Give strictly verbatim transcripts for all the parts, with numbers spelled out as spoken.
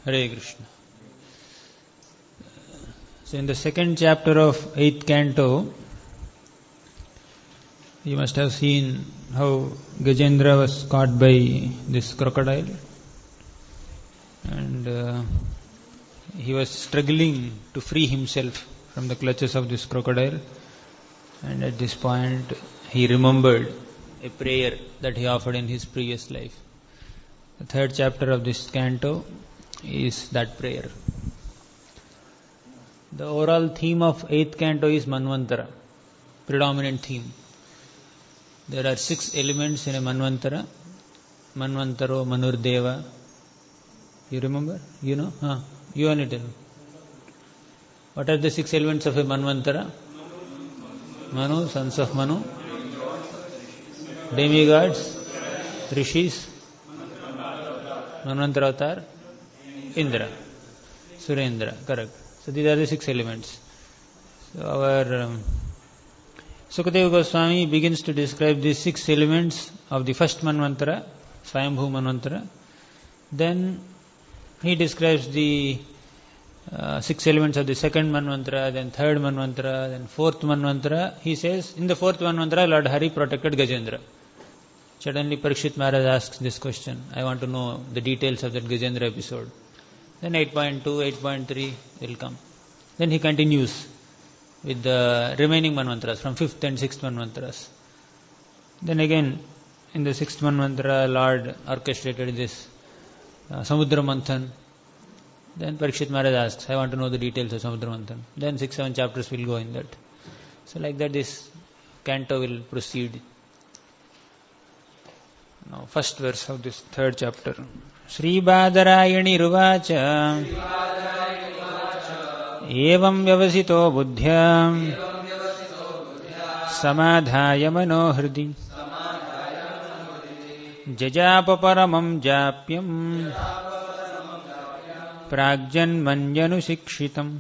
Hare Krishna. So in the second chapter of eighth canto, you must have seen how Gajendra was caught by this crocodile, and uh, he was struggling to free himself from the clutches of this crocodile, and at this point he remembered a prayer that he offered in his previous life. The third chapter of this canto is that prayer. The overall theme of eighth canto is Manvantara, predominant theme. There are six elements in a Manvantara. Manvantaro, Manurdeva. You remember? You know? Huh? You only tell me. What are the six elements of a Manvantara? Manu, sons of Manu, demigods, rishis, Manvantara avatar, Indra, Surendra, correct. So these are the six elements. So our um, Sukadeva Goswami begins to describe these six elements of the first Manvantara, Swayambhu Manvantara. Then he describes the uh, six elements of the second Manvantara, then third Manvantara, then fourth Manvantara. He says, in the fourth Manvantara, Lord Hari protected Gajendra. Suddenly Parikshit Maharaj asks this question. I want to know the details of that Gajendra episode. Then eight point two, eight point three will come. Then he continues with the remaining Manvantras, from fifth and sixth Manvantras. Then again, in the sixth Manvantara, Lord orchestrated this uh, Samudra Manthan. Then Parikshit Maharaj asks, I want to know the details of Samudra Manthan. Then six, seven chapters will go in that. So like that this canto will proceed. Now, first verse of this third chapter. Sri Badarayani Ruvacha Evam Vyavasito Buddhyam Samadhaya Manohridi Jajapa Paramam Japyam Pragjan Manjanu Sikshitam.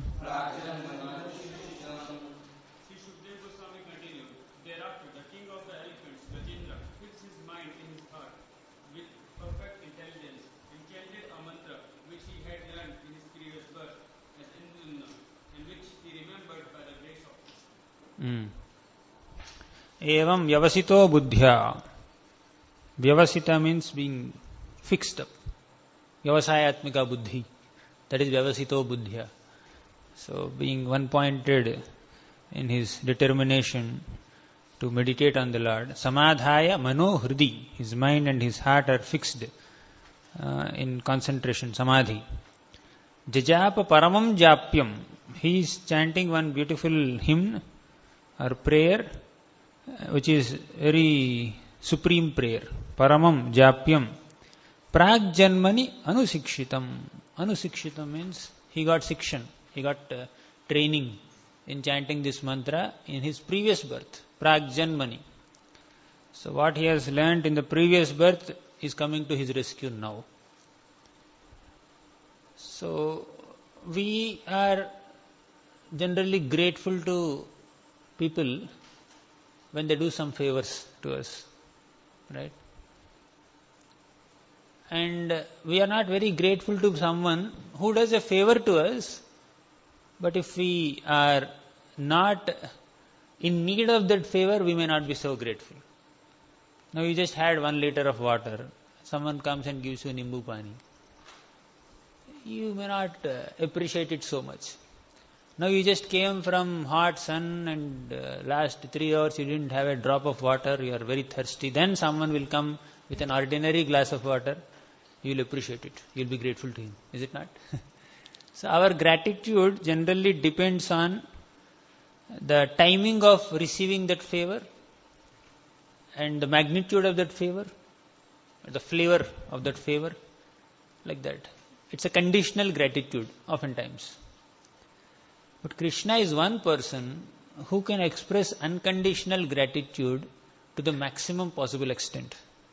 Evam Vyavasito Buddhya. Vyavasita means being fixed up. Vyavasayatmika Buddhi. That is Vyavasito Buddhya. So being one-pointed in his determination to meditate on the Lord. Samadhaya Mano Hridi. His mind and his heart are fixed uh, in concentration, Samadhi. Jajapa Paramam Japyam. He is chanting one beautiful hymn or prayer, which is very supreme prayer. Paramam Japyam. Prag Janmani Anusikshitam. Anusikshitam means he got sikshan. He got uh, training in chanting this mantra in his previous birth. Prag Janmani. So what he has learned in the previous birth is coming to his rescue now. So we are generally grateful to people when they do some favors to us, right? And we are not very grateful to someone who does a favor to us, but if we are not in need of that favor, we may not be so grateful. Now you just had one liter of water, someone comes and gives you Nimbu Pani. You may not uh, appreciate it so much. Now you just came from hot sun and uh, last three hours you didn't have a drop of water, you are very thirsty. Then someone will come with an ordinary glass of water, you will appreciate it. You will be grateful to him. Is it not? So our gratitude generally depends on the timing of receiving that favor and the magnitude of that favor, the flavor of that favor, like that. It's a conditional gratitude oftentimes. But Krishna is one person who can express unconditional gratitude to the maximum possible extent.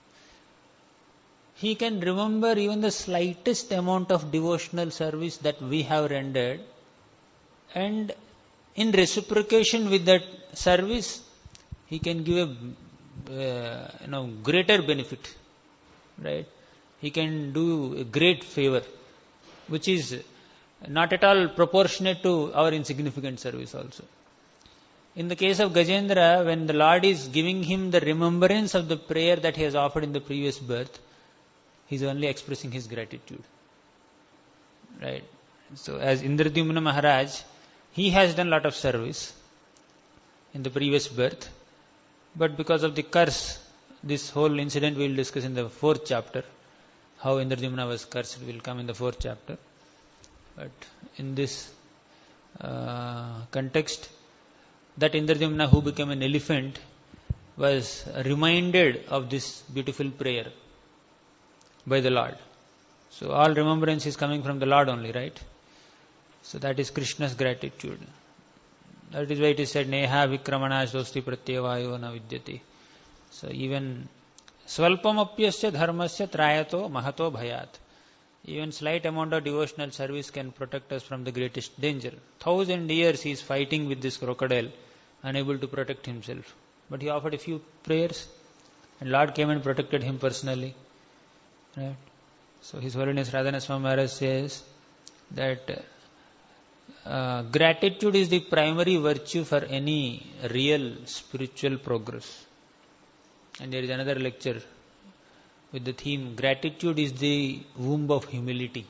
He can remember even the slightest amount of devotional service that we have rendered, and in reciprocation with that service, he can give a uh, you know greater benefit, right? He can do a great favor which is not at all proportionate to our insignificant service also. In the case of Gajendra, when the Lord is giving him the remembrance of the prayer that he has offered in the previous birth, he is only expressing his gratitude. Right? So as Indradyumna Maharaj, he has done a lot of service in the previous birth, but because of the curse, this whole incident we will discuss in the fourth chapter. How Indradyumna was cursed will come in the fourth chapter. But in this uh, context, that Indradyumna who became an elephant was reminded of this beautiful prayer by the Lord. So all remembrance is coming from the Lord only, right? So that is Krishna's gratitude. That is why it is said, Neha vikramana sosti pratyavayo na vidyate. So even swalpamapyasya dharmasya trayato mahato bhayat. Even slight amount of devotional service can protect us from the greatest danger. Thousand years he is fighting with this crocodile, unable to protect himself. But he offered a few prayers, and Lord came and protected him personally. Right? So His Holiness Radhana Swami Maharaj says that uh, gratitude is the primary virtue for any real spiritual progress. And there is another lecture with the theme, gratitude is the womb of humility.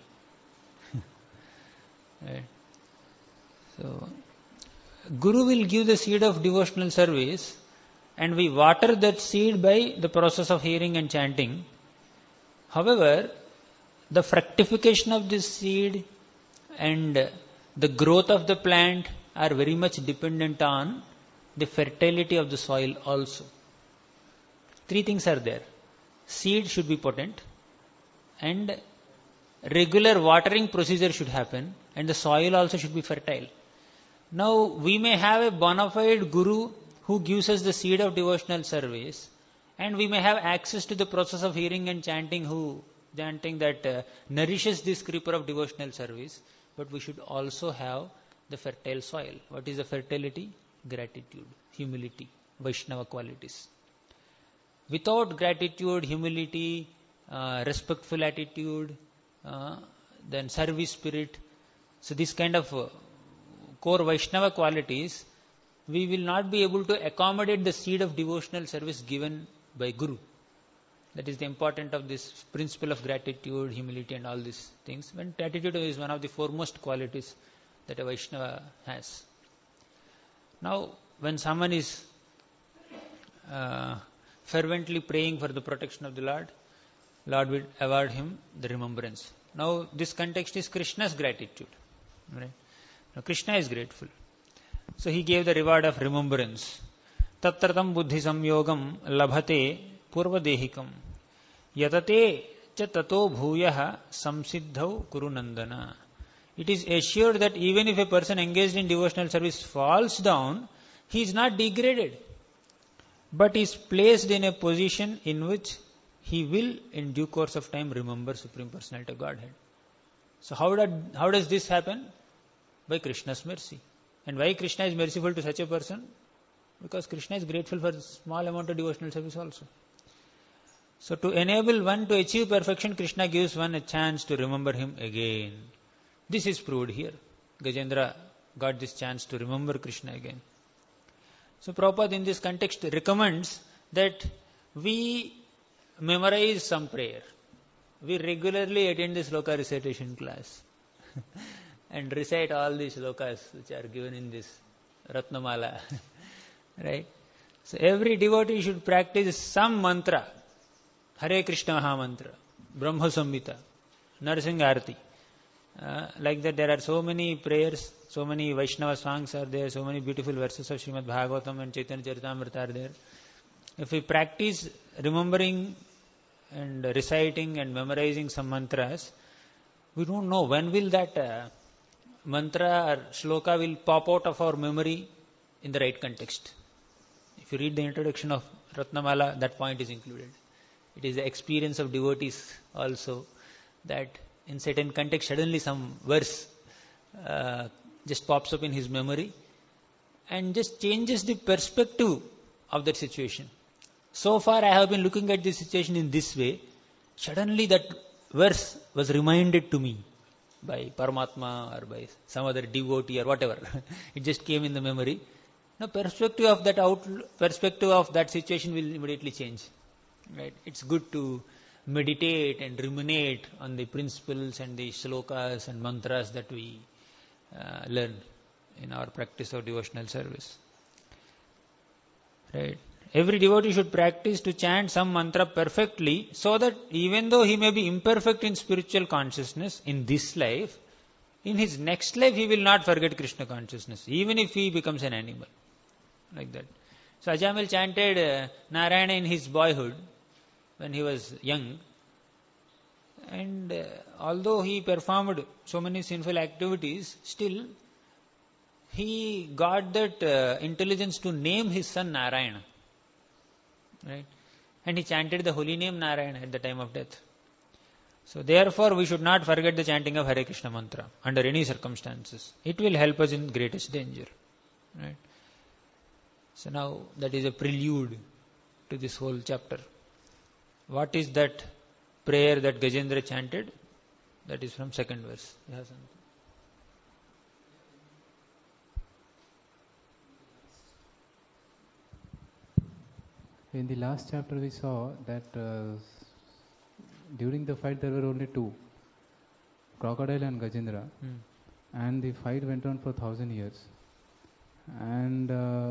Right? So, Guru will give the seed of devotional service, and we water that seed by the process of hearing and chanting. However, the fructification of this seed and the growth of the plant are very much dependent on the fertility of the soil also. Three things are there. Seed should be potent, and regular watering procedure should happen, and the soil also should be fertile. Now, we may have a bona fide guru who gives us the seed of devotional service, and we may have access to the process of hearing and chanting who chanting that uh, nourishes this creeper of devotional service, but we should also have the fertile soil. What is the fertility? Gratitude, humility, Vaishnava qualities. Without gratitude, humility, uh, respectful attitude, uh, then service spirit, so this kind of uh, core Vaishnava qualities, we will not be able to accommodate the seed of devotional service given by Guru. That is the importance of this principle of gratitude, humility and all these things. When gratitude is one of the foremost qualities that a Vaishnava has. Now, when someone is uh, fervently praying for the protection of the Lord, Lord will award him the remembrance. Now, this context is Krishna's gratitude. Right? Now, Krishna is grateful. So, he gave the reward of remembrance. Tatratam buddhi samyogam labhate purvadehikam yatate cha tato bhuyah samsiddhau kurunandana. It is assured that even if a person engaged in devotional service falls down, he is not degraded, but is placed in a position in which he will in due course of time remember Supreme Personality of Godhead. So how, did, how does this happen? By Krishna's mercy. And why Krishna is merciful to such a person? Because Krishna is grateful for a small amount of devotional service also. So to enable one to achieve perfection, Krishna gives one a chance to remember him again. This is proved here. Gajendra got this chance to remember Krishna again. So Prabhupada in this context recommends that we memorize some prayer. We regularly attend this sloka recitation class and recite all these slokas which are given in this Ratnamala. Right? So every devotee should practice some mantra. Hare Krishna Maha Mantra, Brahma Samhita, Narsingh Arati. Uh, like that there are so many prayers, so many Vaishnava songs are there, so many beautiful verses of Srimad Bhagavatam and Chaitanya Charitamrita are there. If we practice remembering and reciting and memorizing some mantras, we don't know when will that uh, mantra or shloka will pop out of our memory in the right context. If you read the introduction of Ratnamala, that point is included. It is the experience of devotees also that in certain context suddenly some verse uh, just pops up in his memory and just changes the perspective of that situation. So far I have been looking at this situation in this way. Suddenly that verse was reminded to me. by Paramatma or by some other devotee or whatever. It just came in the memory. Now, perspective of that out, perspective of that situation will immediately change. Right? It's good to meditate and ruminate on the principles and the shlokas and mantras that we uh, learn in our practice of devotional service. Right? Every devotee should practice to chant some mantra perfectly, so that even though he may be imperfect in spiritual consciousness in this life, in his next life he will not forget Krishna consciousness, even if he becomes an animal. Like that. So Ajamil chanted uh, Narayana in his boyhood, when he was young, and uh, although he performed so many sinful activities, still he got that uh, intelligence to name his son Narayana. Right? And he chanted the holy name Narayana at the time of death. So therefore we should not forget the chanting of Hare Krishna mantra under any circumstances. It will help us in greatest danger. Right? So now that is a prelude to this whole chapter. What is that prayer that Gajendra chanted? That is from second verse. Yes. In the last chapter we saw that uh, during the fight there were only two, Crocodile and Gajendra, hmm. and the fight went on for thousand years. And uh,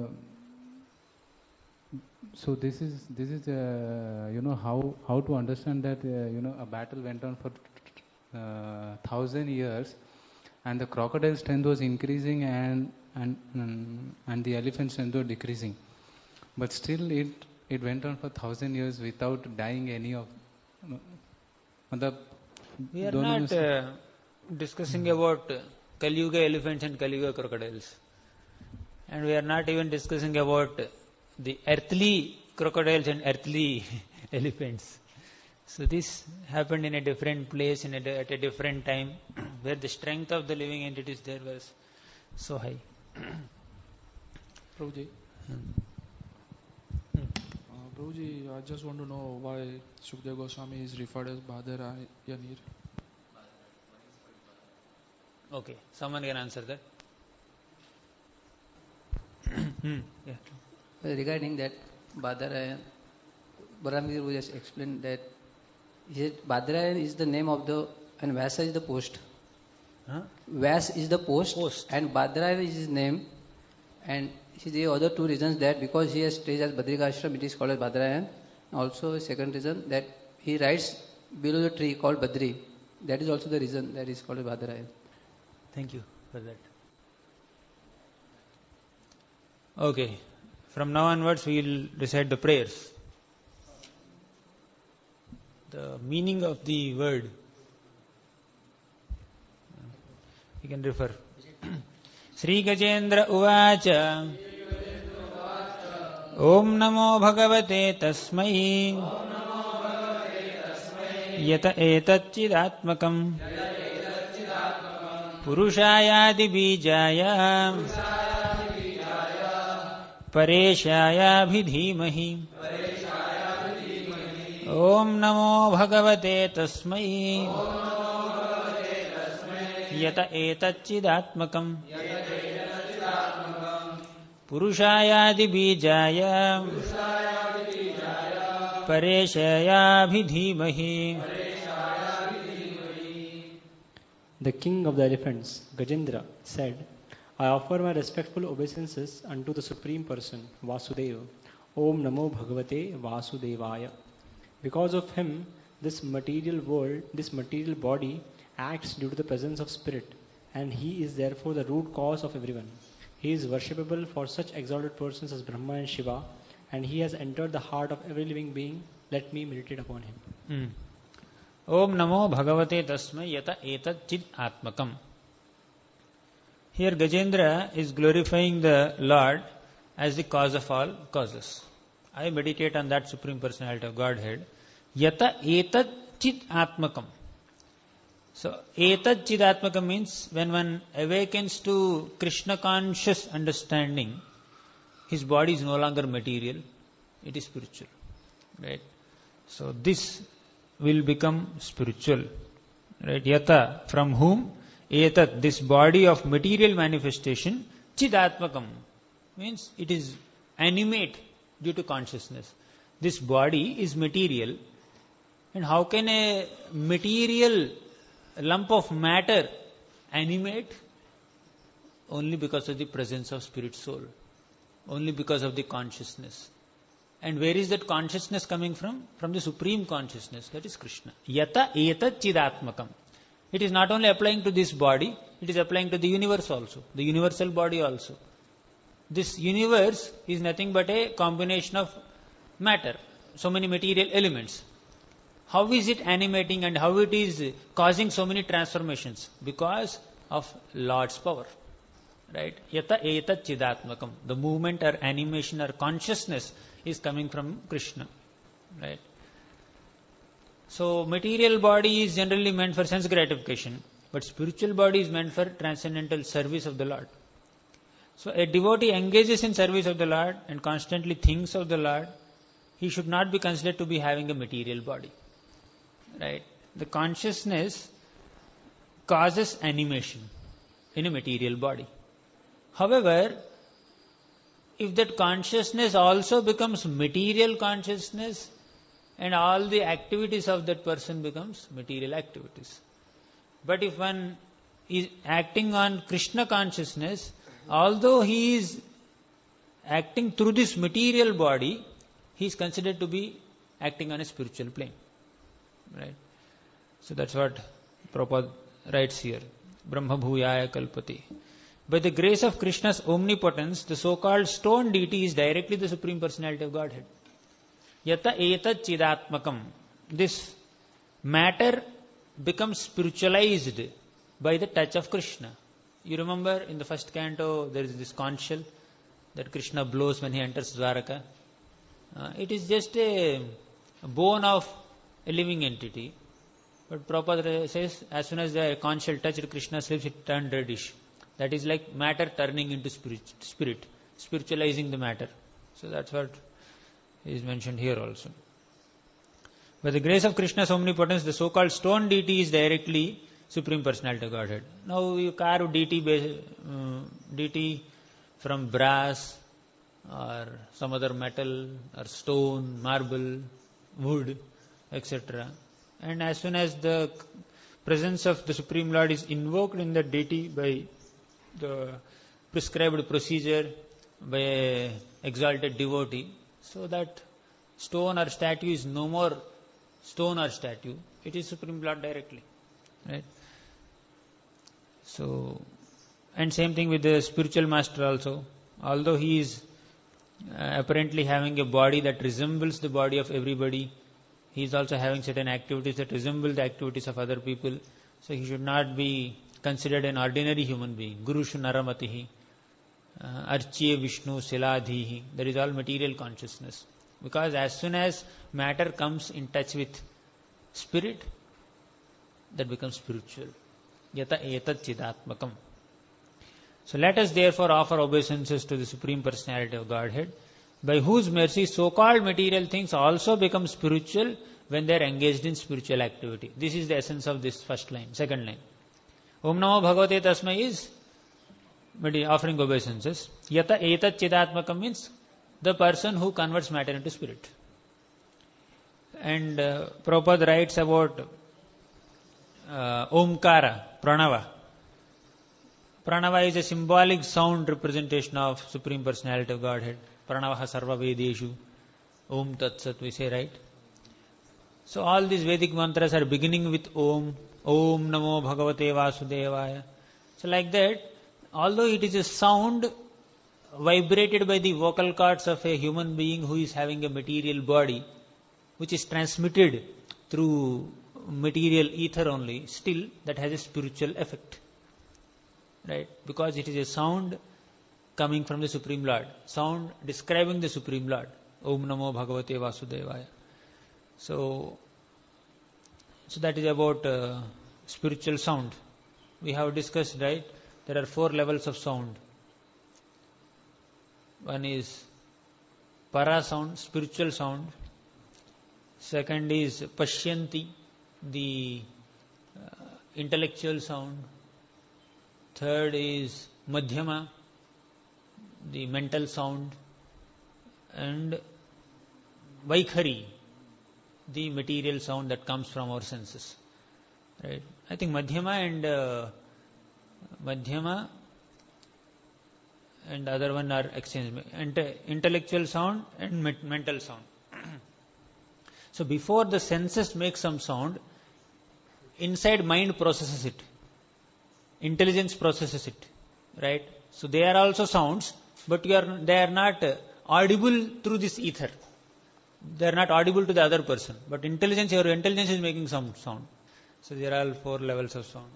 so this is this is uh, you know how how to understand that uh, you know a battle went on for uh, thousand years, and the crocodile strength was increasing and and and, and the elephant strength was decreasing, but still it it went on for thousand years without dying any of. You know, we are not uh, discussing mm-hmm. about Kali Yuga elephants and Kali Yuga crocodiles, and we are not even discussing about the earthly crocodiles and earthly elephants. So this happened in a different place, in a, at a different time, where the strength of the living entities there was so high. Prabhuji, hmm. Hmm. Uh, Prabhuji, I just want to know why Sukadeva Goswami is referred as Badarayanir. Okay, someone can answer that. hmm. Yeah. Regarding that, Badarayan, Baramgir just explained that Badarayan is the name of the, and Vyasa is the post. Huh? Vyas is the post, post. and Badarayan is his name. And the other two reasons that because he has stayed as Badrikashram, it is called as Badarayan. Also, second reason that he writes below the tree called Badri. That is also the reason that is called as Badarayan. Thank you for that. Okay. From now onwards, we will recite the prayers. The meaning of the word. You can refer. Sri Gajendra Uvacha Om Namo Bhagavate Tasmai Yata Etacchidatmakam Purushayadi Bijaya Pareshayabhidhimahi Om Namo Bhagavate Tasmai Yata Etacchidatmakam Purushayadi Bijaya Pareshayabhidhimahi. The king of the elephants, Gajendra, said, I offer my respectful obeisances unto the Supreme Person, Vasudeva. Om Namo Bhagavate Vasudevaya. Because of him, this material world, this material body acts due to the presence of spirit, and he is therefore the root cause of everyone. He is worshipable for such exalted persons as Brahma and Shiva, and he has entered the heart of every living being. Let me meditate upon him. Mm. Om Namo Bhagavate Tasmai Yata Etat Chid Atmakam. Here Gajendra is glorifying the Lord as the cause of all causes. I meditate on that Supreme Personality of Godhead. Yata Etat Chid Atmakam. So, Etat Chidatmakam means when one awakens to Krishna conscious understanding, his body is no longer material, it is spiritual. Right? So, this will become spiritual. Right? Yata, from whom? etat, this body of material manifestation, chidatmakam, means it is animate due to consciousness. This body is material, and how can a material lump of matter animate? Only because of the presence of spirit soul, only because of the consciousness. And where is that consciousness coming from? From the supreme consciousness, that is Krishna. Yata etat chidatmakam. It is not only applying to this body, it is applying to the universe also, the universal body also. This universe is nothing but a combination of matter, so many material elements. How is it animating and how it is causing so many transformations? Because of Lord's power. Right? Yata etat chidatmakam. The movement or animation or consciousness is coming from Krishna. Right? So material body is generally meant for sense gratification, but spiritual body is meant for transcendental service of the Lord. So a devotee engages in service of the Lord and constantly thinks of the Lord. He should not be considered to be having a material body. Right? The consciousness causes animation in a material body. However, if that consciousness also becomes material consciousness, and all the activities of that person becomes material activities. But if one is acting on Krishna consciousness, although he is acting through this material body, he is considered to be acting on a spiritual plane. Right? So that's what Prabhupada writes here. Brahma bhuyaya kalpati. By the grace of Krishna's omnipotence, the so-called stone deity is directly the Supreme Personality of Godhead. Yata etat chidatmakam. This matter becomes spiritualized by the touch of Krishna. You remember in the first canto there is this conch shell that Krishna blows when he enters Dwaraka. Uh, it is just a bone of a living entity. But Prabhupada says as soon as the conch shell touched Krishna's lips, it turned reddish. That is like matter turning into spirit, spirit, spiritualizing the matter. So that's what is mentioned here also. By the grace of Krishna's omnipotence, the so-called stone deity is directly Supreme Personality of Godhead. Now you carve deity, uh, deity from brass or some other metal or stone, marble, wood, et cetera. And as soon as the presence of the Supreme Lord is invoked in that deity by the prescribed procedure by an exalted devotee, so that stone or statue is no more stone or statue, it is Supreme Lord directly. Right? So, and same thing with the spiritual master also. Although he is uh, apparently having a body that resembles the body of everybody, he is also having certain activities that resemble the activities of other people. So he should not be considered an ordinary human being. Gurushu naramatihi, uh, archye Vishnu siladhihi. That is all material consciousness. Because as soon as matter comes in touch with spirit, that becomes spiritual. Yata etat chidatmakam. So let us therefore offer obeisances to the Supreme Personality of Godhead, by whose mercy so-called material things also become spiritual when they are engaged in spiritual activity. This is the essence of this first line, second line. Om Namo Bhagavate Tasmai is offering obeisances. Yata etat chidatmakam means the person who converts matter into spirit. And uh, Prabhupada writes about uh, Omkara, Pranava. Pranava is a symbolic sound representation of Supreme Personality of Godhead. Pranavaha sarva vedeshu. Om tat sat, we say, right? So all these Vedic mantras are beginning with Om. Om Namo Bhagavate Vasudevaya. So like that, although it is a sound vibrated by the vocal cords of a human being who is having a material body, which is transmitted through material ether only, still that has a spiritual effect. Right? Because it is a sound coming from the Supreme Lord. Sound describing the Supreme Lord. Om Namo Bhagavate Vasudevaya. So, so that is about uh, spiritual sound. We have discussed, right? There are four levels of sound. One is para sound, spiritual sound. Second is pashyanti, the uh, intellectual sound. Third is Madhyama, the mental sound. And Vaikhari, the material sound that comes from our senses. Right? I think Madhyama and uh, Madhyama and other one are exchanged. Inte- intellectual sound and me- mental sound. So before the senses make some sound, inside mind processes it. Intelligence processes it. Right? So they are also sounds, but you are, they are not uh, audible through this ether. They are not audible to the other person. But intelligence, your intelligence is making some sound. So there are all four levels of sound.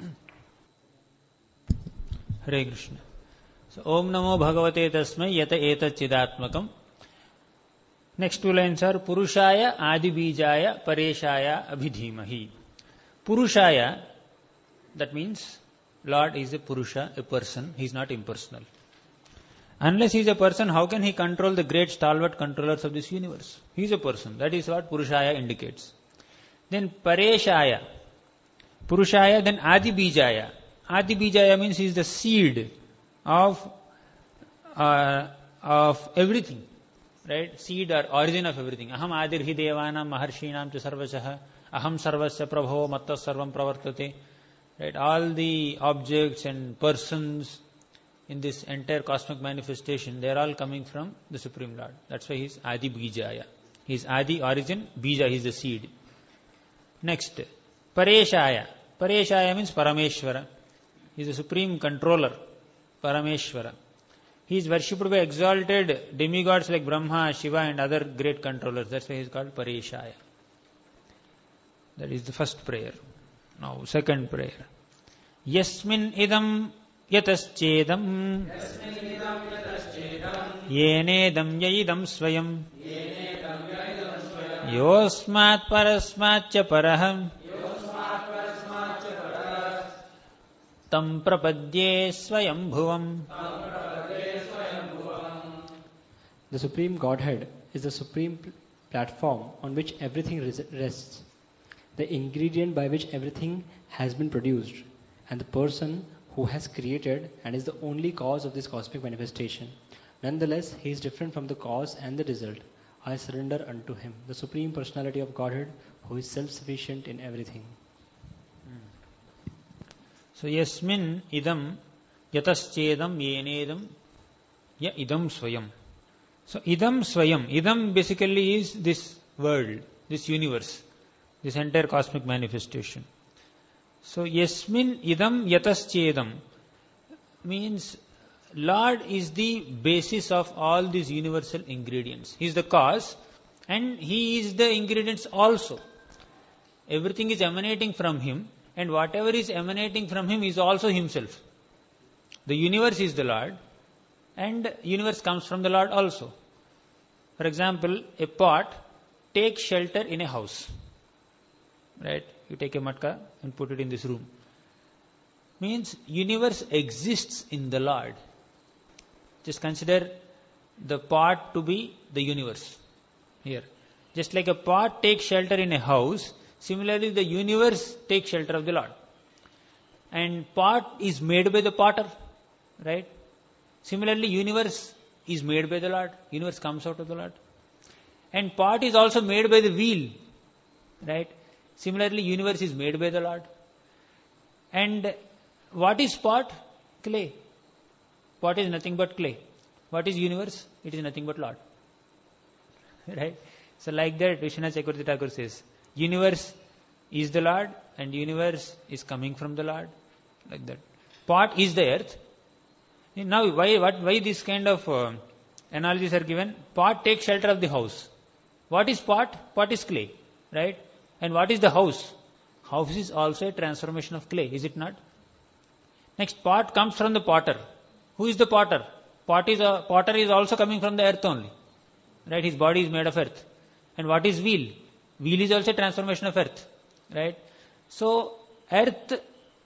Hare Krishna. So Om Namo Bhagavate Tasmai Yata Etat Chidatmakam. Next two lines are Purushaya Adibijaya Pareshaya Abhidhimahi. Purushaya, that means Lord is a Purusha, a person. He is not impersonal. Unless he is a person, how can he control the great stalwart controllers of this universe? He is a person. That is what Purushaya indicates. Then Pareshaya. Purushaya, then Adibijaya. Adibijaya means he is the seed of uh, of everything. Right? Seed or origin of everything. Aham adirhi devanam maharshinam cha sarvasah. Aham sarvasya prabho matta sarvam pravartate. Right? All the objects and persons in this entire cosmic manifestation, they are all coming from the Supreme Lord. That's why he is Adi Bijaya. He is Adi origin, Bija, he is the seed. Next, Pareshaya. Pareshaya means Parameshwara. He is the supreme controller, Parameshwara. He is worshipped by exalted demigods like Brahma, Shiva and other great controllers. That's why he is called Pareshaya. That is the first prayer. Now, second prayer. Yasmin idam yataschedam yenedam yaidam swayam yosmat parasmatcha paraham tam prapadye swayam bhuvam. The Supreme Godhead is the supreme pl- platform on which everything res- rests, the ingredient by which everything has been produced, and the person who has created and is the only cause of this cosmic manifestation. Nonetheless, he is different from the cause and the result. I surrender unto him, the Supreme Personality of Godhead, who is self-sufficient in everything. So, yasmin idam yataschedam yenedam ya idam swayam. So, idam swayam. Idam basically is this world, this universe, this entire cosmic manifestation. So, yasmin idam yataschedam means Lord is the basis of all these universal ingredients. He is the cause and He is the ingredients also. Everything is emanating from Him, and whatever is emanating from Him is also Himself. The universe is the Lord, and universe comes from the Lord also. For example, a pot takes shelter in a house. Right? You take a matka and put it in this room. Means universe exists in the Lord. Just consider the pot to be the universe. Here. Just like a pot takes shelter in a house, similarly the universe takes shelter of the Lord. And pot is made by the potter. Right? Similarly, universe is made by the Lord. Universe comes out of the Lord. And pot is also made by the wheel. Right? Similarly, universe is made by the Lord. And what is pot? Clay. Pot is nothing but clay. What is universe? It is nothing but Lord. Right? So like that, Vishwanath Chakravarti Thakur says, universe is the Lord and universe is coming from the Lord. Like that. Pot is the earth. Now, why what why this kind of uh, analogies are given? Pot takes shelter of the house. What is pot? Pot is clay. Right? And what is the house? House is also a transformation of clay, is it not? Next, pot comes from the potter. Who is the potter? Pot is a, potter is also coming from the earth only. Right? His body is made of earth. And what is wheel? Wheel is also a transformation of earth. Right? So, earth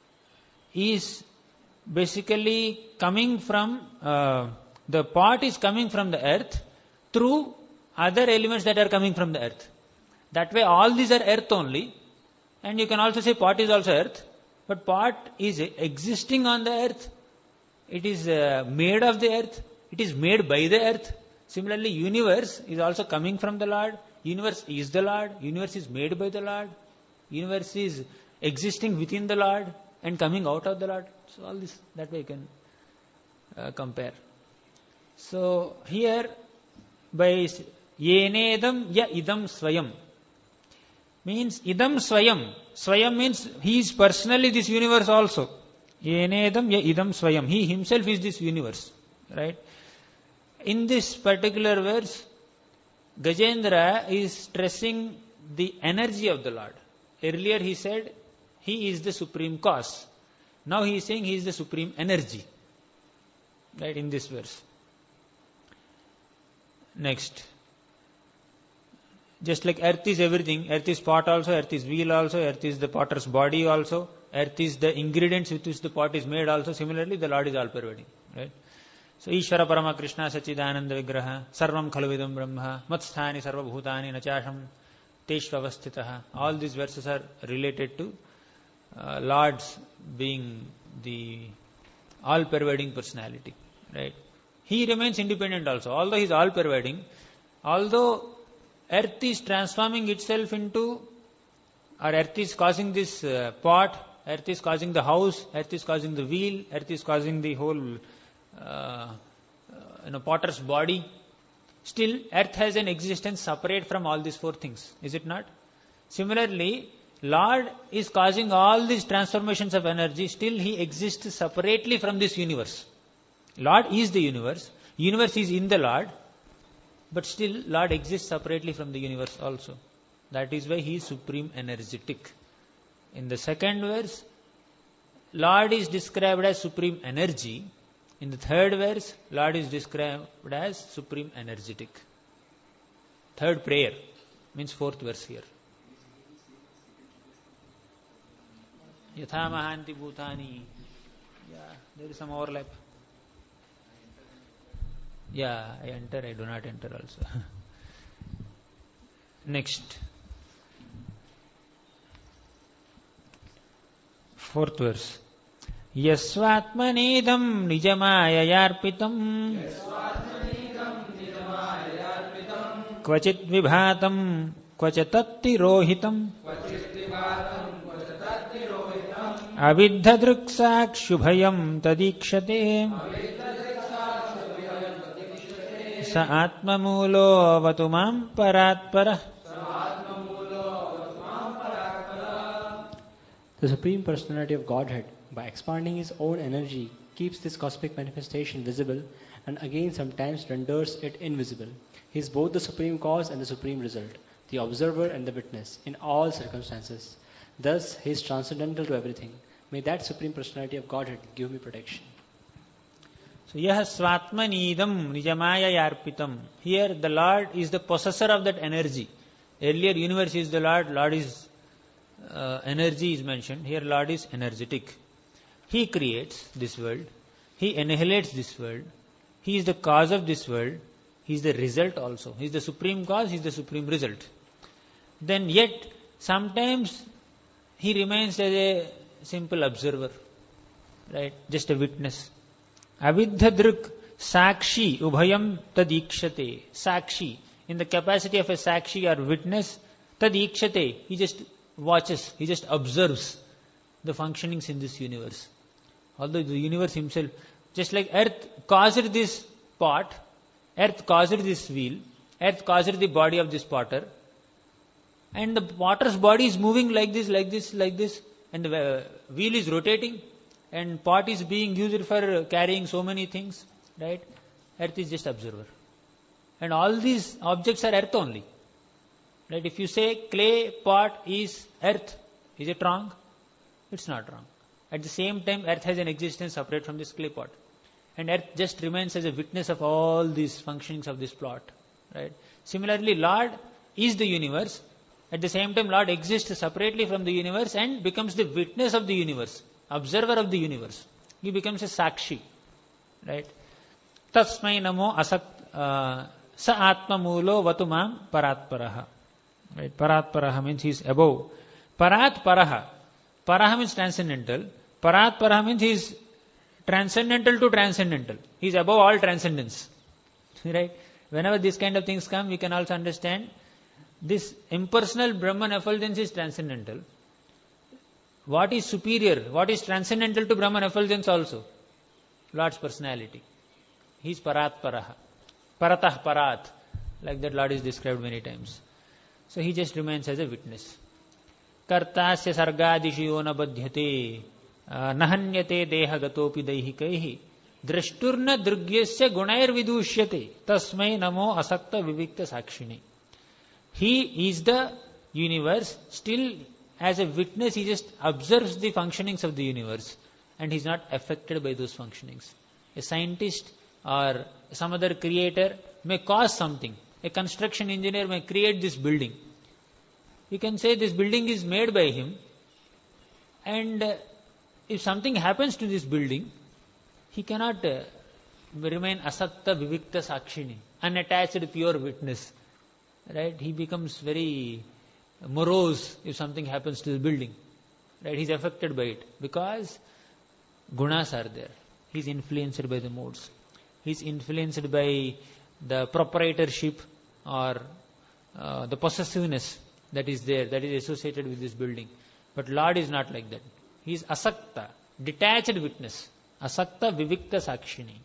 is basically coming from, uh, the pot is coming from the earth through other elements that are coming from the earth. That way all these are earth only. And you can also say pot is also earth. But pot is existing on the earth. It is uh, made of the earth. It is made by the earth. Similarly, universe is also coming from the Lord. Universe is the Lord. Universe is made by the Lord. Universe is existing within the Lord and coming out of the Lord. So all this, that way you can uh, compare. So here, by yenedam ya idam swayam, means idam swayam. Swayam means he is personally this universe also. Yenedam ya idam swayam. He himself is this universe. Right? In this particular verse, Gajendra is stressing the energy of the Lord. Earlier he said, he is the supreme cause. Now he is saying he is the supreme energy. Right, in this verse. Next. Just like earth is everything, earth is pot also, earth is wheel also, earth is the potter's body also, earth is the ingredients with which the pot is made also. Similarly, the Lord is all pervading. Right? So, Ishvara Parama Krishna Sachidananda Vigraha, Sarvam Khaluvidam Brahma, Matsthani Sarva Bhutani Nachasham, Teshvavasthitaha. All these verses are related to uh, Lord's being the all-pervading personality. Right? He remains independent also. Although he is all-pervading, although earth is transforming itself into, or earth is causing this uh, pot, earth is causing the house, earth is causing the wheel, earth is causing the whole uh, uh, you know, potter's body, still earth has an existence separate from all these four things. Is it not? Similarly, Lord is causing all these transformations of energy, still he exists separately from this universe. Lord is the universe, universe is in the Lord, but still Lord exists separately from the universe also. That is why he is supreme energetic. In the second verse, Lord is described as supreme energy. In the third verse, Lord is described as supreme energetic. Third prayer means fourth verse here. Yatha mahanti bhutani. Yeah, there is some overlap. Yeah, I enter, I do not enter also. Next. Fourth verse. Yasvatmanedam nijamaya-yarpitam kvachit vibhatam kvachatatti rohitam aviddhadrukshakshubhayam tadikshate sa atmamulo vatumam paratpara. The Supreme Personality of Godhead, by expanding his own energy, keeps this cosmic manifestation visible and again sometimes renders it invisible. He is both the Supreme Cause and the Supreme Result, the observer and the witness in all circumstances. Thus, he is transcendental to everything. May that Supreme Personality of Godhead give me protection. So, yah svatmanidam nijamaya yarpitam. Here the Lord is the possessor of that energy. Earlier universe is the Lord, Lord is uh, energy is mentioned. Here Lord is energetic. He creates this world. He annihilates this world. He is the cause of this world. He is the result also. He is the supreme cause, he is the supreme result. Then yet, sometimes he remains as a simple observer. Right? Just a witness. Aviddhadruk sakshi ubhayam tadikshate. Sakshi. In the capacity of a sakshi or witness, tadikshate. He just watches, he just observes the functionings in this universe. Although the universe himself, just like earth caused this pot, earth caused this wheel, earth caused the body of this potter, and the potter's body is moving like this, like this, like this, and the wheel is rotating, and pot is being used for carrying so many things, right? Earth is just observer. And all these objects are earth only. Right? If you say clay pot is earth, is it wrong? It's not wrong. At the same time, earth has an existence separate from this clay pot. And earth just remains as a witness of all these functionings of this plot. Right? Similarly, Lord is the universe. At the same time, Lord exists separately from the universe and becomes the witness of the universe, observer of the universe. He becomes a sakshi. Right? Tasmai namo asak uh, sa atma mulo vatumam paratparaha. Right? Paratparaha means he is above. Paratparaha. Paraha means transcendental. Parat Paraha means he is transcendental to transcendental. He is above all transcendence. Right? Whenever these kind of things come, we can also understand this impersonal Brahman effulgence is transcendental. What is superior? What is transcendental to Brahman effulgence also? Lord's personality. He is Parat Paraha. Paratah Parat. Like that Lord is described many times. So he just remains as a witness. Kartasya sargadishiyo na badhyate nahanyate deha gatopi daihikaihi drashturna drugyasya gunair vidushyate tasmai namo asakta vivikta sakshini. He is the universe. Still, as a witness, he just observes the functionings of the universe and he is not affected by those functionings. A scientist or some other creator may cause something. A construction engineer may create this building. You can say this building is made by him, and uh, if something happens to this building, he cannot uh, remain asakta vivikta sakshini, unattached pure witness. Right? He becomes very morose if something happens to the building. Right? He is affected by it because gunas are there. He is influenced by the moods. He is influenced by the proprietorship or uh, the possessiveness that is there, that is associated with this building. But Lord is not like that. He is asakta, detached witness. Asakta vivikta sakshini.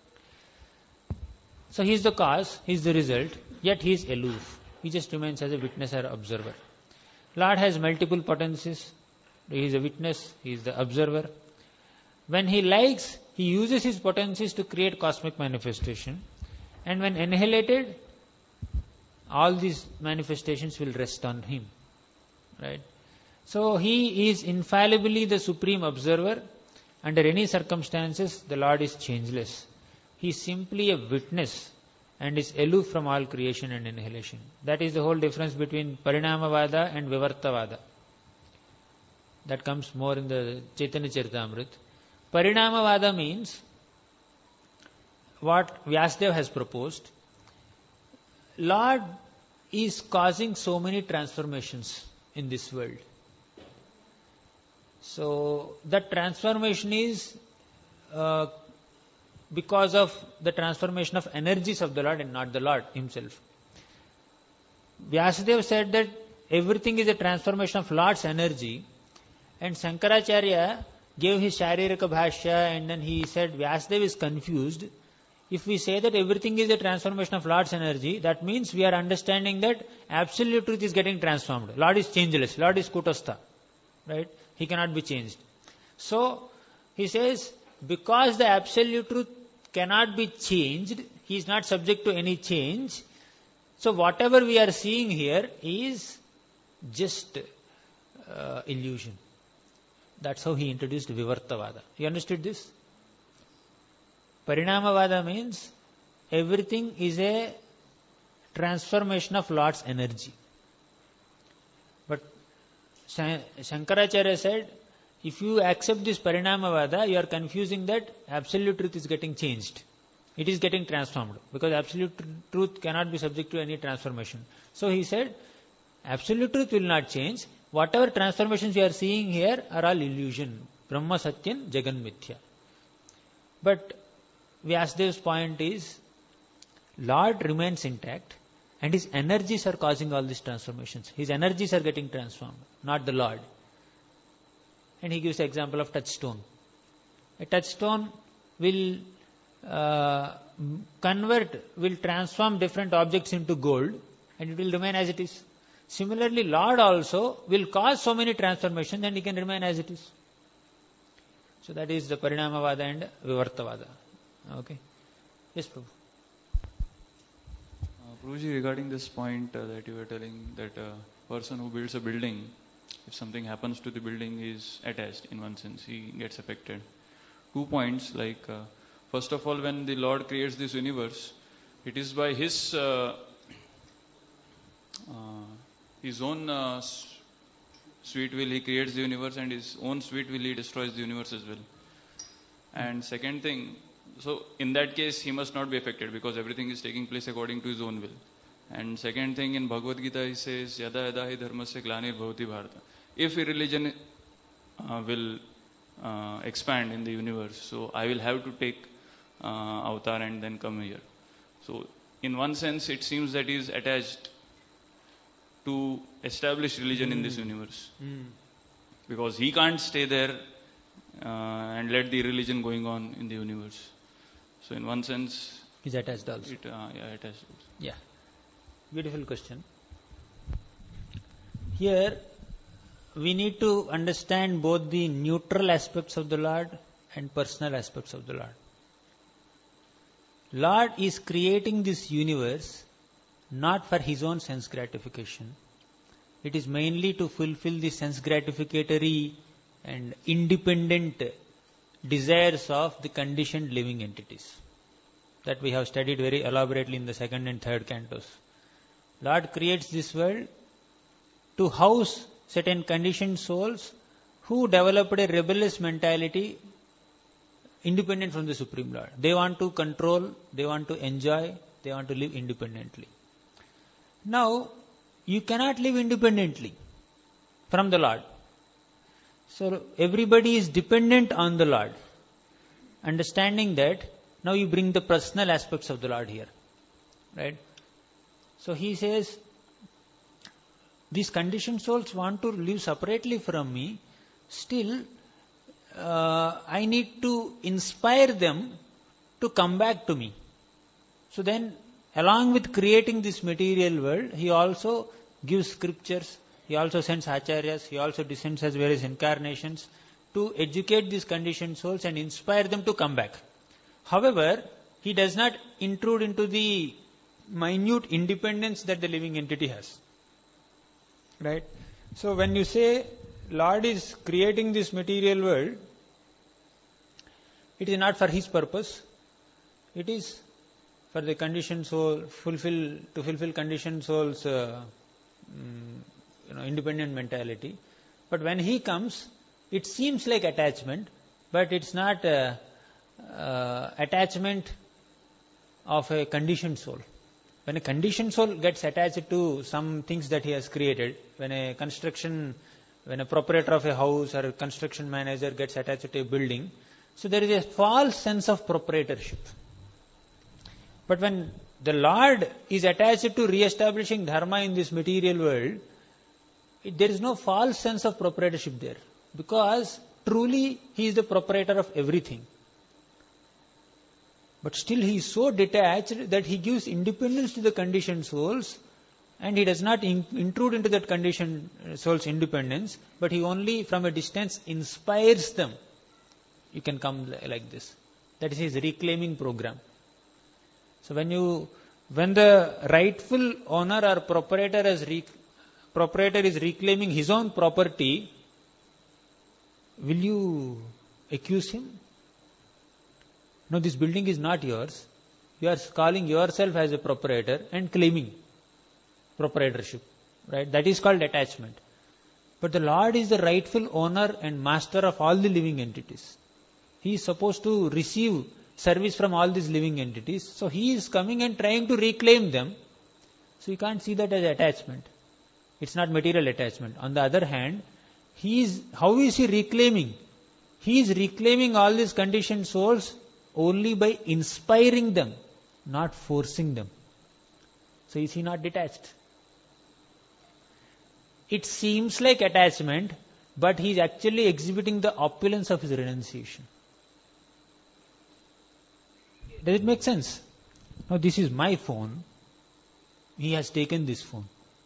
So he is the cause, he is the result, yet he is aloof. He just remains as a witness or observer. Lord has multiple potencies. He is a witness, he is the observer. When he likes, he uses his potencies to create cosmic manifestation. And when annihilated, all these manifestations will rest on him. Right? So he is infallibly the supreme observer. Under any circumstances, the Lord is changeless. He is simply a witness and is aloof from all creation and annihilation. That is the whole difference between Parinamavada and Vivartavada. That comes more in the Chaitanya Charitamrita. Parinamavada means what Vyasadeva has proposed. Lord is causing so many transformations in this world. So that transformation is uh, because of the transformation of energies of the Lord and not the Lord himself. Vyasadeva said that everything is a transformation of Lord's energy, and Shankaracharya gave his Sharirika Bhashya, and then he said Vyasadeva is confused. If we say that everything is a transformation of Lord's energy, that means we are understanding that absolute truth is getting transformed. Lord is changeless. Lord is kutastha. Right? He cannot be changed. So, he says, because the absolute truth cannot be changed, he is not subject to any change. So, whatever we are seeing here is just uh, illusion. That's how he introduced Vivartavada. You understood this? Parinamavada means everything is a transformation of Lord's energy. But Shankaracharya said, if you accept this Parinamavada, you are confusing that absolute truth is getting changed. It is getting transformed. Because absolute truth cannot be subject to any transformation. So he said, absolute truth will not change. Whatever transformations you are seeing here are all illusion. Brahma Satyan Jagan Mithya. But Vyasadeva's point is, Lord remains intact and his energies are causing all these transformations. His energies are getting transformed, not the Lord. And he gives the example of touchstone. A touchstone will uh, convert, will transform different objects into gold and it will remain as it is. Similarly, Lord also will cause so many transformations and he can remain as it is. So that is the Parinamavada and Vivartavada. Okay. Yes, Prabhu. Uh, Prabhuji, regarding this point uh, that you were telling, that a person who builds a building, if something happens to the building, he is attached in one sense, he gets affected. Two points, like uh, first of all, when the Lord creates this universe, it is by his uh, uh, his own uh, sweet will he creates the universe, and his own sweet will he destroys the universe as well. And second thing, so in that case he must not be affected because everything is taking place according to his own will. And second thing, in Bhagavad Gita he says, Yada yada hi dharmasya glanir bhavati bharata. If a religion uh, will uh, expand in the universe. So I will have to take uh, avatar and then come here. So in one sense, it seems that he is attached to establish religion mm. in this universe. Mm. Because he can't stay there uh, and let the religion going on in the universe. So in one sense, is attached also. It, uh, yeah, attached also. Yeah. Beautiful question. Here, we need to understand both the neutral aspects of the Lord and personal aspects of the Lord. Lord is creating this universe not for his own sense gratification. It is mainly to fulfill the sense gratificatory and independent desires of the conditioned living entities that we have studied very elaborately in the second and third cantos. Lord creates this world to house certain conditioned souls who developed a rebellious mentality independent from the Supreme Lord. They want to control, they want to enjoy, they want to live independently. Now, you cannot live independently from the Lord. So, everybody is dependent on the Lord. Understanding that, now you bring the personal aspects of the Lord here. Right? So, he says, these conditioned souls want to live separately from me. Still, uh, I need to inspire them to come back to me. So then, along with creating this material world, he also gives scriptures, he also sends acharyas, he also descends as various incarnations to educate these conditioned souls and inspire them to come back. However, he does not intrude into the minute independence that the living entity has. Right? So when you say Lord is creating this material world, it is not for his purpose. It is for the conditioned soul, fulfill to fulfill conditioned soul's uh, um, you know, independent mentality. But when he comes, it seems like attachment, but it's not uh, uh, attachment of a conditioned soul. When a conditioned soul gets attached to some things that he has created, when a construction, when a proprietor of a house or a construction manager gets attached to a building, so there is a false sense of proprietorship. But when the Lord is attached to re-establishing dharma in this material world, it, there is no false sense of proprietorship there, because truly he is the proprietor of everything. But still he is so detached that he gives independence to the conditioned souls, and he does not in, intrude into that conditioned soul's independence, but he only from a distance inspires them. You can come like this. That is his reclaiming program. So when you, when the rightful owner or proprietor is, rec, proprietor is reclaiming his own property, will you accuse him? No, this building is not yours. You are calling yourself as a proprietor and claiming proprietorship. Right? That is called attachment. But the Lord is the rightful owner and master of all the living entities. He is supposed to receive service from all these living entities. So he is coming and trying to reclaim them. So you can't see that as attachment. It's not material attachment. On the other hand, he is, how is he reclaiming? He is reclaiming all these conditioned souls only by inspiring them, not forcing them. So is he not detached? It seems like attachment, but he is actually exhibiting the opulence of his renunciation. Does it make sense? Now this is my phone. He has taken this phone.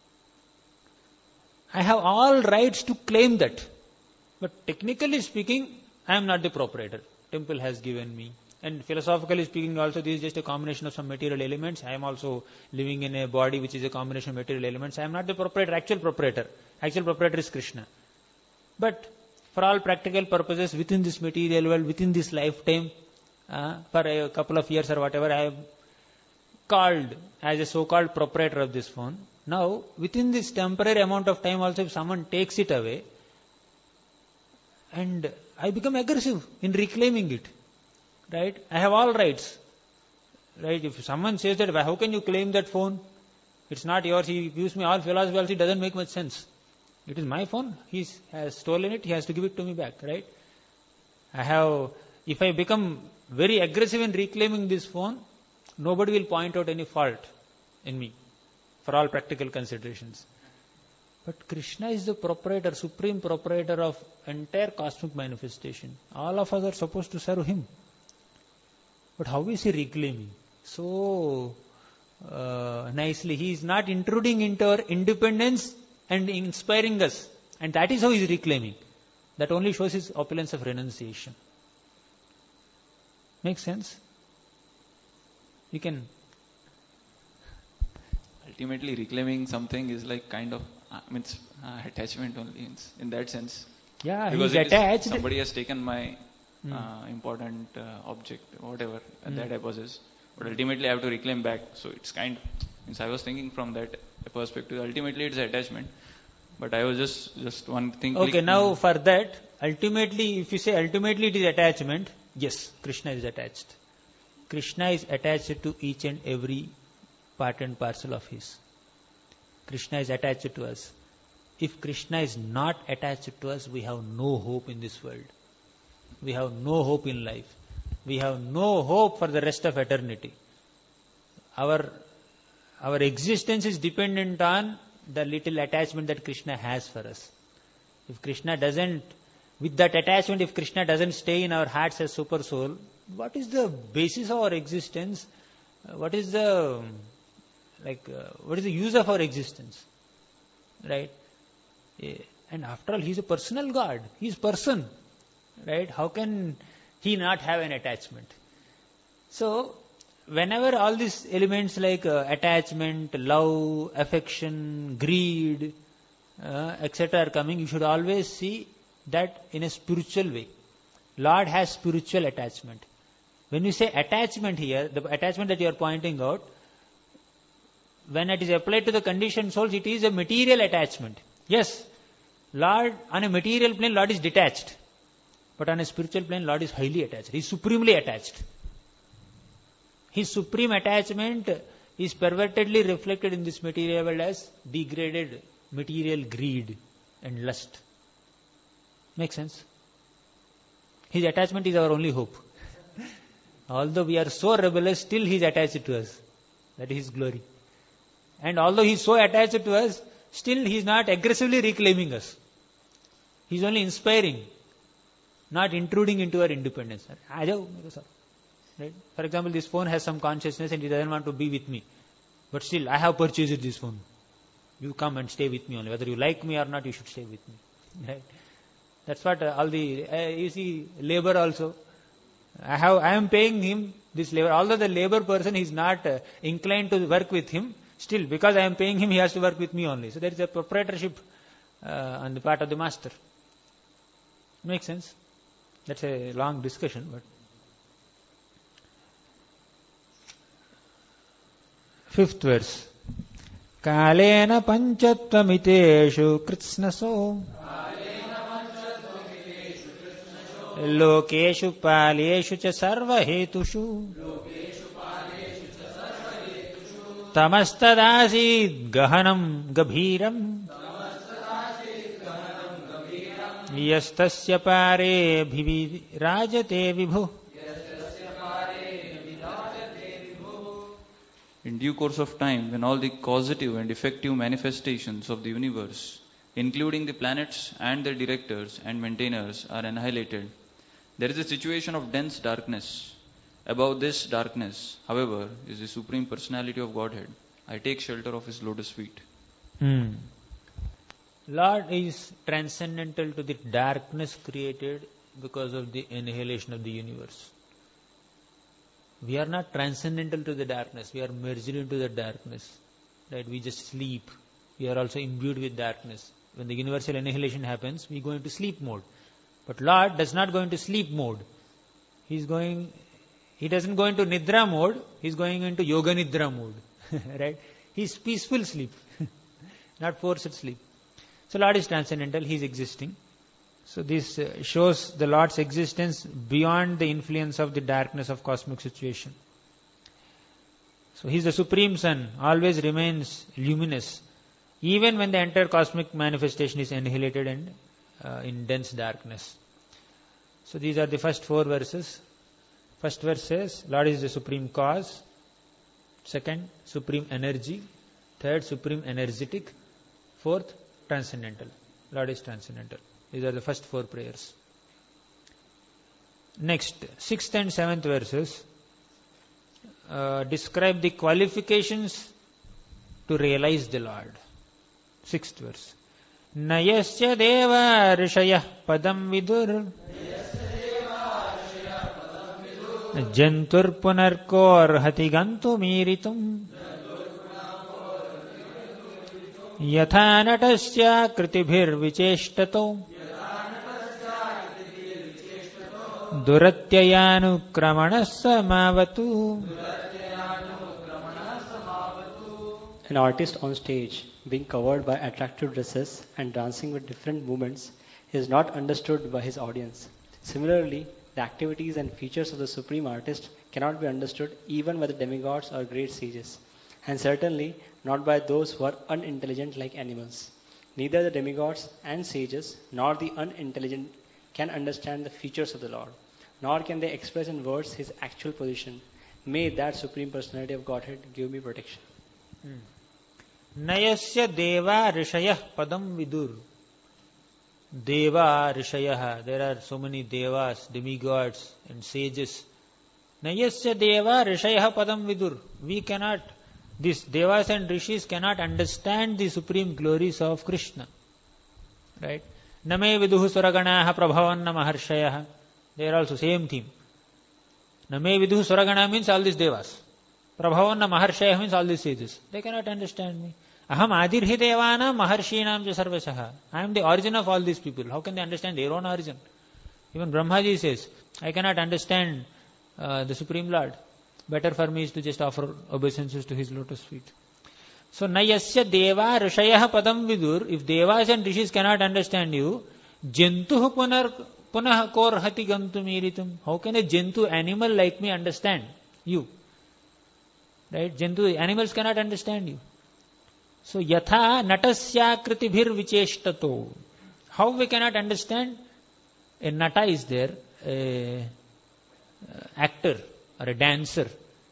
I have all rights to claim that. But technically speaking, I am not the proprietor. Temple has given me. And philosophically speaking also, this is just a combination of some material elements. I am also living in a body which is a combination of material elements. I am not the proprietor, actual proprietor. Actual proprietor is Krishna. But for all practical purposes, within this material world, within this lifetime, uh, for a couple of years or whatever, I am called as a so-called proprietor of this phone. Now, within this temporary amount of time also, if someone takes it away, and I become aggressive in reclaiming it. Right? I have all rights. Right? If someone says that, how can you claim that phone? It's not yours. He gives me all philosophy also, it doesn't make much sense. It is my phone. He has stolen it. He has to give it to me back, right? I have, if I become very aggressive in reclaiming this phone, nobody will point out any fault in me for all practical considerations. But Krishna is the proprietor, supreme proprietor of entire cosmic manifestation. All of us are supposed to serve him. But how is he reclaiming? So uh, nicely. He is not intruding into our independence and inspiring us. And that is how he is reclaiming. That only shows his opulence of renunciation. Makes sense? You can... Ultimately, reclaiming something is like kind of uh, means uh, attachment only in, in that sense. Yeah, because he's it is attached. Somebody has taken my Hmm. uh, important uh, object, whatever uh, Hmm. that I possess. But ultimately, I have to reclaim back. So it's kind. Means I was thinking from that perspective. Ultimately, it's attachment. But I was just just one thing. Okay, click- now for that, ultimately, if you say ultimately it is attachment, yes, Krishna is attached. Krishna is attached to each and every part and parcel of his. Krishna is attached to us. If Krishna is not attached to us, we have no hope in this world. We have no hope in life. We have no hope for the rest of eternity. Our, our existence is dependent on the little attachment that Krishna has for us. If Krishna doesn't, with that attachment, if Krishna doesn't stay in our hearts as super soul, what is the basis of our existence? Uh, What is the, like, uh, what is the use of our existence? Right? Eh, And after all, he is a personal God. He is person. Right? How can he not have an attachment? So, whenever all these elements like uh, attachment, love, affection, greed, uh, et cetera are coming, you should always see that in a spiritual way. Lord has spiritual attachment. When you say attachment here, the attachment that you are pointing out, when it is applied to the conditioned souls, it is a material attachment. Yes, Lord, on a material plane, Lord is detached. But on a spiritual plane, Lord is highly attached. He is supremely attached. His supreme attachment is pervertedly reflected in this material world as degraded material greed and lust. Make sense? His attachment is our only hope. Although we are so rebellious, still he is attached to us. That is his glory. And although he is so attached to us, still he is not aggressively reclaiming us. He is only inspiring, not intruding into our independence. Right? For example, this phone has some consciousness and it doesn't want to be with me. But still, I have purchased this phone. You come and stay with me only. Whether you like me or not, you should stay with me. Right? That's what uh, all the, uh, you see, labor also. I have, I am paying him this labor. Although the labor person is not uh, inclined to work with him, still, because I am paying him, he has to work with me only. So there is a proprietorship uh, on the part of the master. Makes sense? That's a long discussion, but fifth verse. Kalena panchatvamiteteshu kritsnaso lokeshu paleshu cha sarvahetushu tamastadasid gahanam gabhiram yastasya pare bhivirajate vibhu. In due course of time, when all the causative and effective manifestations of the universe, including the planets and their directors and maintainers, are annihilated, there is a situation of dense darkness. Above this darkness, however, is the Supreme Personality of Godhead. I take shelter of His lotus feet. Hmm. Lord is transcendental to the darkness created because of the annihilation of the universe. We are not transcendental to the darkness. We are merged into the darkness. Right? We just sleep. We are also imbued with darkness. When the universal annihilation happens, we go into sleep mode. But Lord does not go into sleep mode. He is going, He doesn't go into Nidra mode. He is going into Yoga Nidra mode. Right? He is peaceful sleep. Not forced sleep. So Lord is transcendental. He is existing. So this uh, shows the Lord's existence beyond the influence of the darkness of cosmic situation. So He is the Supreme Sun, always remains luminous. even when the entire cosmic manifestation is annihilated and uh, in dense darkness. So these are the first four verses. First verse says, Lord is the supreme cause. Second, supreme energy. Third, supreme energetic. Fourth, transcendental. Lord is transcendental. These are the first four prayers. Next, sixth and seventh verses uh, describe the qualifications to realize the Lord. Sixth verse. Nayasya deva rishayah padam vidur jantur punarkor hatigantu miritum yatha natasya kritibhir vicheshtato Duratyayanu kramanasa mavatu. An artist on stage, being covered by attractive dresses and dancing with different movements, is not understood by his audience. Similarly, the activities and features of the supreme artist cannot be understood even by the demigods or great sages, and certainly not by those who are unintelligent like animals. Neither the demigods and sages nor the unintelligent can understand the features of the Lord, nor can they express in words his actual position. May that Supreme Personality of Godhead give me protection. Hmm. Nayasya deva rishayah padam vidur. Deva rishayah. There are so many devas, demigods and sages. Nayasya deva rishayah padam vidur. We cannot, these devas and rishis cannot understand the supreme glories of Krishna. Right? Name viduhu suraganaha prabhavanna maharshayah. They are also same theme. Name viduhu suragana means all these devas. Prabhavanna maharshayah means all these sages. They cannot understand me. Aham adirhi devana maharshinam ja sarvasaha. I am the origin of all these people. How can they understand their own origin? Even Brahmaji says, I cannot understand uh, the Supreme Lord. Better for me is to just offer obeisances to his lotus feet. So, nayasya deva rishayah padam vidur. If devas and rishis cannot understand you, jentuh punar punah kor hati gantu miritum. How can a jentu animal like me understand you? Right? Jentu animals cannot understand you. So, yatha natasya kritibhir vicheshtato. How we cannot understand? A nata is there, a actor or a dancer.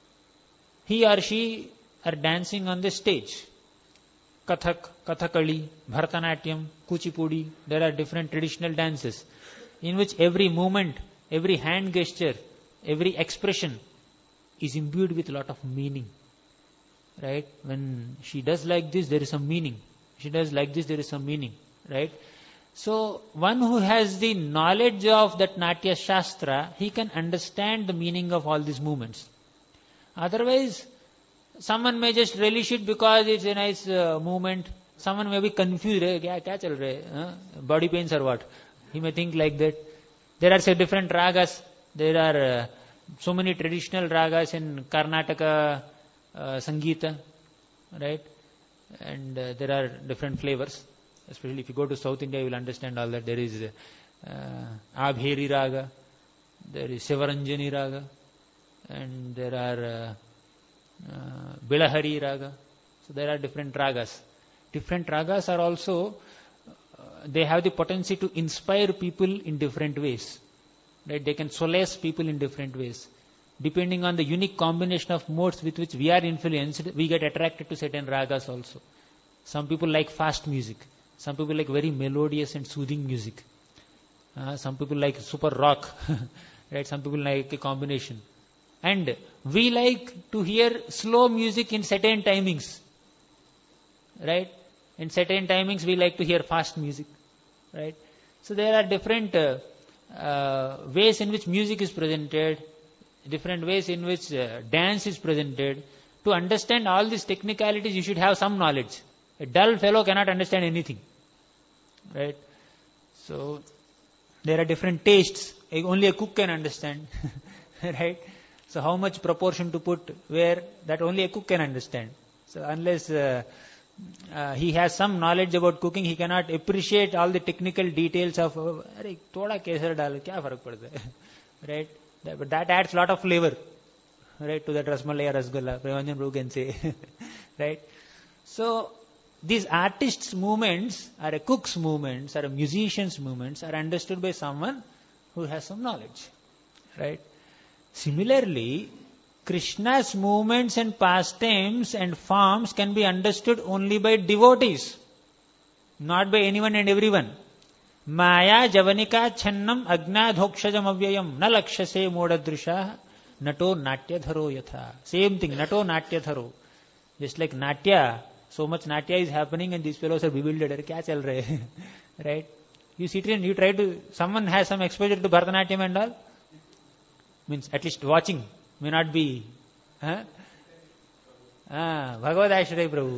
He or she are dancing on the stage. Kathak, Kathakali, Bharatanatyam, Kuchipudi. There are different traditional dances in which every movement, every hand gesture, every expression is imbued with a lot of meaning. Right? When she does like this, there is some meaning. She does like this, there is some meaning. Right? So, one who has the knowledge of that Natya Shastra, he can understand the meaning of all these movements. Otherwise, someone may just relish it because it's a nice uh, movement. Someone may be confused. Hey, kya, kya chal rahe? Huh? Body pains or what? He may think like that. There are say different ragas. There are uh, so many traditional ragas in Karnataka uh, Sangeeta, right? And uh, there are different flavors. Especially if you go to South India, you will understand all that. There is uh, Abheri raga, there is Sivaranjani raga, and there are uh, uh, Bilahari raga. So there are different ragas. Different ragas are also, uh, they have the potency to inspire people in different ways. Right? They can solace people in different ways. Depending on the unique combination of modes with which we are influenced, we get attracted to certain ragas also. Some people like fast music. Some people like very melodious and soothing music. Uh, some people like super rock. Right? Some people like a combination. And we like to hear slow music in certain timings. Right? In certain timings we like to hear fast music. Right? So there are different uh, uh, ways in which music is presented, different ways in which uh, dance is presented. To understand all these technicalities, you should have some knowledge. A dull fellow cannot understand anything. Right? So, there are different tastes. Only a cook can understand. Right? So, how much proportion to put where, that only a cook can understand. So, unless uh, uh, he has some knowledge about cooking, he cannot appreciate all the technical details of, Arey, thoda kesar dal, kya farak padta hai? Right? That, but that adds a lot of flavor. Right? To that rasmalai or rasgulla. Premanjan Prabhu can say. Right? So, these artists' movements, or a cook's movements, or a musician's movements, are understood by someone who has some knowledge. Right? Similarly, Krishna's movements and pastimes and forms can be understood only by devotees, not by anyone and everyone. Maya javanika channam agnadhokshajam avyayam na lakshase modadrisha nato natyadharo yatha. Same thing, nato natyadharo. Just like natya, so much natya is happening and these fellows are bewildered. Kya chal rahe? Right? You sit and you try to, someone has some exposure to Bharatanatyam and all, means at least watching, may not be, huh? Ah, Bhagavad Ashray Prabhu.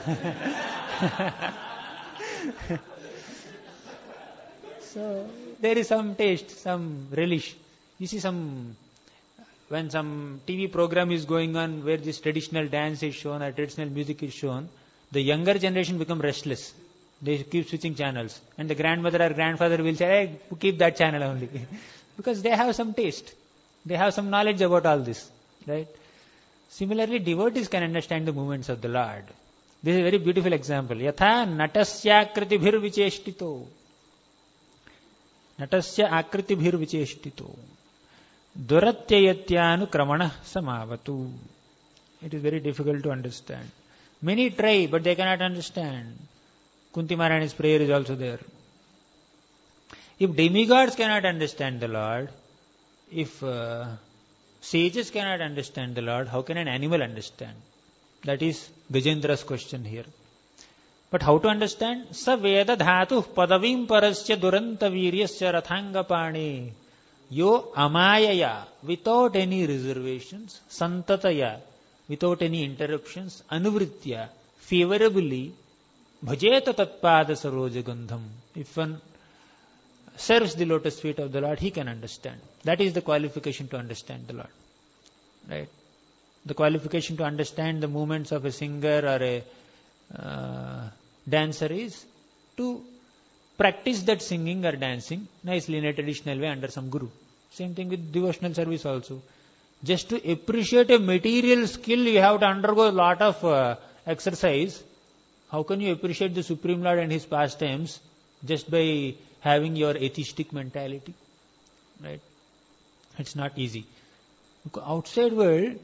So, there is some taste, some relish. You see some, when some T V program is going on where this traditional dance is shown or traditional music is shown, the younger generation become restless. They keep switching channels. And the grandmother or grandfather will say, hey, keep that channel only. Because they have some taste. They have some knowledge about all this. Right? Similarly, devotees can understand the movements of the Lord. This is a very beautiful example. Yatha natasya akritibhir vicheshtito. Natasya akritibhir vicheshtito. Duratyayatya kramana samavatu. It is very difficult to understand. Many try, but they cannot understand. Kunti Maharani's prayer is also there. If demigods cannot understand the Lord, if uh, sages cannot understand the Lord, how can an animal understand? That is Gajendra's question here. But how to understand? Sa veda dhatu padavim parasya duranta viryasya rathanga pani yo amayaya, without any reservations, santataya, without any interruptions, anuvritya, favorably, bhajeta tatpada saroja gandham. If one serves the lotus feet of the Lord, he can understand. That is the qualification to understand the Lord. Right? The qualification to understand the movements of a singer or a uh, dancer is to practice that singing or dancing nicely in a traditional way under some guru. Same thing with devotional service also. Just to appreciate a material skill, you have to undergo a lot of uh, exercise. How can you appreciate the Supreme Lord and His pastimes just by having your atheistic mentality? Right? It's not easy. Outside world,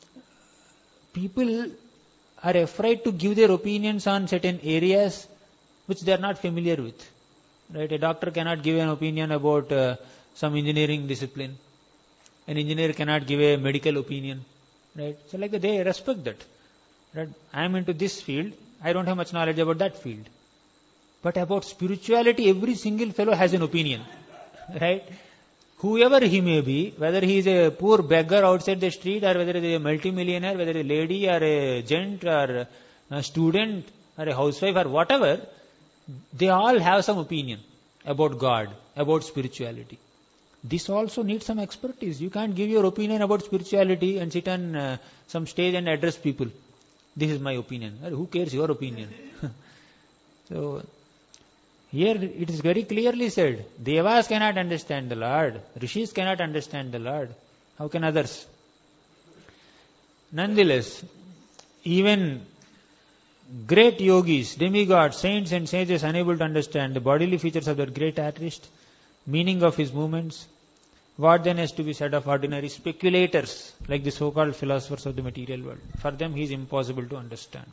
people are afraid to give their opinions on certain areas which they are not familiar with. Right? A doctor cannot give an opinion about uh, some engineering discipline. An engineer cannot give a medical opinion. Right? So like they respect that. Right? I am into this field. I don't have much knowledge about that field. But about spirituality, every single fellow has an opinion. Right? Whoever he may be, whether he is a poor beggar outside the street or whether he is a multimillionaire, whether a lady or a gent or a student or a housewife or whatever, they all have some opinion about God, about spirituality. This also needs some expertise. You can't give your opinion about spirituality and sit on uh, some stage and address people. This is my opinion. Who cares your opinion? So, here it is very clearly said, Devas cannot understand the Lord, Rishis cannot understand the Lord. How can others? Nonetheless, even great yogis, demigods, saints and sages unable to understand the bodily features of that great artist, meaning of his movements, what then has to be said of ordinary speculators, like the so-called philosophers of the material world? For them, he is impossible to understand.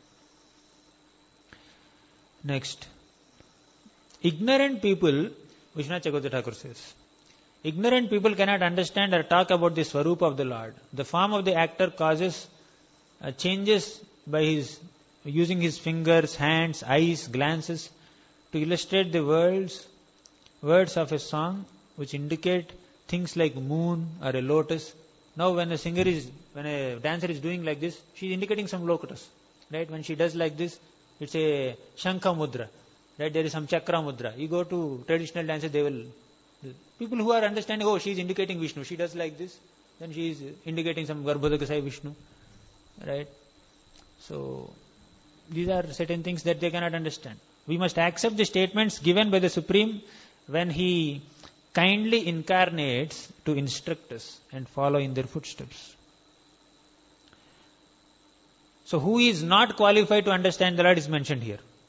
Next. Ignorant people, Vishwanath Chakravarti Thakur says, ignorant people cannot understand or talk about the Swarupa of the Lord. The form of the actor causes uh, changes by his using his fingers, hands, eyes, glances to illustrate the words, words of a song which indicate things like moon or a lotus. Now when a singer is, when a dancer is doing like this, she is indicating some lotus. Right? When she does like this, it's a Shankha Mudra. Right? There is some Chakra Mudra. You go to traditional dances, they will, people who are understanding, oh, she is indicating Vishnu. She does like this. Then she is indicating some Garbhodakasai Vishnu. Right? So, these are certain things that they cannot understand. We must accept the statements given by the Supreme when He kindly incarnates to instruct us and follow in their footsteps. So who is not qualified to understand the Lord is mentioned here.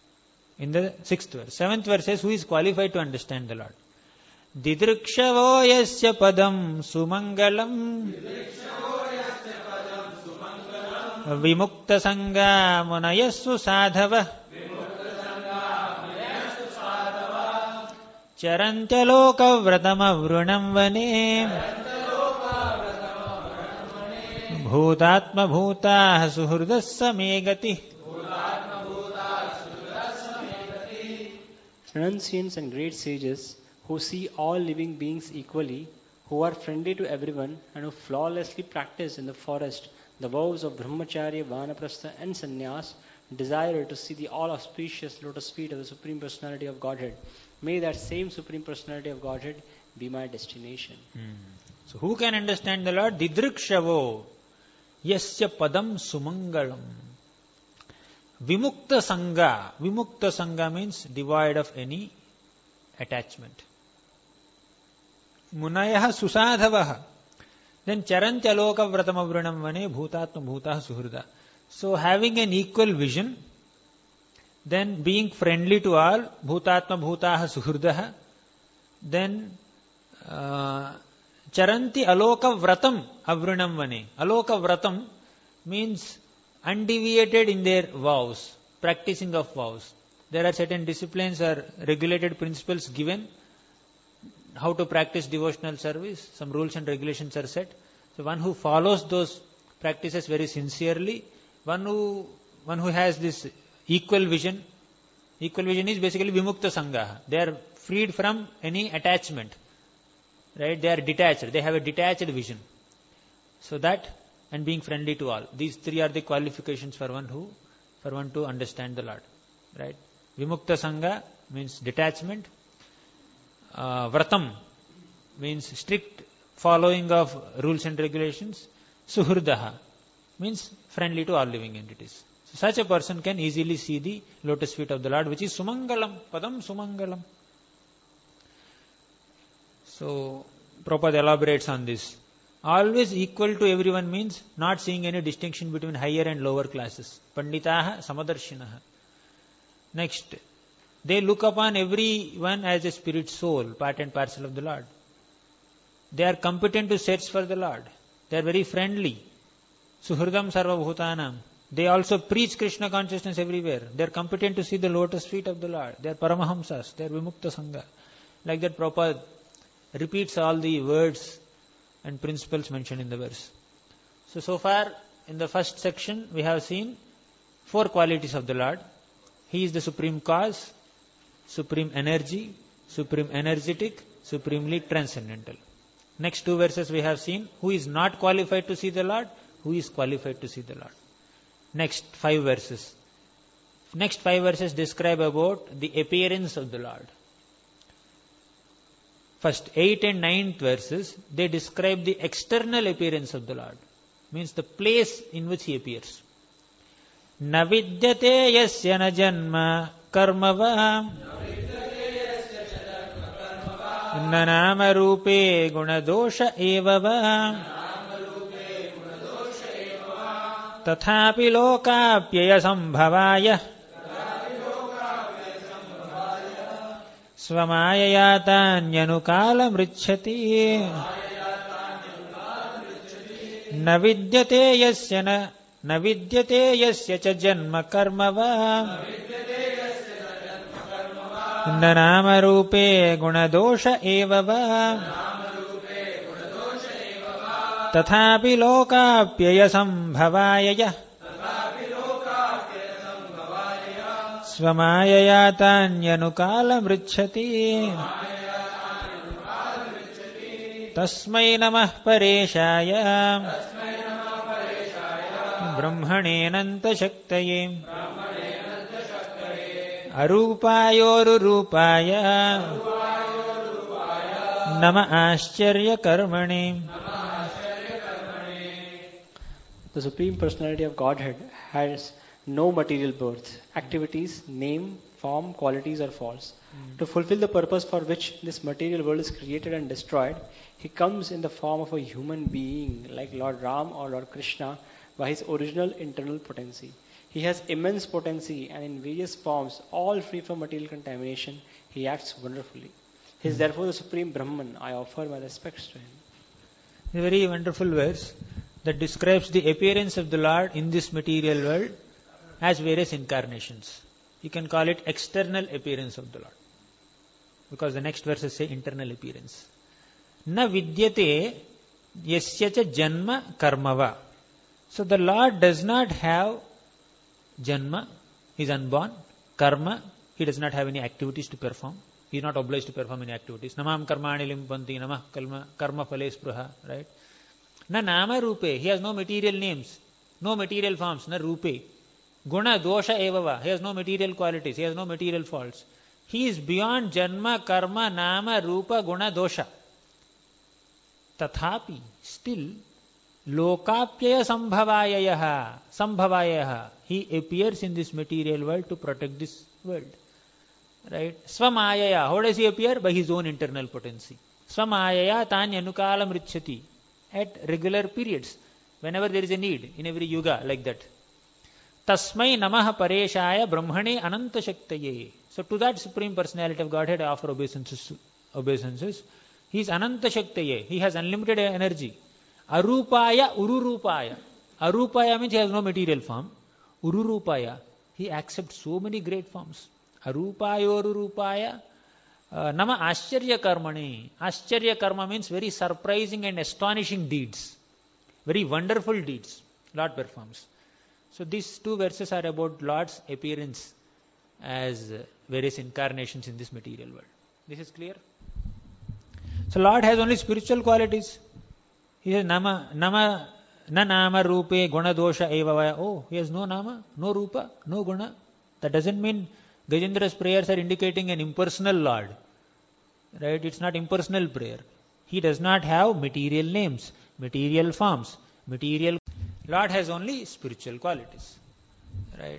in the sixth verse. Seventh verse says, who is qualified to understand the Lord? Didrikshavo yasya padam sumangalam vimukta sangha munayassu sadhava charantya loka vratama vrunam vane bhutatma bhutah suhrdassa megati. Renunciants and great sages who see all living beings equally, who are friendly to everyone, and who flawlessly practice in the forest the vows of brahmacharya, vanaprastha and sannyas, desire to see the all-auspicious lotus feet of the Supreme Personality of Godhead. May that same Supreme Personality of Godhead be my destination. Hmm. So who can understand the Lord? Didrikshavo yasya padam sumangalam vimukta sangha. Vimukta sangha means devoid of any attachment. Munayah susadhavaha. Then charantya loka vratama vranam vane bhutatma bhutah suhrda. So having an equal vision, then being friendly to all, bhutatma bhutah suhrdah, then uh, charanti aloka vratam avranam vane. Aloka vratam means undeviated in their vows, practicing of vows. There are certain disciplines or regulated principles given how to practice devotional service. Some rules and regulations are set. So one who follows those practices very sincerely, one who one who has this equal vision. Equal vision is basically vimukta sangha. They are freed from any attachment. Right? They are detached. They have a detached vision. So that and being friendly to all. These three are the qualifications for one who for one to understand the Lord. Right? Vimukta sangha means detachment. Uh, vratam means strict following of rules and regulations. Suhrdaha means friendly to all living entities. So such a person can easily see the lotus feet of the Lord, which is sumangalam, padam sumangalam. So Prabhupada elaborates on this. Always equal to everyone means not seeing any distinction between higher and lower classes. Panditaha samadarshinaha. Next, they look upon everyone as a spirit soul, part and parcel of the Lord. They are competent to search for the Lord. They are very friendly. Suhridam sarva bhutanam. They also preach Krishna consciousness everywhere. They are competent to see the lotus feet of the Lord. They are paramahamsas. They are vimukta sangha. Like that Prabhupada repeats all the words and principles mentioned in the verse. So, so far in the first section we have seen four qualities of the Lord. He is the supreme cause, supreme energy, supreme energetic, supremely transcendental. Next two verses we have seen who is not qualified to see the Lord, who is qualified to see the Lord. Next five verses. Next five verses describe about the appearance of the Lord. First eight and ninth verses, they describe the external appearance of the Lord. Means the place in which He appears. Navidyate yasya na janma karmava nanama rupe gunadosha evava tathapi lokapyaya sambhavaya svamaya mrichati navidyate yasya na navidyate yasya cha janma karmava nanama rupe gunadosha evava tathapi lokapyaya sambhavaya svamaya tanyanukala mrichati tasmai namah pareshaya brahmanenanta shaktaye arupayorurupaya nama ascharya karmane. The Supreme Personality of Godhead has no material birth, activities, name, form, qualities are false. Mm. To fulfill the purpose for which this material world is created and destroyed, He comes in the form of a human being like Lord Ram or Lord Krishna by His original internal potency. He has immense potency and in various forms, all free from material contamination, he acts wonderfully. He is therefore the Supreme Brahman. I offer my respects to him. A very wonderful verse that describes the appearance of the Lord in this material world as various incarnations. You can call it external appearance of the Lord, because the next verses say internal appearance. Na vidyate yasya janma karmava. So the Lord does not have janma, he is unborn. Karma, he does not have any activities to perform. He is not obliged to perform any activities. Namam karmani limpanti, namah karma, karma phale spruha, right? Na nama rupe, he has no material names, no material forms, na rupe. Guna dosha evava, he has no material qualities, he has no material faults. He is beyond janma, karma, nama, rupa, guna, dosha. Tathapi, still, lokapyaya sambhavayayaha, sambhavayayaha, he appears in this material world to protect this world. Right? Swamayaya, how does he appear? By his own internal potency. Swamayaya tanya anukalam richati, at regular periods, whenever there is a need, in every yuga, like that. Tasmai namaha pareshaya brahmane ananta shaktaye. So to that Supreme Personality of Godhead I offer obeisances. obeisances. He is ananta shaktaye. He has unlimited energy. Arupaya ururupaya. Arupaya means he has no material form. Ururupaya, he accepts so many great forms. Arupaya ururupaya. Uh, nama ascharya karmani. Ascharya karma means very surprising and astonishing deeds. Very wonderful deeds Lord performs. So these two verses are about Lord's appearance as various incarnations in this material world. This is clear? So Lord has only spiritual qualities. He has nama, nama, na nama rupe guna dosha evavaya. Oh, he has no nama, no rupa, no guna. That doesn't mean Gajendra's prayers are indicating an impersonal Lord. Right? It's not impersonal prayer. He does not have material names, material forms, material. Lord has only spiritual qualities. Right?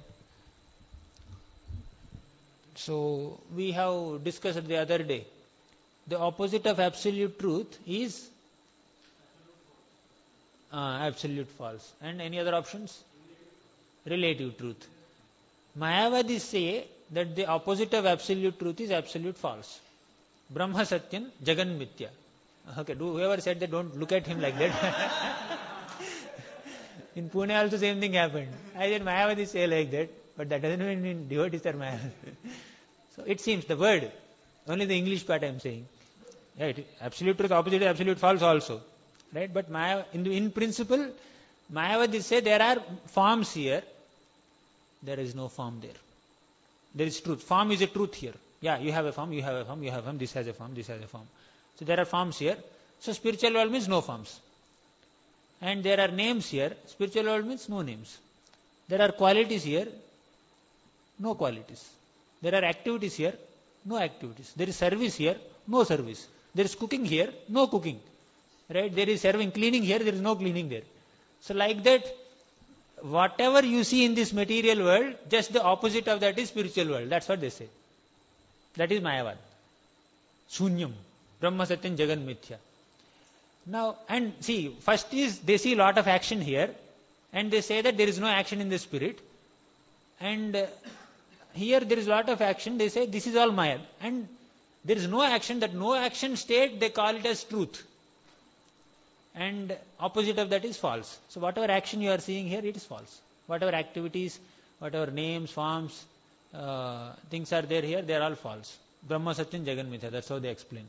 So we have discussed the other day. The opposite of absolute truth is uh, absolute false. And any other options? Relative truth. Mayavadis say that the opposite of absolute truth is absolute false. Brahma Satyam, Jagan Mithya. Okay, do, whoever said that, don't look at him like that. In Pune also same thing happened. I said Mayavadis say like that, but that doesn't mean devotees are Mayavadis. So it seems the word, only the English part I am saying. Right? Absolute truth, opposite is absolute false also. Right? But Maya, in, in principle, Mayavadis say there are forms here. There is no form there. There is truth. Form is a truth here. Yeah, you have a form, you have a form, you have a form, this has a form, this has a form. So there are forms here. So spiritual world means no forms. And there are names here. Spiritual world means no names. There are qualities here, no qualities. There are activities here, no activities. There is service here, no service. There is cooking here, no cooking. Right? There is serving, cleaning here, there is no cleaning there. So like that, whatever you see in this material world, just the opposite of that is spiritual world. That's what they say. That is Mayavad. Shunyam. Brahma Satyam Jagan Mithya. Now, and see, first is they see a lot of action here, and they say that there is no action in the spirit. And uh, here there is a lot of action, they say this is all Maya. And there is no action, that no action state, they call it as truth. And opposite of that is false. So whatever action you are seeing here, it is false. Whatever activities, whatever names, forms, uh, things are there here, they are all false. Brahma Satyam Jagan Mithya, that's how they explain.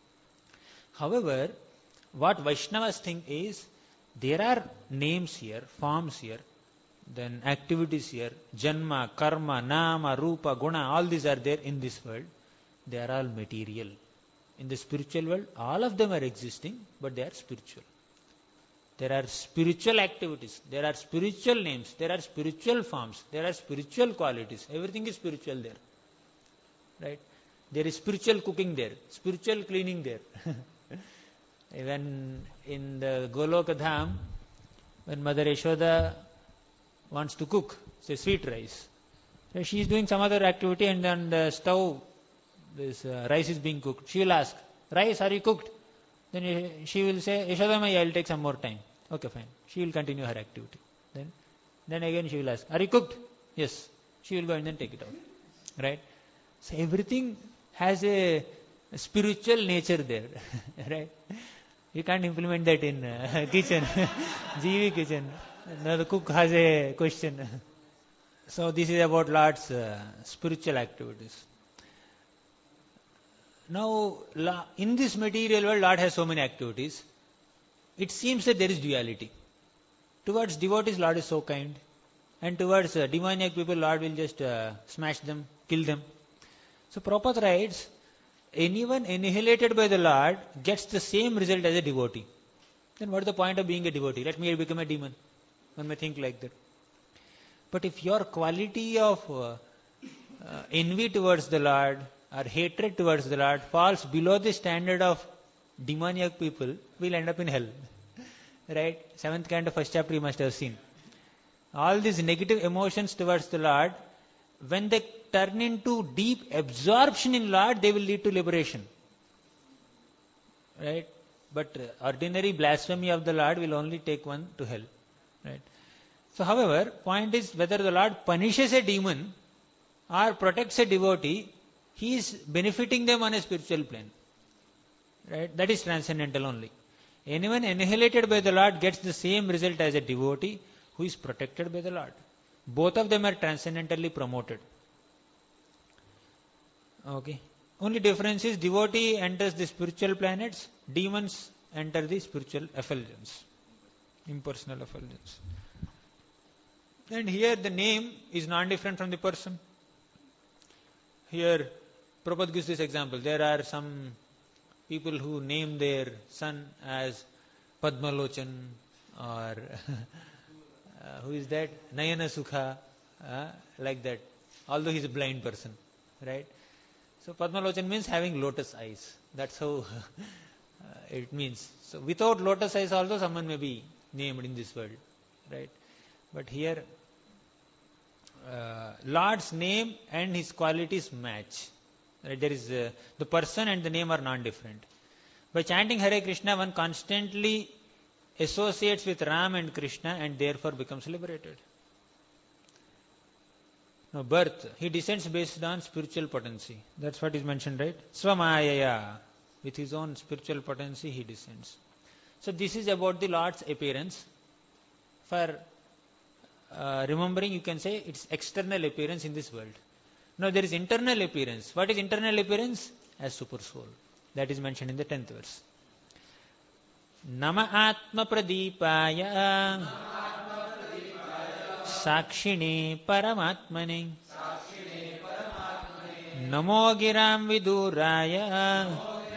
However, what Vaishnavas think is, there are names here, forms here, then activities here, Janma, Karma, Nama, Rupa, Guna, all these are there in this world. They are all material. In the spiritual world, all of them are existing, but they are spiritual. There are spiritual activities, there are spiritual names, there are spiritual forms, there are spiritual qualities. Everything is spiritual there. Right? There is spiritual cooking there, spiritual cleaning there. Even in the Goloka Dham, when Mother Yashoda wants to cook, say sweet rice, so she is doing some other activity, and on the stove, this uh, rice is being cooked. She will ask, rice, are you cooked? Then she will say, Yashoda Mai, I will take some more time. Okay, fine. She will continue her activity. Then Then again she will ask, are you cooked? Yes. She will go and then take it out. Right? So everything has a spiritual nature there. Right? You can't implement that in uh, kitchen. G V kitchen. Now the cook has a question. So this is about Lord's uh, spiritual activities. Now, in this material world, Lord has so many activities. It seems that there is duality. Towards devotees, Lord is so kind. And towards uh, demoniac people, Lord will just uh, smash them, kill them. So Prabhupada writes, anyone annihilated by the Lord gets the same result as a devotee. Then what is the point of being a devotee? Let me become a demon. One may think like that. But if your quality of uh, uh, envy towards the Lord or hatred towards the Lord falls below the standard of demoniac people, will end up in hell. Right? Seventh canto, first chapter you must have seen. All these negative emotions towards the Lord, when they turn into deep absorption in Lord, they will lead to liberation. Right? But uh, ordinary blasphemy of the Lord will only take one to hell. Right? So, however, point is whether the Lord punishes a demon or protects a devotee, he is benefiting them on a spiritual plane. Right? That is transcendental only. Anyone annihilated by the Lord gets the same result as a devotee who is protected by the Lord. Both of them are transcendentally promoted. Okay. Only difference is devotee enters the spiritual planets, demons enter the spiritual effulgence, impersonal effulgence. And here the name is non-different from the person. Here Prabhupada gives this example. There are some people who name their son as Padmalochan or uh, who is that? Nayana Sukha, uh, like that. Although he is a blind person, right? So Padmalochan means having lotus eyes. That's how uh, it means. So without lotus eyes also someone may be named in this world, right? But here uh, Lord's name and his qualities match. Right? There is uh, the person and the name are non-different. By chanting Hare Krishna, one constantly associates with Ram and Krishna and therefore becomes liberated. Now, birth, he descends based on spiritual potency. That's what is mentioned, right? Swamayaya, with his own spiritual potency, he descends. So, this is about the Lord's appearance. For uh, remembering, you can say it's external appearance in this world. Now, there is internal appearance. What is internal appearance? As super soul. That is mentioned in the tenth verse. Nama Atma Pradipaya Sakshine Paramatmane Namo Giram Viduraya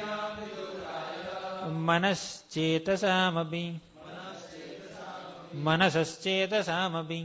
Manascetasamabi Manasascetasamabi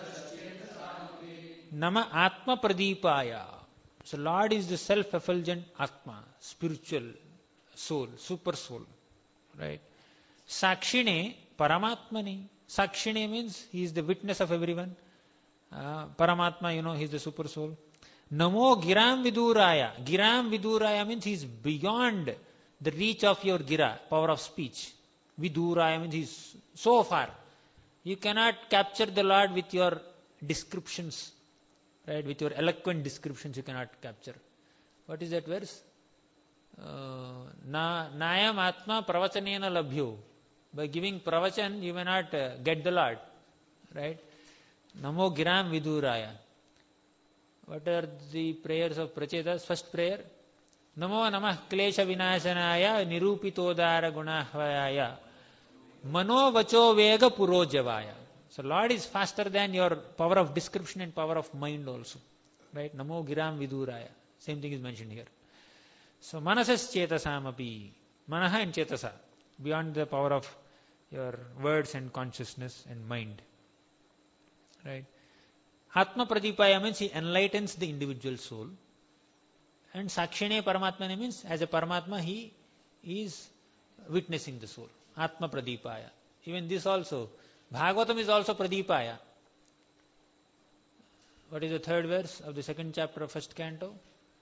Nama Atma Pradipaya. So Lord is the self-effulgent Atma, spiritual soul, super soul. Right? Sakshine Paramatmani. Sakshine means he is the witness of everyone. Uh, Paramatma, you know, he is the super soul. Namo Giram Viduraya. Giram Viduraya means he is beyond the reach of your gira, power of speech. Viduraya means he is so far. You cannot capture the Lord with your descriptions. Right? With your eloquent descriptions you cannot capture. What is that verse? Uh, na Nayam Atma Pravachanena Labhyo. By giving pravachan, you may not uh, get the Lord. Right? Namo Giram Viduraya. What are the prayers of Prachetas? First prayer. Namo Namah Klesha Vinashanaya Nirupitodara Gunahvayaya Mano Vacho Vega Purojavaya. So Lord is faster than your power of description and power of mind also. Right? Namo Giram Viduraya. Same thing is mentioned here. So Manasas Chetasamapi. Manaha and Chetasa. Beyond the power of your words and consciousness and mind. Right? Atma Pradipaya means he enlightens the individual soul. And Sakshine Paramatmane means as a Paramatma he is witnessing the soul. Atma Pradipaya. Even this also. Bhagavatam is also Pradipaya. What is the third verse of the second chapter of first canto?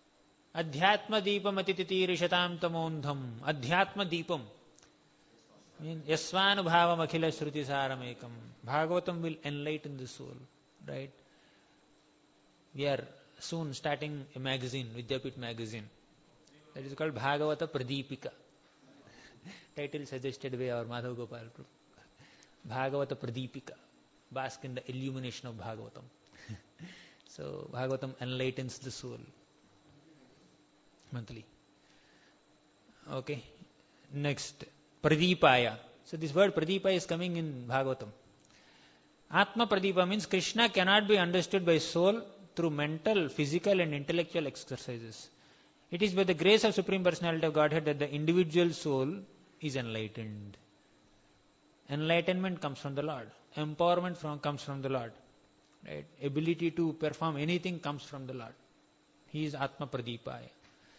Adhyatma Deepam Atititi Rishatam Tamondham. Adhyatma Deepam. I mean, Yasvanubhavam Akhila Shruti Saramekam. Bhagavatam will enlighten the soul, right? We are soon starting a magazine, Vidyapit magazine. That is called Bhagavata Pradipika. Title suggested by our Madhav Gopal Prabhu. Bhagavata Pradipika. Bask in the illumination of Bhagavatam. So Bhagavatam enlightens the soul. Monthly. Okay. Next. Pradipaya. So this word Pradipa is coming in Bhagavatam. Atma Pradipa means Krishna cannot be understood by soul through mental, physical and intellectual exercises. It is by the grace of Supreme Personality of Godhead that the individual soul is enlightened. Enlightenment comes from the Lord. Empowerment from, comes from the Lord. Right? Ability to perform anything comes from the Lord. He is Atma Pradipaya.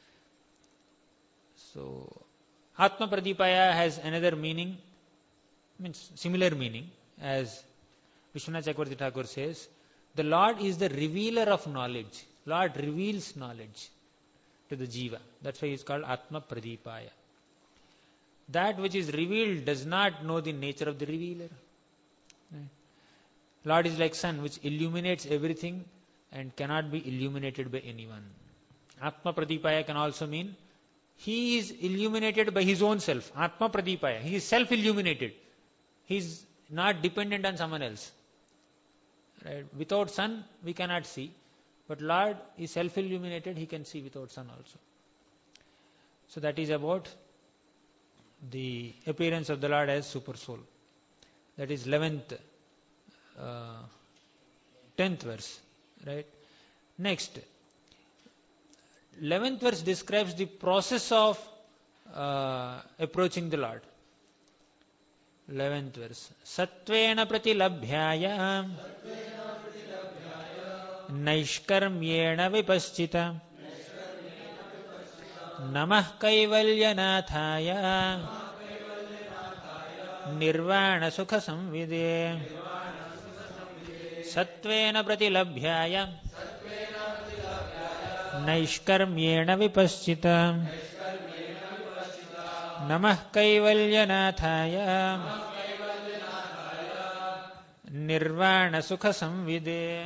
So, Atma Pradipaya has another meaning, means similar meaning, as Vishwanath Chakravarti Thakur says, the Lord is the revealer of knowledge. Lord reveals knowledge to the jiva. That's why he is called Atma Pradipaya. That which is revealed does not know the nature of the revealer. Right? Lord is like sun which illuminates everything and cannot be illuminated by anyone. Atma Pradipaya can also mean he is illuminated by his own self. Atma Pradipaya. He is self-illuminated. He is not dependent on someone else. Right? Without sun, we cannot see. But Lord is self-illuminated. He can see without sun also. So that is about the appearance of the Lord as Super Soul. That is eleventh, uh, tenth verse. Right? Next. eleventh verse describes the process of uh, approaching the Lord. eleventh verse. Satvena pratilabhyaya Naishkarmyena vipaschita Namah kaivalyanathaya Nirvana sukha samvide. Satvena pratilabhyaya Naishkarmyena vipaschita Namah kaivalyanathaya Nirvana sukha samvide.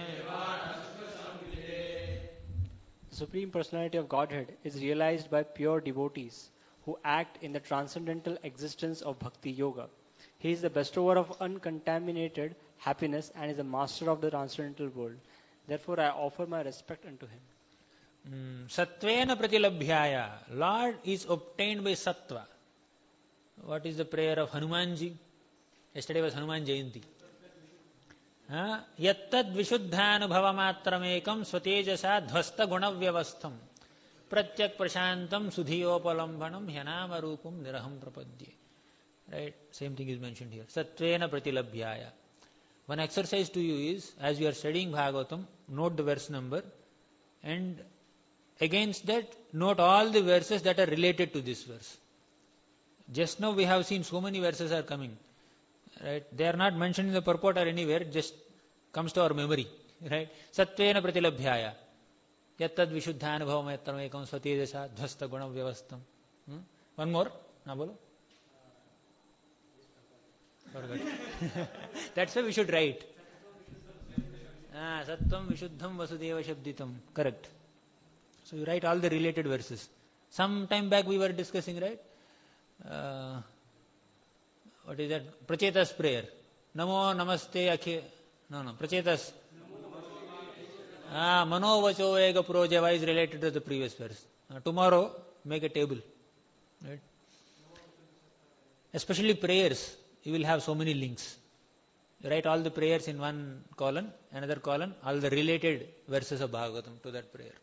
The Supreme Personality of Godhead is realized by pure devotees who act in the transcendental existence of Bhakti Yoga. He is the bestower of uncontaminated happiness and is the master of the transcendental world. Therefore, I offer my respect unto him. Mm, Satvena pratilabhyaya. Lord is obtained by sattva. What is the prayer of Hanumanji? Yesterday was Hanuman Jayanti. Yattad vishuddhanubhavamatramekam swatejasa dhvasta gunavyavastham pratyak prashantam sudhiyopalambanam hyanama rupam niraham prapadye. Right? Same thing is mentioned here. Satvena pratilabhyaya. One exercise to you is, as you are studying Bhagavatam, note the verse number and against that note all the verses that are related to this verse. Just now we have seen so many verses are coming. Right? They are not mentioned in the purport or anywhere, just comes to our memory. Right? Satvena pratilabhyaya. Yattad vishuddhanubhavamatramekam swatejasa dhvasta gunavyavastham. Hmm? One more? Na bolo? Forgot. That's why we should write. Ah, Sattvam Vishuddham Vasudeva Shabditam. Correct. So you write all the related verses. Some time back we were discussing, right? Uh, what is that? Prachetas prayer. Namo Namaste Akhe. No, no. Prachetas. Ah, Mano Vacho Ega Projava is related to the previous verse. Uh, tomorrow, make a table. Right? Especially prayers. You will have so many links. You write all the prayers in one column, another column, all the related verses of Bhagavatam to that prayer.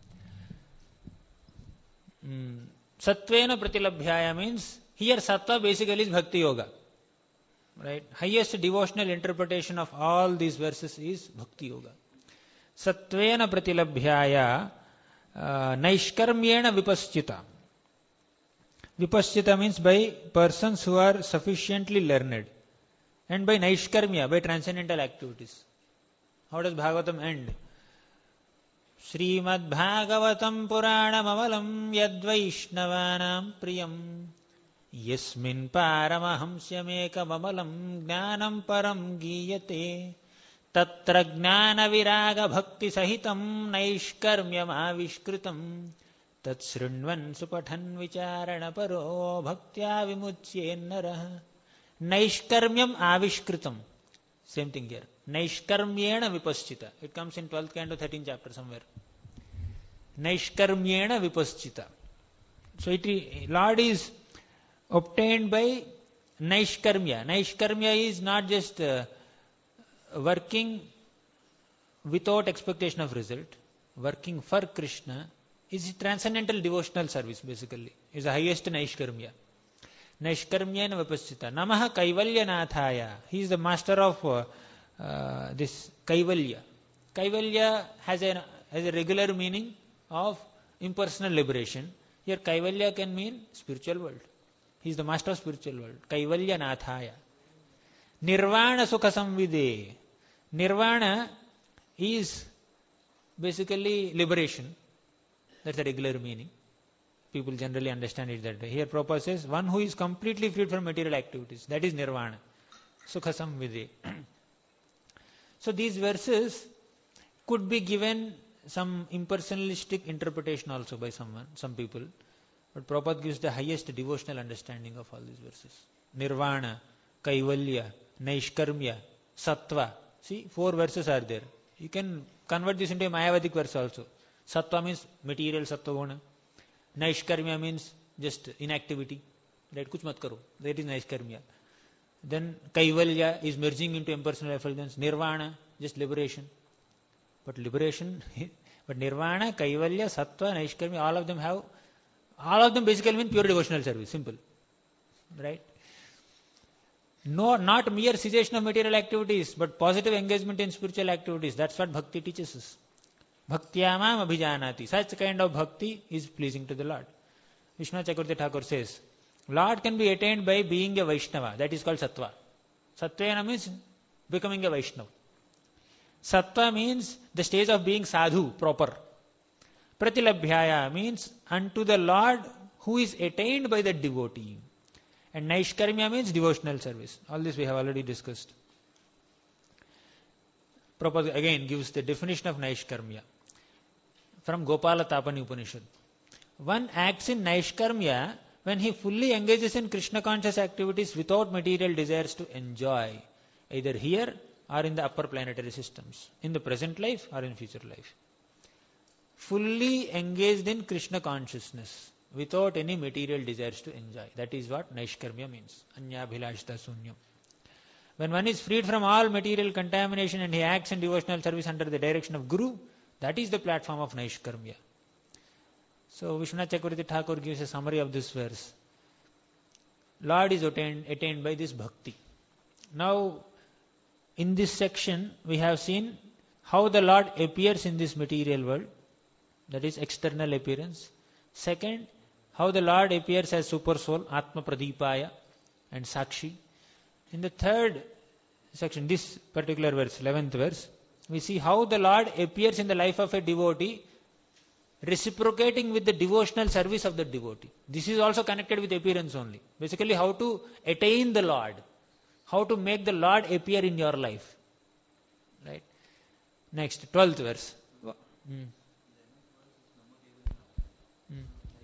Mm. Satvena pratilabhyaya means, here sattva basically is bhakti yoga. Right? Highest devotional interpretation of all these verses is bhakti yoga. Satvena pratilabhyaya uh, naishkarmyena vipaschita. Vipaschita means by persons who are sufficiently learned. And by naishkarmya, by transcendental activities. How does Bhagavatam end? Srimad Bhagavatam Puranam Amalam Yadvaishnavanam Priyam Yasmin paramahamsyamekamalam jnanam param giyate tatra jnana viraga bhakti sahitam naishkarmyam avishkritam tat srinvan supathan vicharana paro bhaktya vimucyen narah. Naishkarmyam avishkritam. Same thing here. Naishkarmyena vipaschita. It comes in twelfth canto, thirteenth chapter somewhere. Naishkarmyena vipaschita. So it, Lord is obtained by Naishkarmya. Naishkarmya is not just uh, working without expectation of result. Working for Krishna is transcendental devotional service basically. Is the highest Naishkarmya. Naishkarmyena vipaschita. Namaha Kaivalyanathaya. He is the master of uh, uh, this Kaivalya. Kaivalya has a, has a regular meaning of impersonal liberation. Here Kaivalya can mean spiritual world. He is the master of spiritual world. Kaivalyanathaya. Nirvana Sukha Samvide. Nirvana is basically liberation. That's the regular meaning. People generally understand it that way. Here Prabhupada says, one who is completely freed from material activities. That is Nirvana. Sukha Samvide. So these verses could be given some impersonalistic interpretation also by someone, some people. But Prabhupada gives the highest devotional understanding of all these verses. Nirvana, Kaivalya, Naishkarmya, Sattva. See, four verses are there. You can convert this into a Mayavadic verse also. Sattva means material Sattva Guna. Naishkarmya means just inactivity. Right? Kuch mat karo. That is Naishkarmya. Then Kaivalya is merging into impersonal effulgence. Nirvana, just liberation. But liberation, but Nirvana, Kaivalya, Sattva, Naishkarmya, all of them have, all of them basically mean pure devotional service. Simple. Right? No, not mere cessation of material activities, but positive engagement in spiritual activities. That's what bhakti teaches us. Bhaktyamam abhijanati. Such kind of bhakti is pleasing to the Lord. Vishwanath Chakravarti Thakur says, Lord can be attained by being a Vaishnava. That is called Sattva. Sattvena means becoming a Vaishnava. Sattva means the stage of being sadhu, proper. Pratilabhyaya means unto the Lord who is attained by the devotee. And Naishkarmya means devotional service. All this we have already discussed. Prabhupada again gives the definition of Naishkarmya from Gopala Tapani Upanishad. One acts in Naishkarmya when he fully engages in Krishna conscious activities without material desires to enjoy, either here or in the upper planetary systems, in the present life or in future life. Fully engaged in Krishna consciousness without any material desires to enjoy. That is what Naishkarmya means. Anyabhilashta sunyam. When one is freed from all material contamination and he acts in devotional service under the direction of Guru, that is the platform of Naishkarmya. So Vishwanath Chakravarti Thakur gives a summary of this verse. Lord is attained, attained by this bhakti. Now, in this section, we have seen how the Lord appears in this material world, that is external appearance. Second, how the Lord appears as super soul, Atma Pradipaya and Sakshi. In the third section, this particular verse, eleventh verse, we see how the Lord appears in the life of a devotee, reciprocating with the devotional service of the devotee. This is also connected with appearance only. Basically, how to attain the Lord. How to make the Lord appear in your life. Right? Next, twelfth verse. Hmm. Hmm.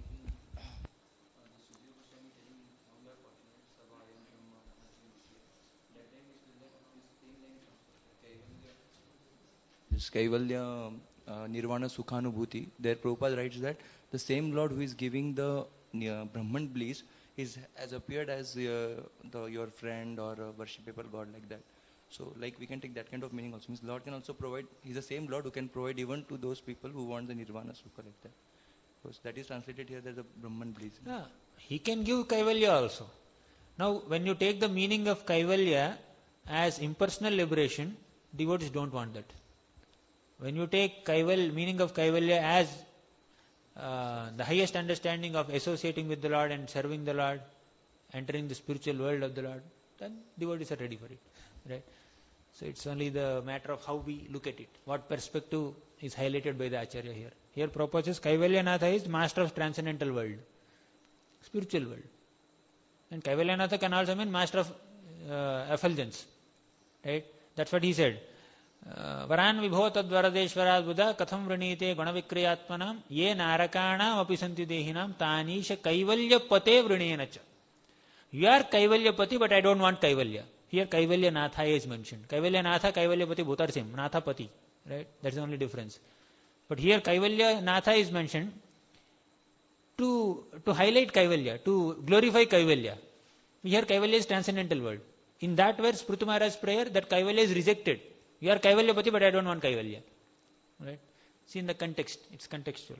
This Kaivalya uh, Nirvana Sukhanubhuti, there Prabhupada writes that the same Lord who is giving the uh, Brahman bliss is has appeared as uh, the, your friend or a worshipable God like that. So like we can take that kind of meaning also. Means Lord can also provide, He's the same Lord who can provide even to those people who want the Nirvana Sukha like that. Because that is translated here as the Brahman bliss. Yeah, He can give Kaivalya also. Now when you take the meaning of Kaivalya as impersonal liberation, devotees don't want that. When you take Kaival, meaning of Kaivalya as uh, the highest understanding of associating with the Lord and serving the Lord, entering the spiritual world of the Lord, then devotees are ready for it. Right? So it's only the matter of how we look at it. What perspective is highlighted by the Acharya here. Here Prabhupada says Kaivalyanatha is master of transcendental world, spiritual world. And Kaivalyanatha can also mean master of uh, effulgence. Right? That's what he said. Varan vibho tadvaradeshvarat buddha katham vrinite gunavikriyatmanam ye narakanam api santi dehinam tanisha kaivalya pate vrinenacha. You are Kaivalya Pati, but I don't want Kaivalya. Here Kaivalya Natha is mentioned. Kaivalya Natha, Kaivalya Pati, both are same. Natha Pati. Right? That's the only difference. But here Kaivalya Natha is mentioned to, to highlight Kaivalya, to glorify Kaivalya. Here Kaivalya is transcendental world. In that verse, Prithu Maharaj's prayer, that Kaivalya is rejected. You are Kaivalya Pati, but I don't want Kaivalya. Right? See in the context, it's contextual.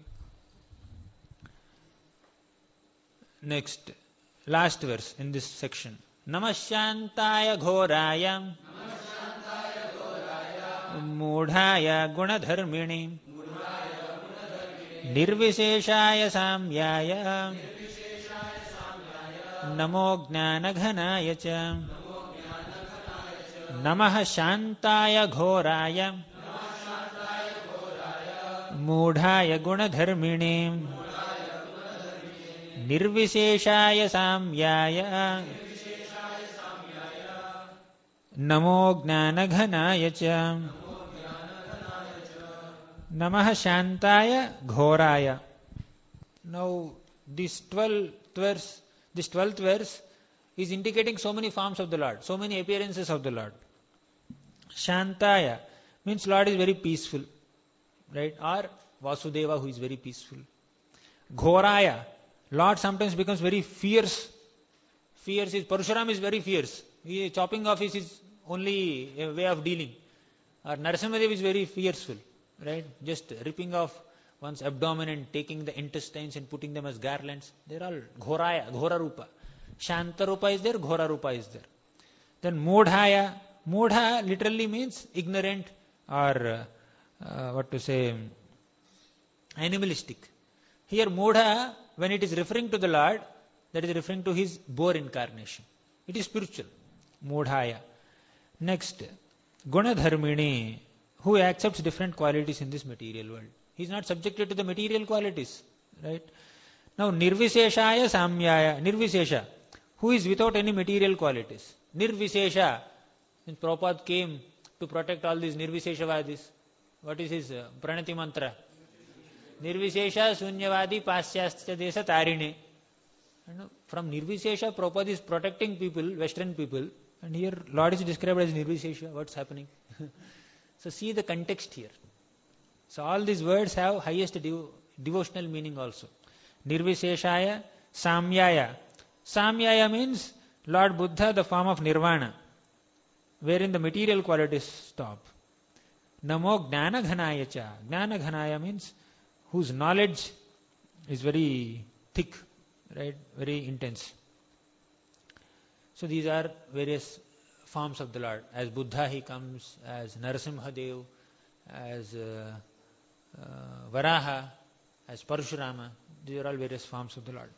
Next, last verse in this section. Namashantaya ghoraya Mudhaya gunadharmini Nirvisheshaya samyaya Namo gnanaghanaya cha Namah shantaya ghoraya Mudhaya gunadharmini Nirvisheshaya samyaya Namo gnanaghanaya cha Namah shantaya ghoraya. Now this twelfth verse, this twelfth verse is indicating so many forms of the Lord, so many appearances of the Lord. Shantaya means Lord is very peaceful, right? Or Vasudeva, who is very peaceful. Ghoraya, Lord sometimes becomes very fierce. Fierce is, Parshuram is very fierce. He, chopping off is his only a way of dealing. Or Narasimhadev is very fearful, right? Just ripping off one's abdomen and taking the intestines and putting them as garlands. They're all Ghoraya, Ghora Rupa. Shanta Rupa is there, Ghora Rupa is there. Then Mudhaya. Mudha literally means ignorant or uh, what to say, animalistic. Here Mudha, when it is referring to the Lord, that is referring to his boar incarnation. It is spiritual. Mudhaya. Next, Gunadharmini, who accepts different qualities in this material world. He is not subjected to the material qualities. Right? Now, Nirvisheshaya Samyaya. Nirvishesha, who is without any material qualities. Nirvishesha, when Prabhupada came to protect all these Nirvisheshavadis, what is his uh, Pranati mantra? Nirvishesha Sunyavadi Pasyastya Desa Tarine. From Nirvishesha, Prabhupada is protecting people, Western people, and here Lord is described as Nirvishesha. What's happening? So see the context here. So all these words have highest dev- devotional meaning also. Nirvisheshaya, Samyaya. Samyaya means Lord Buddha, the form of Nirvana, wherein the material qualities stop. Namo Gnanaghanaya cha. Gnanaghanaya means whose knowledge is very thick, right? Very intense. So these are various forms of the Lord. As Buddha he comes, as Narasimhadev, as uh, uh, Varaha, as Parashurama. These are all various forms of the Lord.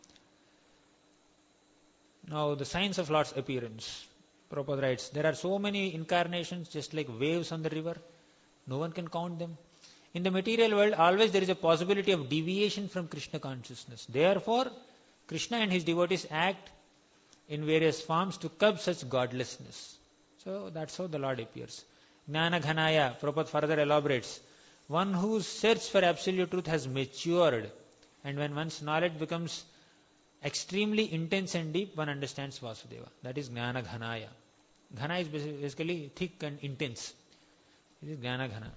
Now the signs of Lord's appearance. Prabhupada writes, there are so many incarnations just like waves on the river. No one can count them. In the material world, always there is a possibility of deviation from Krishna consciousness. Therefore, Krishna and his devotees act in various forms to curb such godlessness. So that's how the Lord appears. Jnana Ghanaya, Prabhupada further elaborates, one whose search for absolute truth has matured, and when one's knowledge becomes extremely intense and deep, one understands Vasudeva. That is Jnana Ghanaya. Ghana is basically thick and intense. It is Jnana Ghana.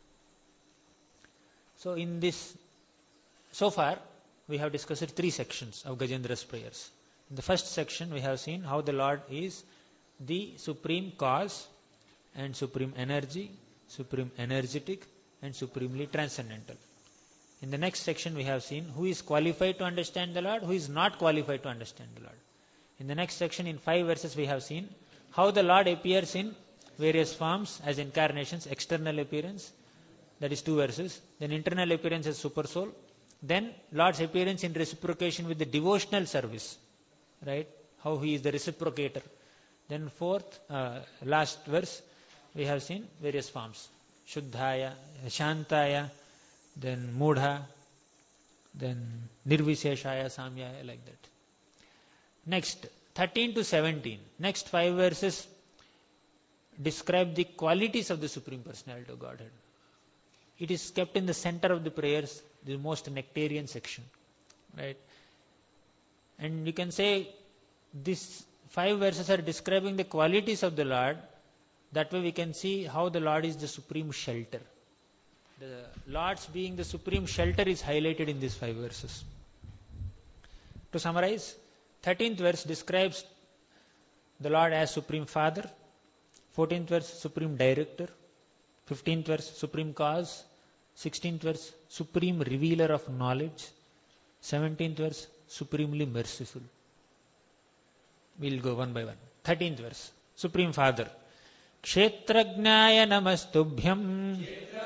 So in this, so far, we have discussed three sections of Gajendra's prayers. In the first section, we have seen how the Lord is the supreme cause and supreme energy, supreme energetic, and supremely transcendental. In the next section, we have seen who is qualified to understand the Lord, who is not qualified to understand the Lord. In the next section, in five verses, we have seen how the Lord appears in various forms as incarnations, external appearance, that is two verses. Then internal appearance as super soul. Then Lord's appearance in reciprocation with the devotional service, right? How he is the reciprocator. Then fourth, uh, last verse, we have seen various forms. Shuddhaya, Shantaya, then Mudha, then Nirvisheshaya, Samyaya, like that. Next, thirteen to seventeen. Next five verses describe the qualities of the Supreme Personality of Godhead. It is kept in the center of the prayers, the most nectarian section. Right? And you can say these five verses are describing the qualities of the Lord. That way we can see how the Lord is the supreme shelter. The Lord's being the supreme shelter is highlighted in these five verses. To summarize, thirteenth verse describes the Lord as Supreme Father, fourteenth verse Supreme Director, fifteenth verse Supreme Cause, sixteenth verse Supreme Revealer of Knowledge, seventeenth verse Supremely Merciful. We'll go one by one. thirteenth verse Supreme Father. Kshetragnaya namastubhyam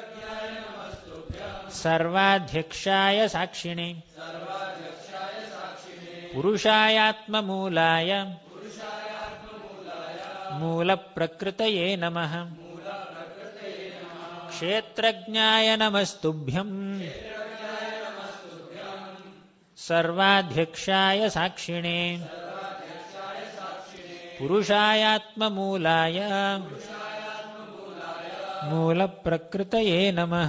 sarvadhyakshaya sakshine पुरुषायात्म मूलाय मूल प्रकृतये नमः क्षेत्रज्ञाय नमस्तुभ्यं सर्वाध्यक्षाय साक्षिणे पुरुषायात्म मूलाय मूल प्रकृतये नमः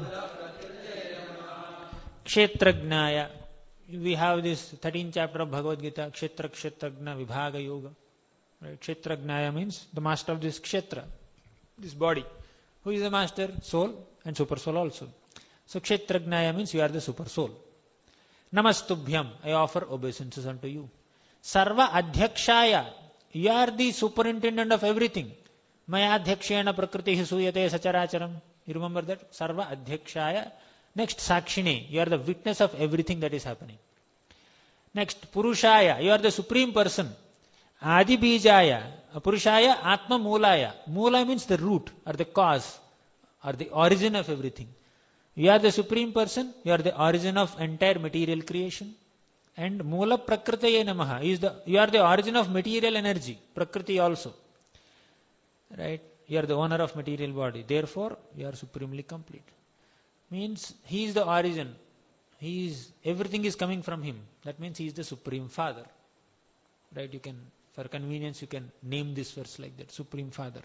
क्षेत्रज्ञाय. We have this thirteenth chapter of Bhagavad Gita, Kshetra Kshetragna Vibhaga Yoga. Right? Kshetragnaya means the master of this Kshetra, this body. Who is the master? Soul and super soul also. So Kshetragnaya means you are the super soul. Namastubhyam, I offer obeisances unto you. Sarva Adhyakshaya, you are the superintendent of everything. Maya Adhyakshayana Prakritihi Suyate Sacharacharam. You remember that? Sarva Adhyakshaya. Next, Sakshini, you are the witness of everything that is happening. Next, Purushaya, you are the supreme person. Adi Bijaya, Purushaya, Atma Mulaya. Mula means the root or the cause or the origin of everything. You are the supreme person, you are the origin of entire material creation. And Mula Prakritaye Namaha, is the, you are the origin of material energy, Prakriti also. Right? You are the owner of material body. Therefore, you are supremely complete. Means he is the origin. He is, everything is coming from him. That means he is the Supreme Father. Right? You can, for convenience, you can name this verse like that, Supreme Father.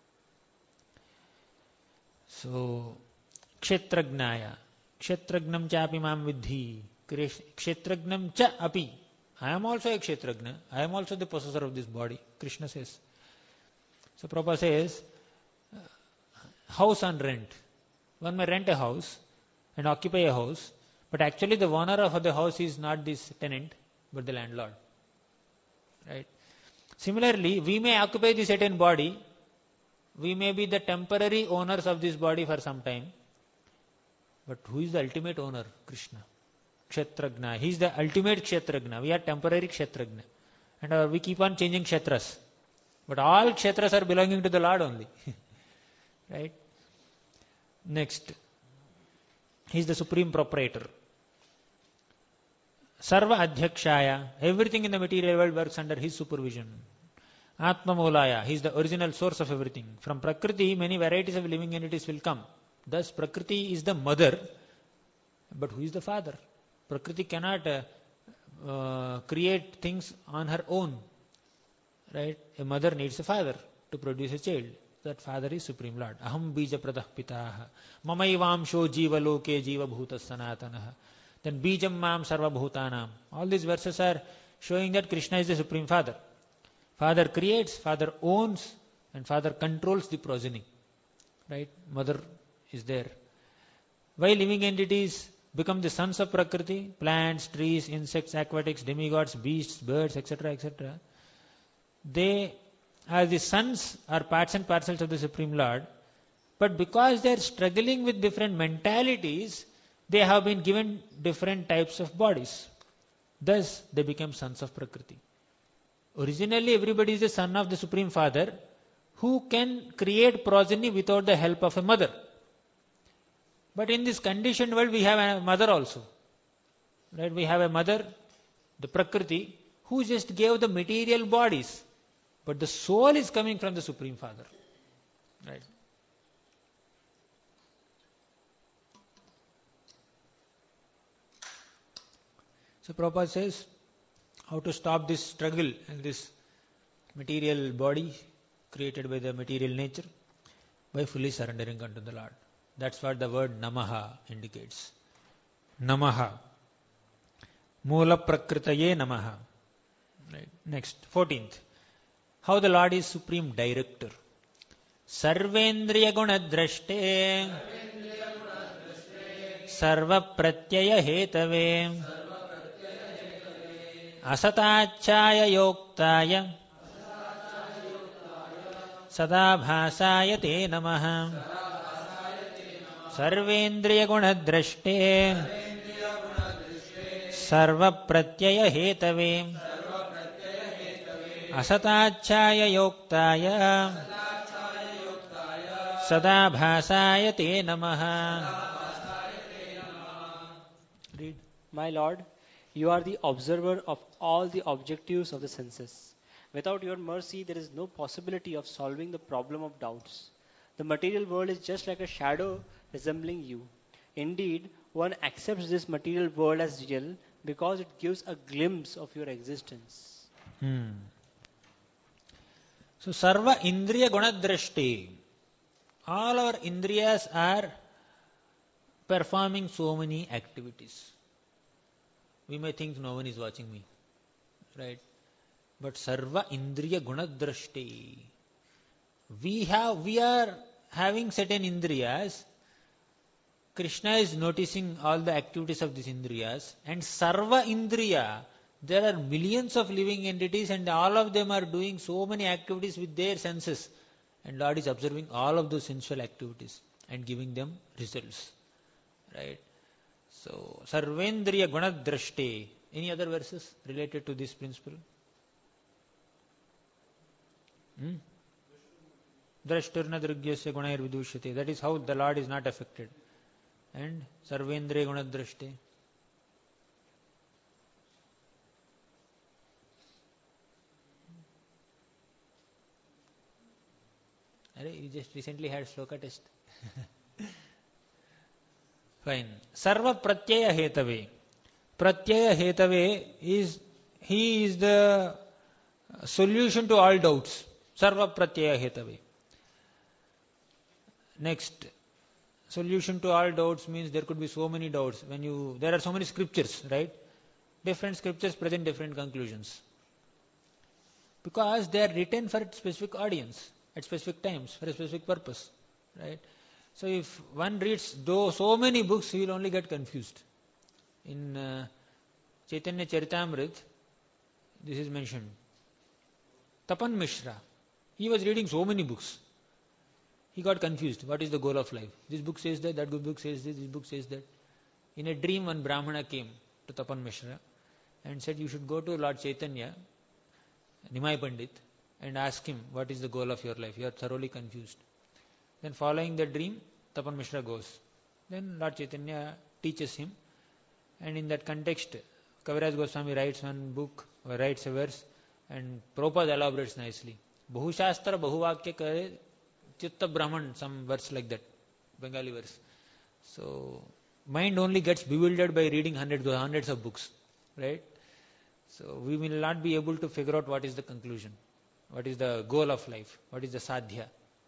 So, Kshetragnaya. Kshetragnam cha api mam vidhi. Kshetragnam cha api. I am also a Kshetragna. I am also the possessor of this body. Krishna says. So Prabhupada says, house on rent. One may rent a house and occupy a house, but actually the owner of the house is not this tenant, but the landlord. Right? Similarly, we may occupy the certain body, we may be the temporary owners of this body for some time, but who is the ultimate owner? Krishna. Kshetragna. He is the ultimate Kshetragna. We are temporary Kshetragna. And uh, we keep on changing Kshetras. But all Kshetras are belonging to the Lord only. Right? Next, he is the supreme proprietor. Sarva Adhyakshaya, everything in the material world works under his supervision. Atma Mulaya, he is the original source of everything. From Prakriti, many varieties of living entities will come. Thus, Prakriti is the mother, but who is the father? Prakriti cannot uh, uh, create things on her own. Right? A mother needs a father to produce a child. That father is Supreme Lord. Aham bija pradah pitaha. Mamayvamsho jiva loke jiva bhutas sanatanaha. Then bijam mam sarva bhutanam. All these verses are showing that Krishna is the Supreme Father. Father creates, Father owns, and Father controls the progeny. Right? Mother is there. Why living entities become the sons of Prakriti? Plants, trees, insects, aquatics, demigods, beasts, birds, et cetera, et cetera. They as the sons are parts and parcels of the Supreme Lord, but because they are struggling with different mentalities, they have been given different types of bodies. Thus, they become sons of Prakriti. Originally, everybody is a son of the Supreme Father who can create progeny without the help of a mother. But in this conditioned world, we have a mother also. Right? We have a mother, the Prakriti, who just gave the material bodies. But the soul is coming from the Supreme Father. Right? So Prabhupada says, how to stop this struggle in this material body created by the material nature? By fully surrendering unto the Lord. That's what the word Namaha indicates. Namaha. Mula Prakritaye Namaha. Right. Next, fourteenth. How the Lord is Supreme Director. Sarvendriya Gunadrashte Sarva Pratyaya Hetave Asatachaya Yoktaya Sada Bhasaya Te Namaha. Sarvendriya Gunadrashte Sarva Pratyaya Hetave Asatachaya Yoktaya Sada Bhasaya Te Namaha. Read. My Lord, you are the observer of all the objectives of the senses. Without your mercy, there is no possibility of solving the problem of doubts. The material world is just like a shadow resembling you. Indeed, one accepts this material world as real because it gives a glimpse of your existence. Hmm. So, Sarva Indriya Gunadrashti. All our Indriyas are performing so many activities. We may think no one is watching me. Right? But Sarva Indriya Gunadrashti. We have, we are having certain Indriyas. Krishna is noticing all the activities of these Indriyas. And Sarva Indriya, there are millions of living entities and all of them are doing so many activities with their senses. And Lord is observing all of those sensual activities and giving them results. Right? So, Sarvendriya Gunadrashti. Any other verses related to this principle? Hmm? Drashturna Drugyasya Gunair Vidushyate. That is how the Lord is not affected. And Sarvendriya Gunadrashti. You just recently had Shloka test. Fine. Sarva Pratyaya Hetave. Pratyaya Hetave is, he is the solution to all doubts. Sarva Pratyaya Hetave. Next, solution to all doubts means there could be so many doubts. When you, there are so many scriptures, right? Different scriptures present different conclusions. Because they are written for a specific audience, at specific times, for a specific purpose, right? So if one reads though so many books, he will only get confused. In uh, Chaitanya Charitamrita, this is mentioned. Tapan Mishra, he was reading so many books. He got confused. What is the goal of life? This book says that, that book says this, this book says that. In a dream, one Brahmana came to Tapan Mishra and said, you should go to Lord Chaitanya, Nimai Pandit, and ask him, what is the goal of your life? You are thoroughly confused. Then following the dream, Tapan Mishra goes. Then Lord Chaitanya teaches him. And in that context, Kaviraj Goswami writes one book, or writes a verse, and Prabhupada elaborates nicely. Bahushastra Bahuvakya Kare Chitta Brahman, some verse like that, Bengali verse. So, mind only gets bewildered by reading hundreds or hundreds of books, right? So, we will not be able to figure out what is the conclusion, what is the goal of life, what is the sadhya.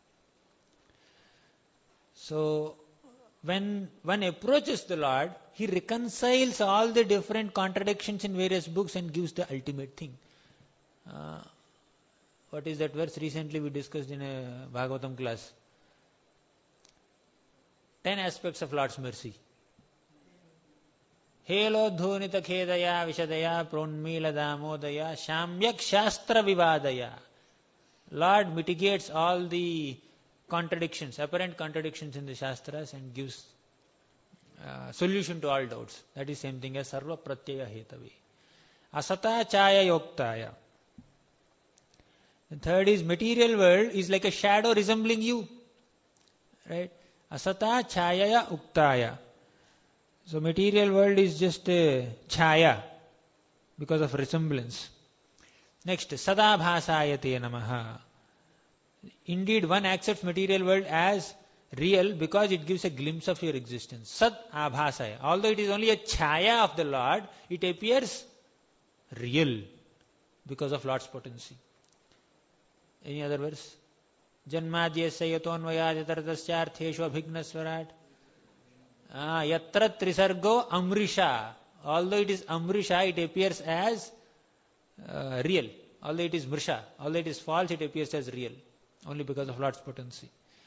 So, when one approaches the Lord, he reconciles all the different contradictions in various books and gives the ultimate thing. Uh, what is that verse? Recently we discussed in a Bhagavatam class. Ten aspects of Lord's mercy. Helodhunita khedaya vishadaya pronmila damodaya shamyak shastra vivadaya. Lord mitigates all the contradictions, apparent contradictions in the Shastras and gives uh, solution to all doubts. That is same thing as Sarva Pratyaya Hetave. Asata Chaya Yoktaya. The third is material world is like a shadow resembling you. Right? Asata Chaya Uktaya. So material world is just a chaya because of resemblance. Next, Sada Bhasayate Namaha. Indeed, one accepts material world as real because it gives a glimpse of your existence. Sat Abhasaya. Although it is only a chaya of the Lord, it appears real because of Lord's potency. Any other verse? Janmadyasya yatonvayajataratasyaartheshu abhignasvarat. Ah, yatra trisargo amrisha. Although it is amrisha, it appears as uh, real. Although it is mrisha, although it is false, it appears as real. Only because of Lord's potency.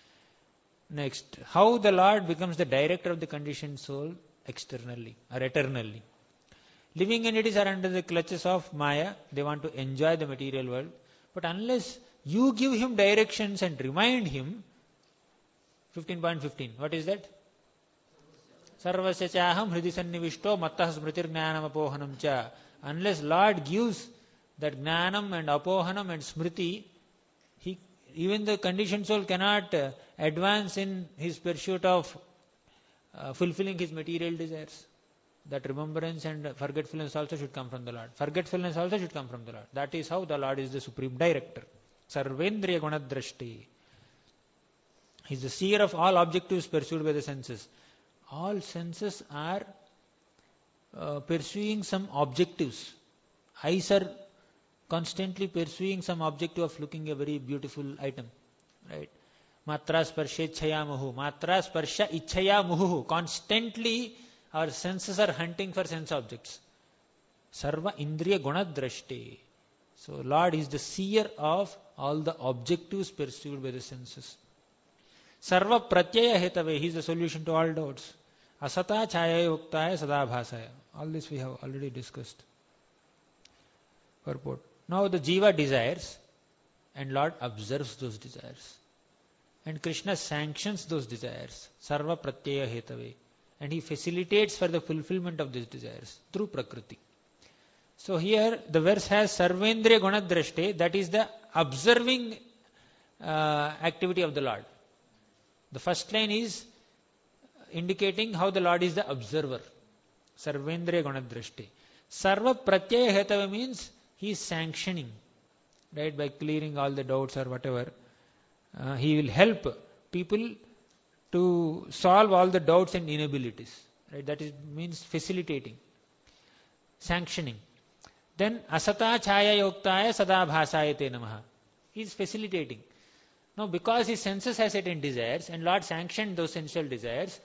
Next, how the Lord becomes the director of the conditioned soul externally or eternally. Living entities are under the clutches of Maya. They want to enjoy the material world. But unless you give him directions and remind him, fifteen point fifteen, what is that? Sarvasya chaham hridi sannivishto mattah smritir jnanam apohanam cha. Unless Lord gives that jnanam and apohanam and smriti, he, even the conditioned soul cannot uh, advance in his pursuit of uh, fulfilling his material desires. That remembrance and forgetfulness also should come from the Lord. Forgetfulness also should come from the Lord. That is how the Lord is the supreme director. Sarvendriya gunadrashti. He is the seer of all objectives pursued by the senses. All senses are uh, pursuing some objectives. Eyes are constantly pursuing some objective of looking a very beautiful item. Right? Matra sparsha ichchaya muhu. Matra sparsha ichchaya muhu. Constantly our senses are hunting for sense objects. Sarva indriya gunadrashti. So Lord is the seer of all the objectives pursued by the senses. Sarva pratyaya hetave. He is the solution to all doubts. Asata chaya yuktaya sadabhasaya. All this we have already discussed. Purport. Now the jiva desires and Lord observes those desires. And Krishna sanctions those desires. Sarva pratyaya hetave. And he facilitates for the fulfillment of these desires through Prakriti. So here the verse has Sarvendriya Gunadrashte, that is the observing uh, activity of the Lord. The first line is indicating how the Lord is the observer. Sarvendriya Gunadrashte. Sarva Pratyaya Hetava means he is sanctioning, right, by clearing all the doubts or whatever. Uh, he will help people to solve all the doubts and inabilities. Right? That is, means facilitating, sanctioning. Then asata chaya yoktaya sada bhasayate namaha. He is facilitating. Now because his senses have certain desires and Lord sanctioned those sensual desires,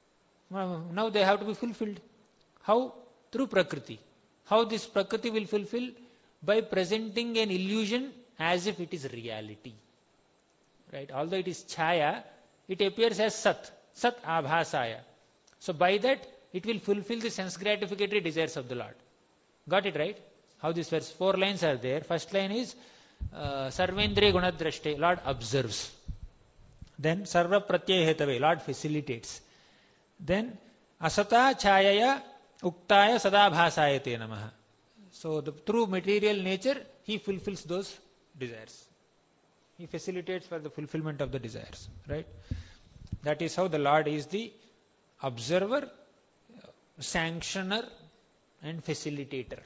now they have to be fulfilled. How? Through Prakriti. How this Prakriti will fulfill? By presenting an illusion as if it is reality. Right? Although it is chaya, it appears as sat. Sat abhasaya. So by that, it will fulfill the sense gratificatory desires of the Lord. Got it right? How this verse? Four lines are there. First line is uh, Sarvendriya Gunadrashte. Lord observes. Then Sarva Pratyaya Hetave. Lord facilitates. Then Asata Chayaya Uktaya Sadabhasayate Namaha. So the, through material nature, he fulfills those desires. He facilitates for the fulfillment of the desires. Right? That is how the Lord is the observer, sanctioner and facilitator.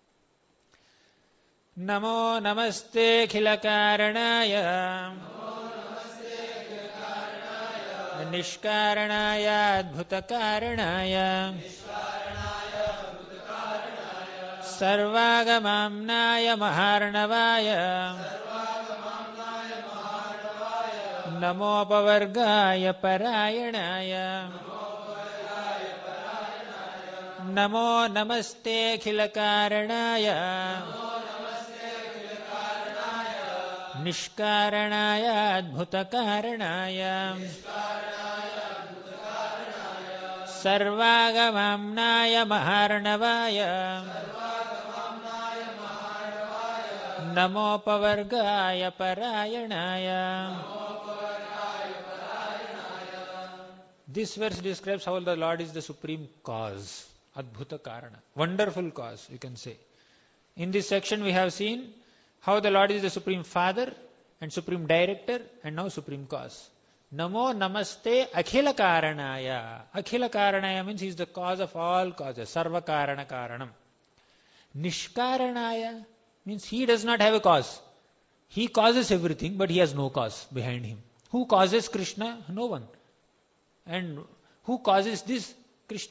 Namo namaste khilakaranaya nishkaranaya adbhutakaranaya sarvagamamnaya maharnavaya Namo pavargaya parayanaya Namo namaste khilakaranaya Nishkaranaya adbhutakaranaya Sarvagamamnaya maharnavaya Namo pavargaya parayanaya. This verse describes how the Lord is the supreme cause, Adbhuta Karana, wonderful cause, you can say. In this section we have seen how the Lord is the supreme father and supreme director and now supreme cause. Namo namaste akhila karanaya. Akhila karanaya means he is the cause of all causes, sarva karana karanam. Nishkaranaya means he does not have a cause. He causes everything but he has no cause behind him. Who causes Krishna? No one. And who causes this? Krishna.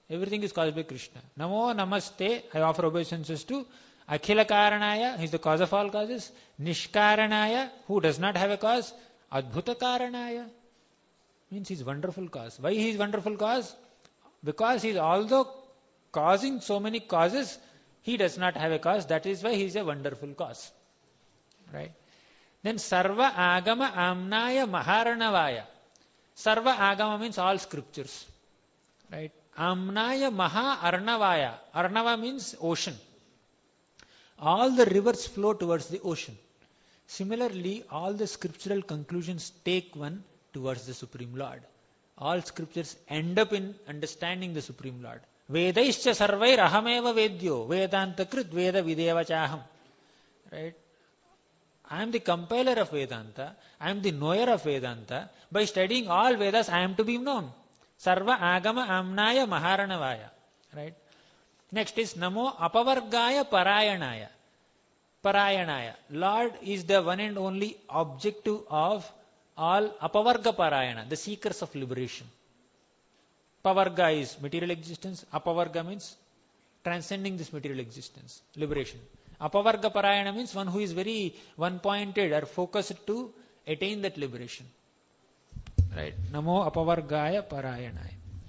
Everything is caused by Krishna. Namo Namaste, I offer obeisances to Akhila Karanaya, he is the cause of all causes. Nishkaranaya, who does not have a cause. Adbhuta Karanaya, means he is wonderful cause. Why he is wonderful cause? Because he is, although causing so many causes, he does not have a cause. That is why he is a wonderful cause. Right? Then Sarva Agama Amnaya Maharanavaya. Sarva Agama means all scriptures. Right? Amnaya Maha Arnavaya. Arnava means ocean. All the rivers flow towards the ocean. Similarly, all the scriptural conclusions take one towards the Supreme Lord. All scriptures end up in understanding the Supreme Lord. Vedaischa sarvair ahameva vedyo Vedanta krit veda videva chaham. Right? I am the compiler of Vedanta. I am the knower of Vedanta. By studying all Vedas, I am to be known. Sarva agama amnaya maharanavaya. Right? Next is Namo apavargaya parayanaya. Parayanaya. Lord is the one and only objective of all apavarga parayana, the seekers of liberation. Pavarga is material existence. Apavarga means transcending this material existence, liberation. Apavarga parayana means one who is very one-pointed or focused to attain that liberation. Right? Namo apavargaya parayanaya.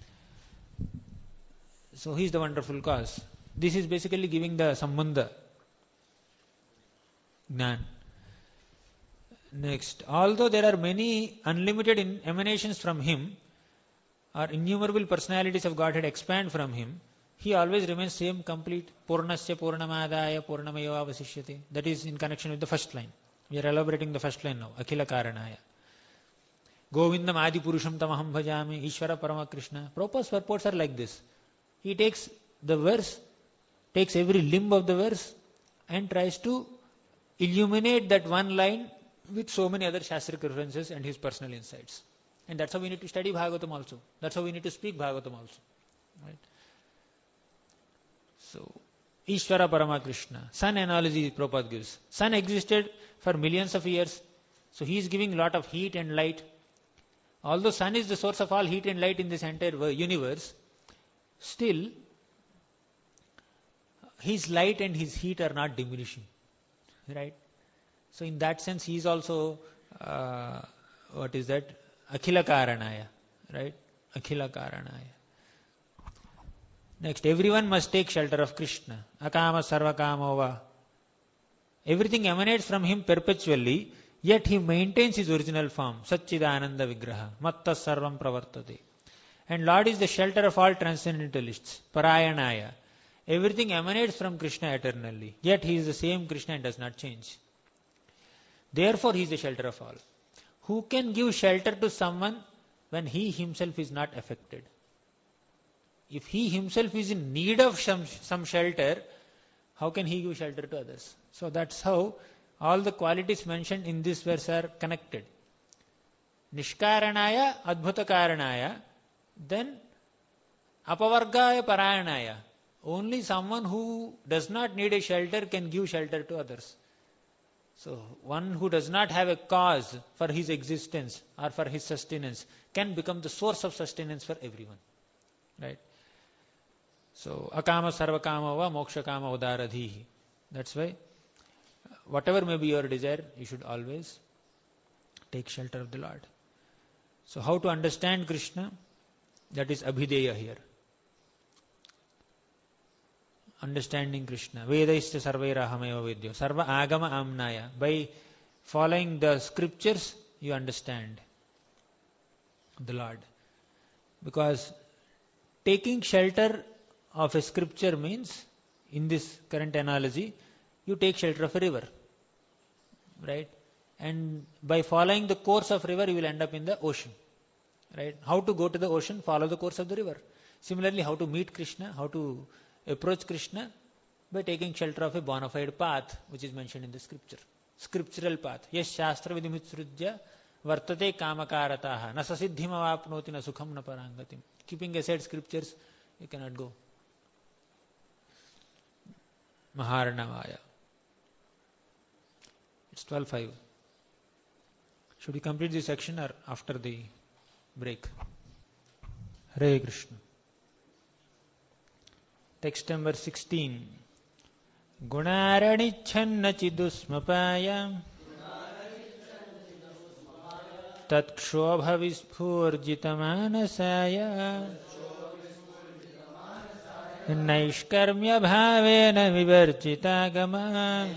So he is the wonderful cause. This is basically giving the sambandha. Gnan. Next, although there are many unlimited emanations from him, or innumerable personalities of Godhead expand from him, he always remains same, complete. Purnasya Purnamadaya Purnamayo Avasishyate. That is in connection with the first line. We are elaborating the first line now. Akhila Karanaya. Govindam Adi Purusham Tamaham Bhajami. Ishvara Parama Krishna. Prabhupada's purports are like this. He takes the verse, takes every limb of the verse, and tries to illuminate that one line with so many other Shastric references and his personal insights. And that's how we need to study Bhagavatam also. That's how we need to speak Bhagavatam also. Right? So, Ishvara Parama Krishna. Sun analogy Prabhupada gives. Sun existed for millions of years. So he is giving a lot of heat and light. Although sun is the source of all heat and light in this entire universe, still his light and his heat are not diminishing. Right? So in that sense he is also, uh, what is that? Akhila Karanaya. Right? Akhila Karanaya. Next, everyone must take shelter of Krishna. Akama sarvakamova. Everything emanates from him perpetually, yet he maintains his original form. Satchidananda Vigraha. Matta sarvam pravartate. And Lord is the shelter of all transcendentalists. Parayanaya. Everything emanates from Krishna eternally, yet he is the same Krishna and does not change. Therefore he is the shelter of all. Who can give shelter to someone when he himself is not affected? If he himself is in need of some, some shelter, how can he give shelter to others? So that's how all the qualities mentioned in this verse are connected. Nishkaranaya, Adbhuta Karanaya, then Apavargaya Parayanaya. Only someone who does not need a shelter can give shelter to others. So one who does not have a cause for his existence or for his sustenance can become the source of sustenance for everyone. Right? So, akama sarvakama va moksha kama udaradhihi. That's why, whatever may be your desire, you should always take shelter of the Lord. So, how to understand Krishna? That is abhideya here. Understanding Krishna. Vedaischa sarvairahameva vedyo. Sarva agama amnaya. By following the scriptures, you understand the Lord. Because taking shelter of a scripture means, in this current analogy, you take shelter of a river. Right? And by following the course of river, you will end up in the ocean. Right? How to go to the ocean? Follow the course of the river. Similarly, how to meet Krishna, how to approach Krishna? By taking shelter of a bona fide path, which is mentioned in the scripture. Scriptural path. Yes, shastra vidimitsrujya vartate kamakarataha na sasiddhim avapnoti na sukham na parangatim. Keeping aside scriptures, you cannot go. Maharanavaya. It's twelve five. Should we complete this section or after the break? Hare Krishna. Text number sixteen. Gunaranichhanna chidusmapaya tatkshobha vispurjitamanasaya naishkarmya bhavena vivarjitagama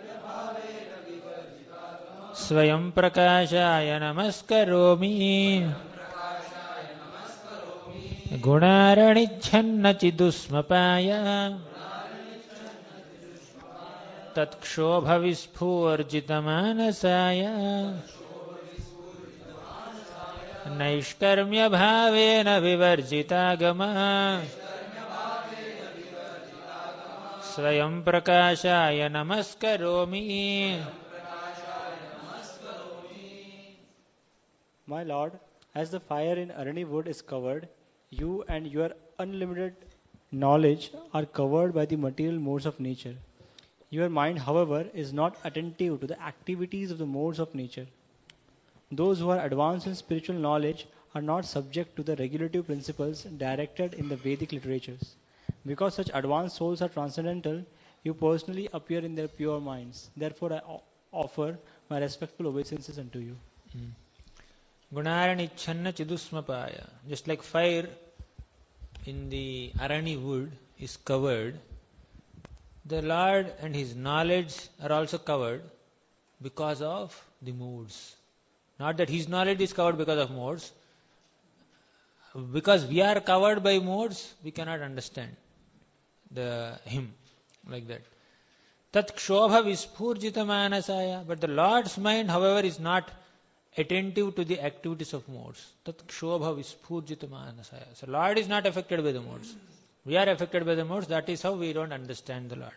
swayam prakashaya namaskaromi गुणारणिच्छन्न चिदुस्मपाय तत्क्षोभविस्फूर्जितमानसाय नैष्कर्म्यभावेन विवर्जितागमः स्वयं प्रकाशाय नमस्करोमि. My Lord, as the fire in Arani wood is covered, you and your unlimited knowledge are covered by the material modes of nature. Your mind, however, is not attentive to the activities of the modes of nature. Those who are advanced in spiritual knowledge are not subject to the regulative principles directed in the Vedic literatures. Because such advanced souls are transcendental, you personally appear in their pure minds. Therefore, I offer my respectful obeisances unto you. Hmm. Gunaranichhanna chidusmapaya. Just like fire in the Arani wood is covered, the Lord and His knowledge are also covered because of the modes. Not that His knowledge is covered because of modes. Because we are covered by modes, we cannot understand the Him like that. Tat kshobha vispurjita manasaya. But the Lord's mind, however, is not attentive to the activities of modes. Tat kshobha vispurjita manasaya. So Lord is not affected by the modes. We are affected by the modes. That is how we don't understand the Lord.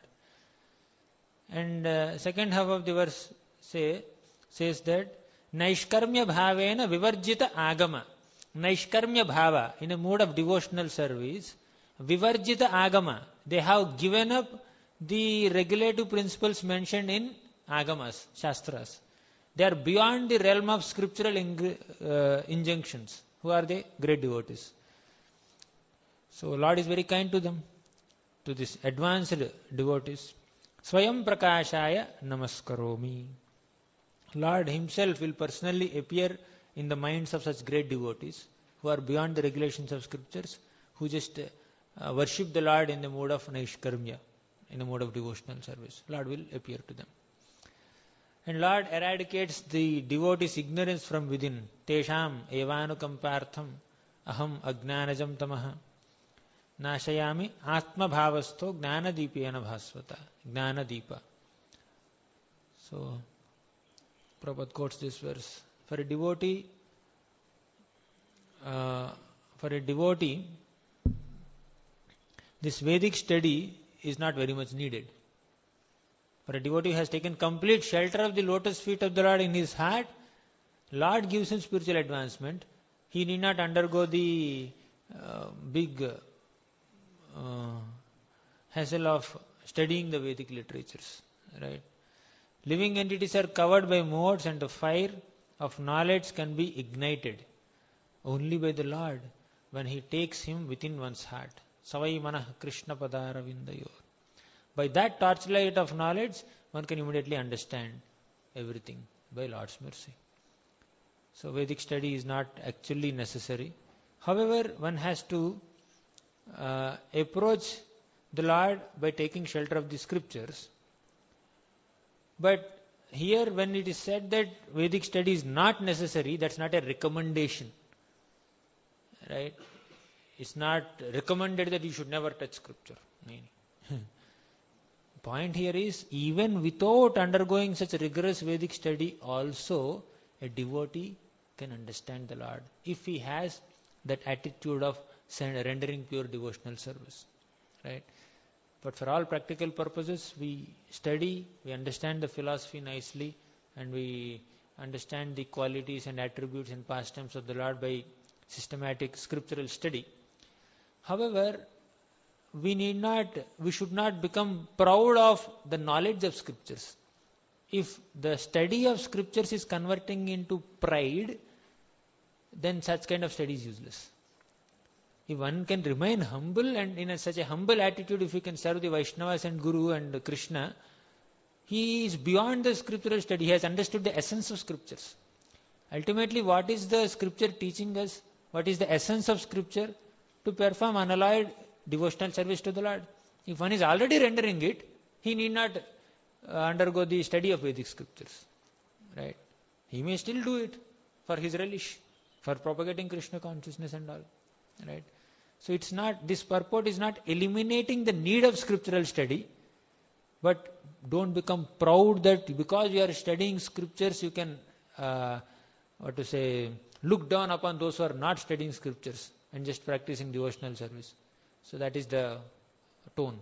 And uh, second half of the verse say, says that Naishkarmya bhavena vivarjita agama. Naishkarmya bhava, in a mode of devotional service, vivarjita agama. They have given up the regulative principles mentioned in agamas, shastras. They are beyond the realm of scriptural ing- uh, injunctions. Who are they? Great devotees. So Lord is very kind to them, to this advanced devotees. Swayam prakashaya namaskaromi. Lord Himself will personally appear in the minds of such great devotees who are beyond the regulations of scriptures, who just uh, worship the Lord in the mode of naishkarmya, in the mode of devotional service. Lord will appear to them. And Lord eradicates the devotee's ignorance from within. Tesham evanukampartham aham agnanajam tamaha nashayami atma bhavasto gnanadipena bhasvata. Gnanadipa. So, Prabhupada quotes this verse. For a devotee, uh, for a devotee, this Vedic study is not very much needed. For a devotee who has taken complete shelter of the lotus feet of the Lord in his heart, Lord gives him spiritual advancement. He need not undergo the uh, big uh, hassle of studying the Vedic literatures. Right? Living entities are covered by modes, and the fire of knowledge can be ignited only by the Lord when He takes him within one's heart. Savai manah Krishna padara vindayor. By that torchlight of knowledge, one can immediately understand everything by Lord's mercy. So Vedic study is not actually necessary. However, one has to uh, approach the Lord by taking shelter of the scriptures. But here when it is said that Vedic study is not necessary, that's not a recommendation. Right? It's not recommended that you should never touch scripture. Point here is, even without undergoing such rigorous Vedic study, also a devotee can understand the Lord if he has that attitude of rendering pure devotional service. Right? But for all practical purposes, we study, we understand the philosophy nicely, and we understand the qualities and attributes and pastimes of the Lord by systematic scriptural study. However, we need not, we should not become proud of the knowledge of scriptures. If the study of scriptures is converting into pride, then such kind of study is useless. If one can remain humble and in a, such a humble attitude, if he can serve the Vaishnavas and Guru and Krishna, he is beyond the scriptural study. He has understood the essence of scriptures. Ultimately, what is the scripture teaching us? What is the essence of scripture? To perform unalloyed devotional service to the Lord. If one is already rendering it, he need not uh, undergo the study of Vedic scriptures. Right? He may still do it for his relish, for propagating Krishna consciousness and all. Right? So it's not, this purport is not eliminating the need of scriptural study, but don't become proud that because you are studying scriptures, you can, uh, what to say, look down upon those who are not studying scriptures and just practicing devotional service. So that is the tone.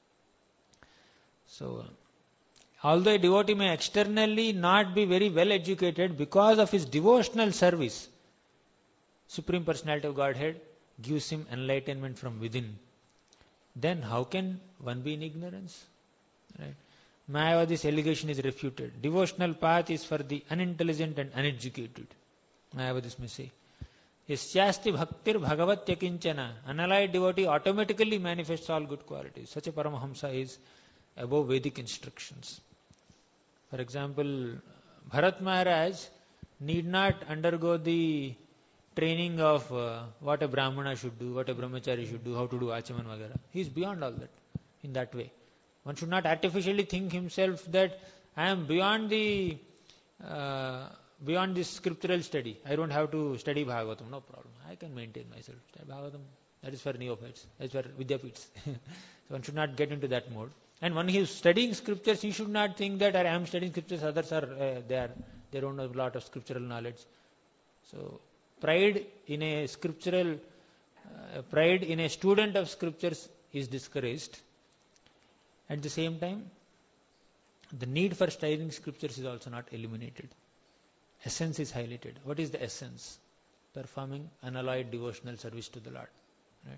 So, although a devotee may externally not be very well educated, because of his devotional service, Supreme Personality of Godhead gives him enlightenment from within. Then how can one be in ignorance? Right? Mayavadi's allegation is refuted. Devotional path is for the unintelligent and uneducated. Mayavadis may say. Yasyasti bhaktir bhagavatya kinchana. Unallied devotee automatically manifests all good qualities. Such a Paramahamsa is above Vedic instructions. For example, Bharat Maharaj need not undergo the training of uh, what a Brahmana should do, what a Brahmachari should do, how to do Achaman Vagara. He is beyond all that in that way. One should not artificially think himself that I am beyond the uh, beyond this scriptural study. I don't have to study Bhagavatam, no problem. I can maintain myself. Bhagavatam, that is for neophytes, that is for Vidyapits. So one should not get into that mode. And when he is studying scriptures, he should not think that I am studying scriptures, others are uh, there. They don't have a lot of scriptural knowledge. So pride in a scriptural, uh, pride in a student of scriptures is discouraged. At the same time, the need for studying scriptures is also not eliminated. Essence is highlighted. What is the essence? Performing unalloyed devotional service to the Lord. Right?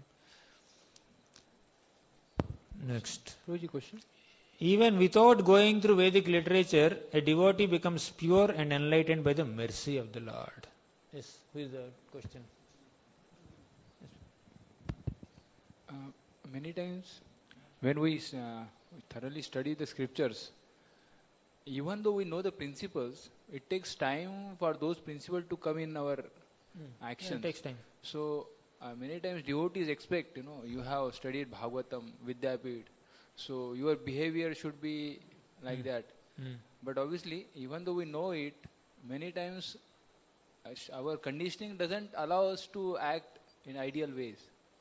Next. Prabhuji, question? Even without going through Vedic literature, a devotee becomes pure and enlightened by the mercy of the Lord. Yes, who is the question? Uh, many times when we uh, thoroughly study the scriptures, even though we know the principles, it takes time for those principles to come in our Hmm. actions. Yeah, it takes time. So uh, many times devotees expect, you know, you have studied Bhagavatam, Vidyapit, so your behavior should be like Hmm. that. Hmm. But obviously, even though we know it, many times uh, sh- our conditioning doesn't allow us to act in ideal ways.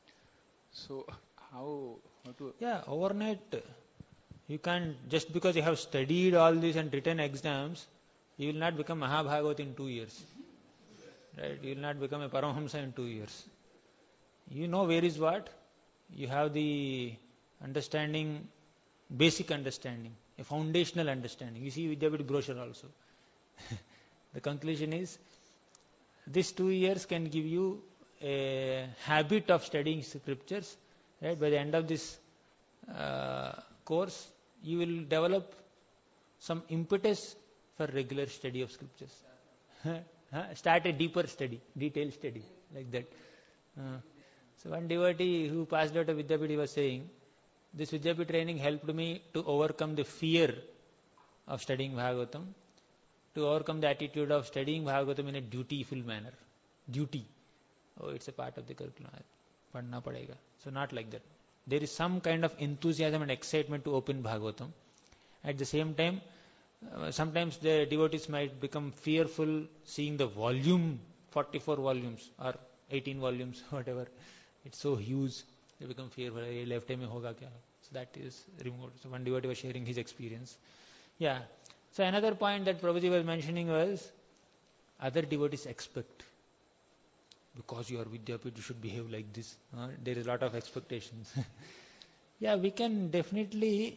So how, how to... Yeah, overnight. You can't, just because you have studied all this and written exams, you will not become Mahabhagavat in two years. Right? You will not become a Paramahamsa in two years. You know where is what. You have the understanding, basic understanding, a foundational understanding. You see Vidyapit brochure also. The conclusion is, these two years can give you a habit of studying scriptures. Right? By the end of this uh, course, you will develop some impetus for regular study of scriptures. Start a deeper study, detailed study, like that. Uh, so one devotee who passed out of Vidyapit, he was saying, this Vidyapit training helped me to overcome the fear of studying Bhagavatam, to overcome the attitude of studying Bhagavatam in a dutiful manner. Duty. Oh, it's a part of the curriculum. Padna padega. So not like that. There is some kind of enthusiasm and excitement to open Bhagavatam. At the same time, uh, sometimes the devotees might become fearful seeing the volume, forty-four volumes or eighteen volumes, whatever. It's so huge. They become fearful. Hey, left time mein hoga kya? So that is removed. So one devotee was sharing his experience. Yeah. So another point that Prabhuji was mentioning was, other devotees expect. Because you are Vidyapit, you should behave like this. Uh, there is a lot of expectations. Yeah, we can definitely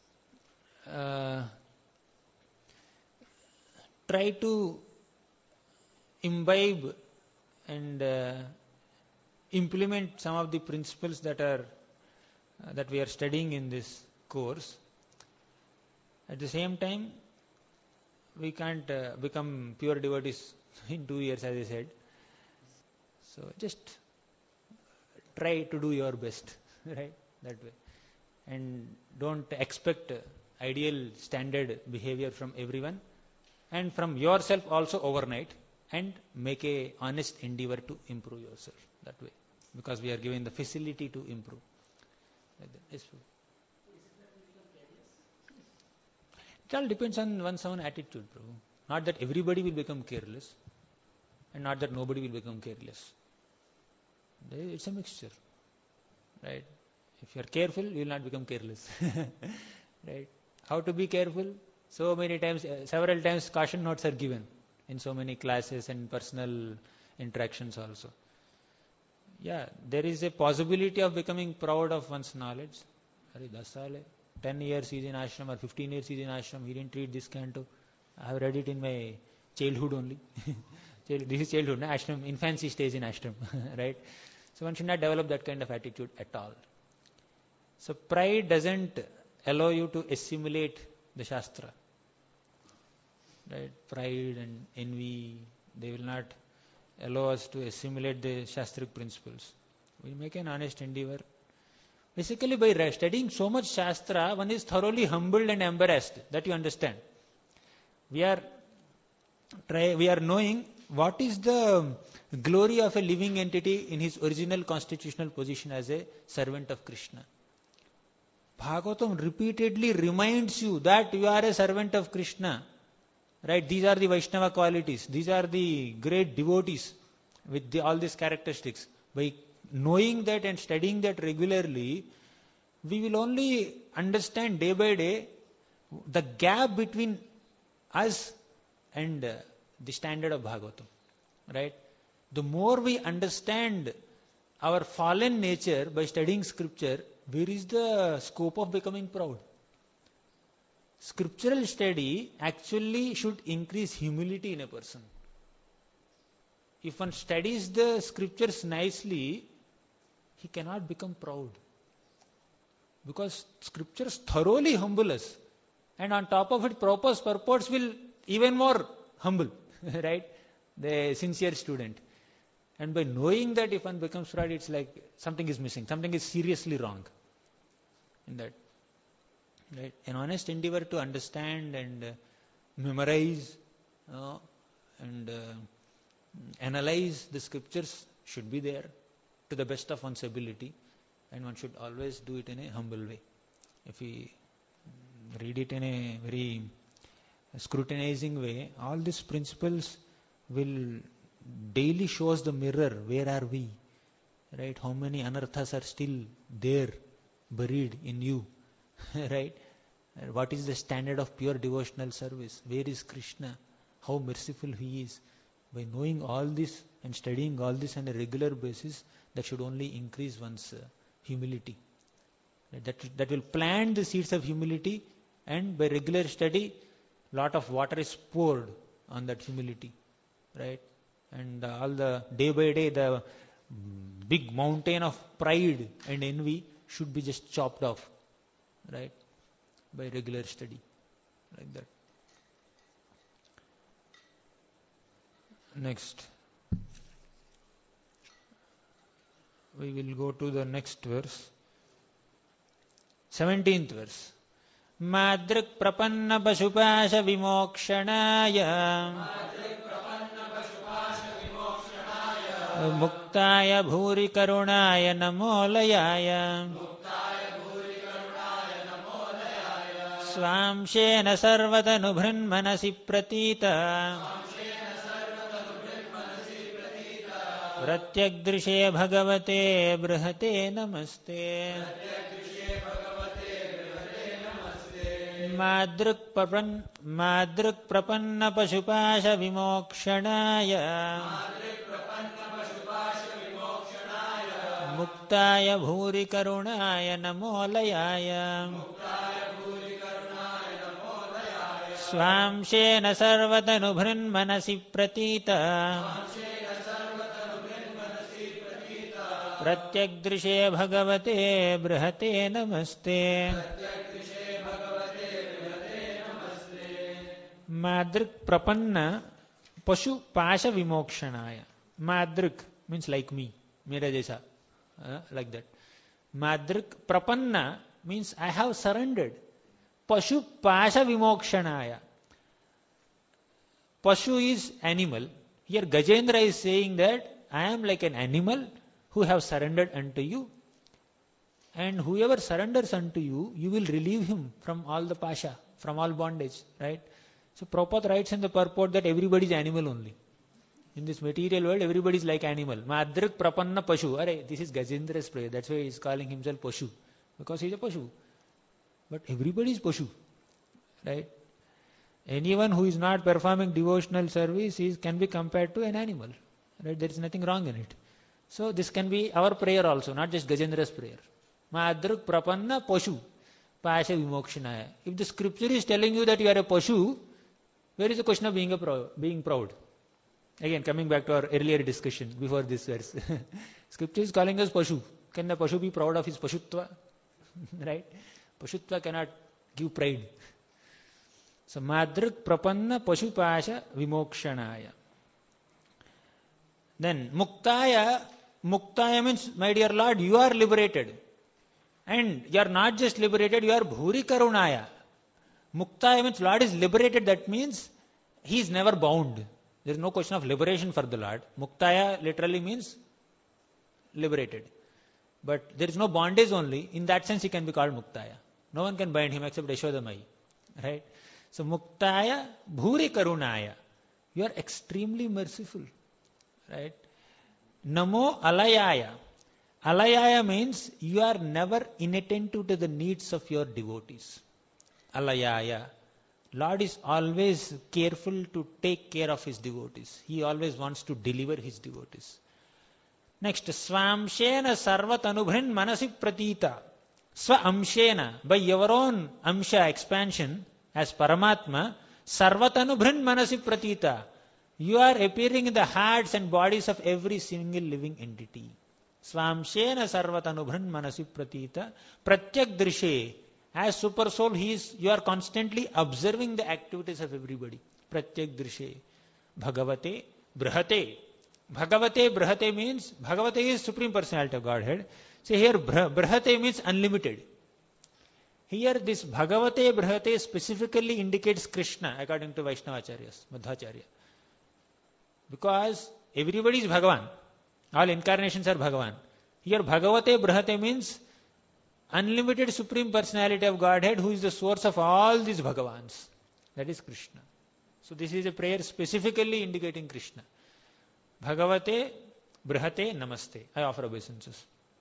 uh, try to imbibe and uh, implement some of the principles that are uh, that we are studying in this course. At the same time, we can't uh, become pure devotees in two years, as I said. So just try to do your best, right? That way. And don't expect ideal standard behavior from everyone and from yourself also overnight, and make a honest endeavor to improve yourself that way, because we are given the facility to improve. Like that. Yes, Prabhu. It all depends on one's own attitude, Prabhu. Not that everybody will become careless, and not that nobody will become careless. It's a mixture, right? If you are careful, you will not become careless, right? How to be careful? So many times, uh, several times caution notes are given in so many classes and personal interactions also. Yeah, there is a possibility of becoming proud of one's knowledge. Arey, das saal hai, ten years he's in ashram or fifteen years he's in ashram, he didn't read this canto. I have read it in my childhood only. This is childhood, no? Ashram, infancy stays in ashram, right? So one should not develop that kind of attitude at all. So pride doesn't allow you to assimilate the Shastra. Right? Pride and envy, they will not allow us to assimilate the Shastric principles. We make an honest endeavor. Basically, by studying so much Shastra, one is thoroughly humbled and embarrassed. That you understand. We are try, we are knowing what is the glory of a living entity in his original constitutional position as a servant of Krishna. Bhagavatam repeatedly reminds you that you are a servant of Krishna. Right? These are the Vaishnava qualities. These are the great devotees with the, all these characteristics. By knowing that and studying that regularly, we will only understand day by day the gap between us and uh, the standard of Bhagavatam. Right? The more we understand our fallen nature by studying scripture, where is the scope of becoming proud? Scriptural study actually should increase humility in a person. If one studies the scriptures nicely, he cannot become proud. Because scriptures thoroughly humble us. And on top of it, purpose, purports will even more humble, right? The sincere student. And by knowing that if one becomes proud, it's like something is missing, something is seriously wrong in that. Right? An honest endeavor to understand and uh, memorize uh, and uh, analyze the scriptures should be there to the best of one's ability, and one should always do it in a humble way. If we read it in a very scrutinizing way, all these principles will daily show us the mirror. Where are we? Right? How many anarthas are still there, buried in you? Right? What is the standard of pure devotional service? Where is Krishna? How merciful He is. By knowing all this and studying all this on a regular basis, that should only increase one's uh, humility. That, that will plant the seeds of humility, and by regular study, lot of water is poured on that humility. Right? And uh, all the day by day, the big mountain of pride and envy should be just chopped off. Right? By regular study. Like that. Next. We will go to the next verse. seventeenth verse. Madrik prapanna pasupasha vimokshanaya muktaya bhuri karunaya namolayaya swamshena sarvatanubhrinmanasi pratita pratyagdrishe bhagavate brihate namaste. Madruk prapan Madruk prapanna pasupasha vimokshanaya muktaya bhuri karunaya namolayaya swamshena sarvatanubhrinmanasi pratita pratyagdrishe bhagavate brihate namaste. Madrik prapanna pashu pasha vimokshanaya. Madrik means like me, mera jaisa. uh, like that. Madrik prapanna means I have surrendered. Pashu pasha vimokshanaya. Pashu is animal. Here Gajendra is saying that I am like an animal who have surrendered unto you. And whoever surrenders unto you, you will relieve him from all the pasha, from all bondage, right? So Prabhupada writes in the purport that everybody is animal only. In this material world, everybody is like animal. Madrik prapanna pashu. Arey, this is Gajendra's prayer. That's why he is calling himself Pashu. Because he is a Pashu. But everybody is Pashu. Right? Anyone who is not performing devotional service is, can be compared to an animal. Right? There is nothing wrong in it. So this can be our prayer also, not just Gajendra's prayer. Madruk prapanna pashu pasha vimokshanaya. If the scripture is telling you that you are a pashu, where is the question of being a prou- being proud? Again, coming back to our earlier discussion before this verse. Scripture is calling us pashu. Can the pashu be proud of his pashutva? Right? Pashutva cannot give pride. So madruk prapanna pashu pasha vimokshanaya. Then muktaya, muktaya means, my dear Lord, you are liberated. And you are not just liberated, you are bhuri karunaya. Muktaya means Lord is liberated, that means he is never bound. There is no question of liberation for the Lord. Muktaya literally means liberated. But there is no bondage only. In that sense he can be called muktaya. No one can bind him except Yashodamai. Right? So muktaya bhuri karunaya. You are extremely merciful. Right? Namo alayaya. Alayaya means you are never inattentive to the needs of your devotees. Alayaya. Lord is always careful to take care of his devotees. He always wants to deliver his devotees. Next, Swamshena sarvatanubhrin manasi pratita. Swa amshena, by your own amsha expansion as Paramatma, sarvatanubhrin manasi pratita. You are appearing in the hearts and bodies of every single living entity. Swamshena sarvatanubhran manasi pratita pratyak drishe. As super soul, he is, you are constantly observing the activities of everybody. Pratyak drishe. Bhagavate brahate. Bhagavate brahate means, Bhagavate is Supreme Personality of Godhead. So here brahate means unlimited. Here this Bhagavate brahate specifically indicates Krishna according to Vaishnavacharyas, Madhvacharya. Because everybody is Bhagavan. All incarnations are Bhagavan. Here Bhagavate Brahate means unlimited Supreme Personality of Godhead who is the source of all these Bhagavans. That is Krishna. So this is a prayer specifically indicating Krishna. Bhagavate Brahate Namaste. I offer obeisances.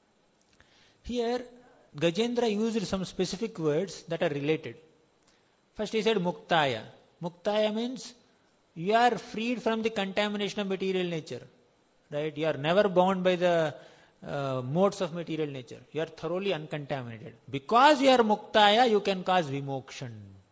Here Gajendra used some specific words that are related. First he said Muktaya. Muktaya means you are freed from the contamination of material nature. Right? You are never bound by the uh, modes of material nature. You are thoroughly uncontaminated. Because you are muktaya, you can cause vimokshan.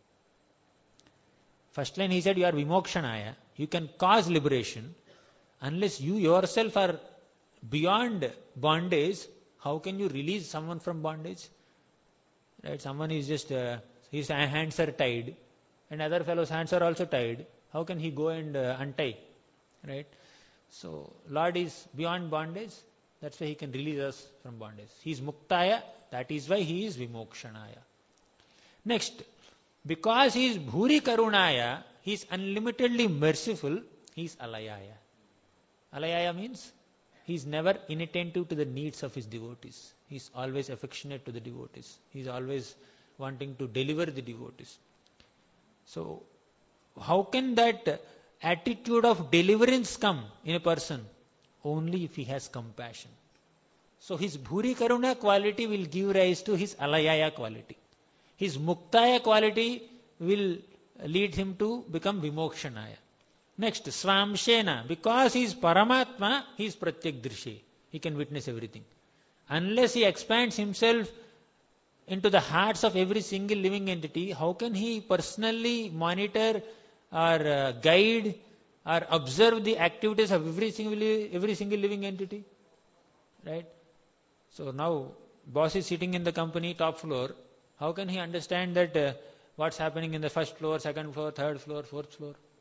First line he said you are vimokshanaya. You can cause liberation. Unless you yourself are beyond bondage, how can you release someone from bondage? Right? Someone is just, uh, his hands are tied and other fellow's hands are also tied. How can he go and uh, untie? Right? So, Lord is beyond bondage, that's why he can release us from bondage. He is muktaya, that is why he is vimokshanaya. Next, because he is bhuri karunaya, he is unlimitedly merciful, he is alayaya. Alayaya means he is never inattentive to the needs of his devotees. He is always affectionate to the devotees. He is always wanting to deliver the devotees. So, how can that attitude of deliverance come in a person? Only if he has compassion. So his bhuri karuna quality will give rise to his alayaya quality. His muktaya quality will lead him to become vimokshanaya. Next, swamshena. Because he is Paramatma, he is pratyak drishe. He can witness everything. Unless he expands himself into the hearts of every single living entity, how can he personally monitor or uh, guide or observe the activities of every single, every single living entity? Right? So now, boss is sitting in the company top floor. How can he understand that uh, what's happening in the first floor, second floor, third floor, fourth floor?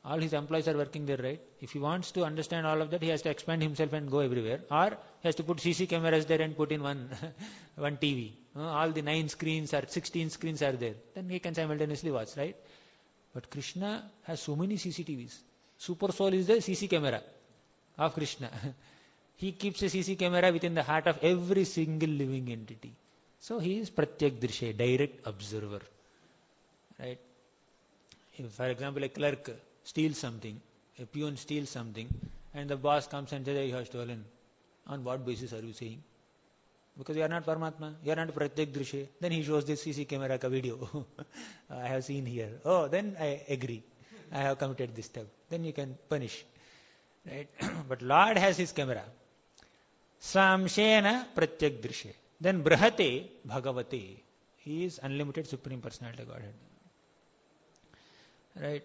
All his employees are working there, right? If he wants to understand all of that, he has to expand himself and go everywhere. Or he has to put C C cameras there and put in one, one T V. Uh, all the nine screens or sixteen screens are there. Then he can simultaneously watch, right? But Krishna has so many C C T Vs. Super Soul is the C C camera of Krishna. He keeps a C C camera within the heart of every single living entity. So he is Pratyak Drishe, direct observer. Right? If, for example, a clerk steals something, a peon steals something, and the boss comes and says, you have stolen. On what basis are you saying? Because you are not Paramatma, you are not Pratyak Drishe. Then he shows this C C camera ka video. I have seen here. Oh, then I agree. I have committed this step. Then you can punish. Right? But Lord has his camera. Samshena Pratyak Drishe. Then Brahate Bhagavate. He is unlimited Supreme Personality of Godhead. Right?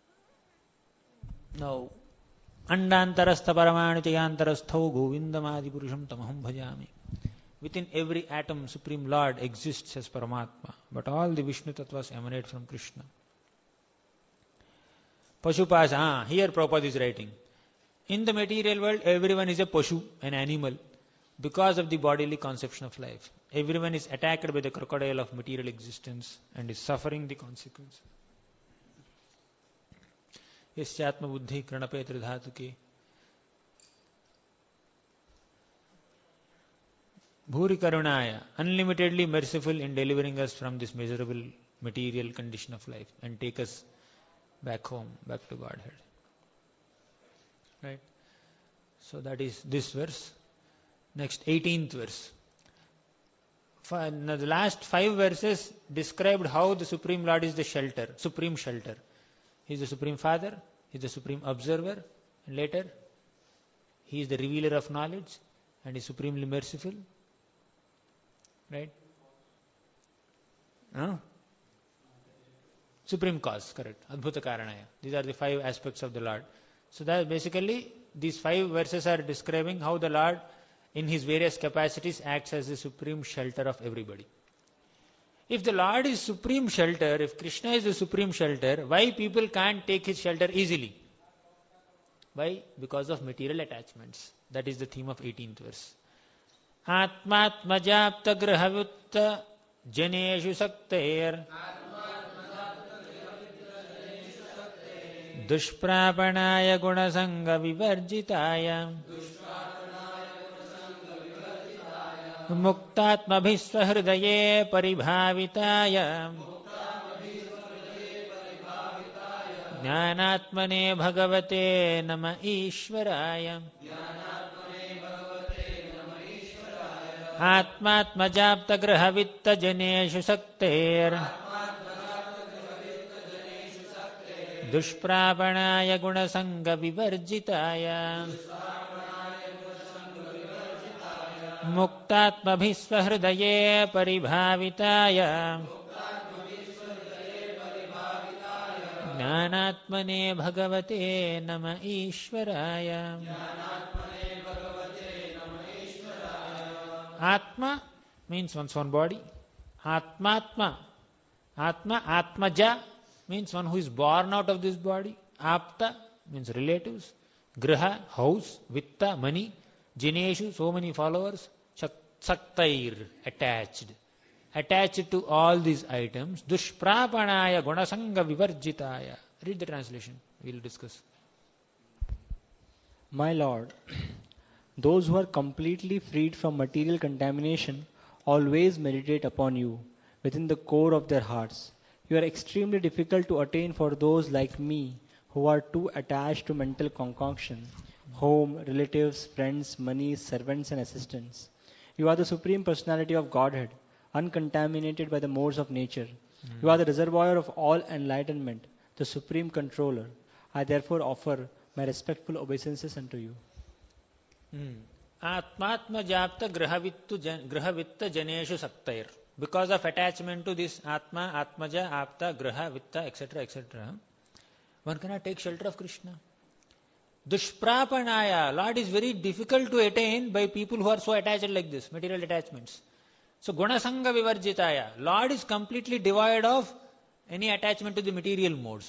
Now, Andantarastha Paramanichayantarastho Govindamadi Purusham Tamaham Bhajami. Within every atom, Supreme Lord exists as Paramatma. But all the Vishnu Tattvas emanate from Krishna. Pashupasa, ah, here Prabhupada is writing. In the material world, everyone is a Pashu, an animal, because of the bodily conception of life. Everyone is attacked by the crocodile of material existence and is suffering the consequences. Yasyatma buddhi kranape tridhatuke. Bhuri karunaya, unlimitedly merciful in delivering us from this miserable material condition of life and take us back home, back to Godhead. Right? So that is this verse. Next, eighteenth verse. The last five verses described how the Supreme Lord is the shelter, supreme shelter. He is the Supreme Father, He is the Supreme Observer, and later He is the revealer of knowledge and is supremely merciful. Right? Huh? Supreme cause, correct. Adbhuta Karanaya. These are the five aspects of the Lord. So that basically these five verses are describing how the Lord in His various capacities acts as the supreme shelter of everybody. If the Lord is supreme shelter, if Krishna is the supreme shelter, why people can't take His shelter easily? Why? Because of material attachments. That is the theme of eighteenth verse. Atmatmajapta grahavutta janeshu saktair dushprapanaya gunasanga vivarjitaya muktatmabhisvahridaye paribhavitaya jnanatmane bhagavate nama ishvaraya atmatmajapta grahavitta janeshu sakter dushprapanaya gunasanga vivarjitaya muktatmabhisvahridaye paribhavitaya jnanatmane bhagavate nama ishvaraya. Atma means one's own body. Atmatma. Atma, Atmaja means one who is born out of this body. Apta means relatives. Griha, house. Vitta, money. Jineshu, so many followers. Saktair, attached. Attached to all these items. Dushprapanaya gunasanga vivarjitaya. Read the translation. We will discuss. My Lord, those who are completely freed from material contamination always meditate upon you within the core of their hearts. You are extremely difficult to attain for those like me who are too attached to mental concoction, home, relatives, friends, money, servants and assistants. You are the Supreme Personality of Godhead, uncontaminated by the modes of nature. Mm. You are the reservoir of all enlightenment, the Supreme Controller. I therefore offer my respectful obeisances unto you. Atmatma japta grahavitta janeshu saktair. Because of attachment to this Atma, Atmaja, Apta, Graha, Vitta, et cetera, et cetera, one cannot take shelter of Krishna. Dushprapanaya, Lord is very difficult to attain by people who are so attached like this, material attachments. So Gunasanga Vivarjitaya, Lord is completely devoid of any attachment to the material modes.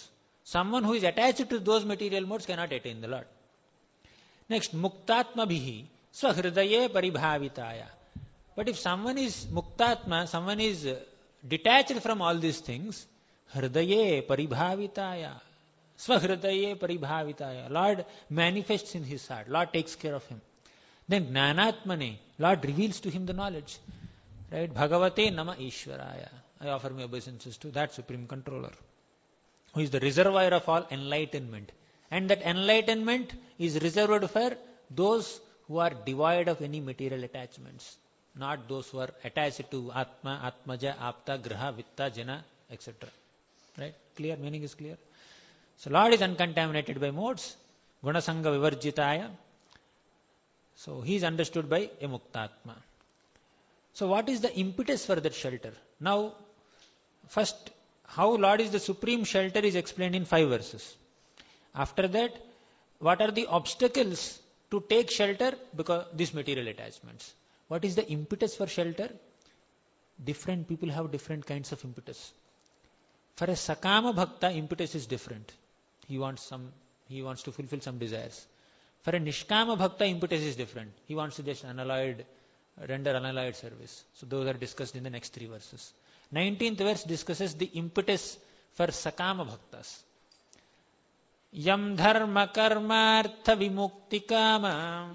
Someone who is attached to those material modes cannot attain the Lord. Next, muktatma bhihi swahridaye paribhavitaya. But if someone is muktatma, someone is detached from all these things, hridaye paribhavitaya, swahridaye paribhavitaya, Lord manifests in his heart, Lord takes care of him. Then gnanatmane, Lord reveals to him the knowledge. Right? Bhagavate nama Ishwaraya. I offer my obeisances to that Supreme Controller, who is the reservoir of all enlightenment. And that enlightenment is reserved for those who are devoid of any material attachments, not those who are attached to Atma, Atmaja, Apta, Graha, Vitta, Jana, et cetera. Right? Clear? Meaning is clear? So Lord is uncontaminated by modes. Gunasanga Vivarjitaya. So he is understood by a Muktatma. So what is the impetus for that shelter? Now, first, how Lord is the supreme shelter is explained in five verses. After that, what are the obstacles to take shelter? Because these material attachments. What is the impetus for shelter? Different people have different kinds of impetus. For a Sakama Bhakta, impetus is different. He wants some, he wants to fulfill some desires. For a Nishkama Bhakta, impetus is different. He wants to just unalloyed, render unalloyed service. So those are discussed in the next three verses. nineteenth verse discusses the impetus for Sakama Bhaktas. Yam dharma karmartha vimuktikama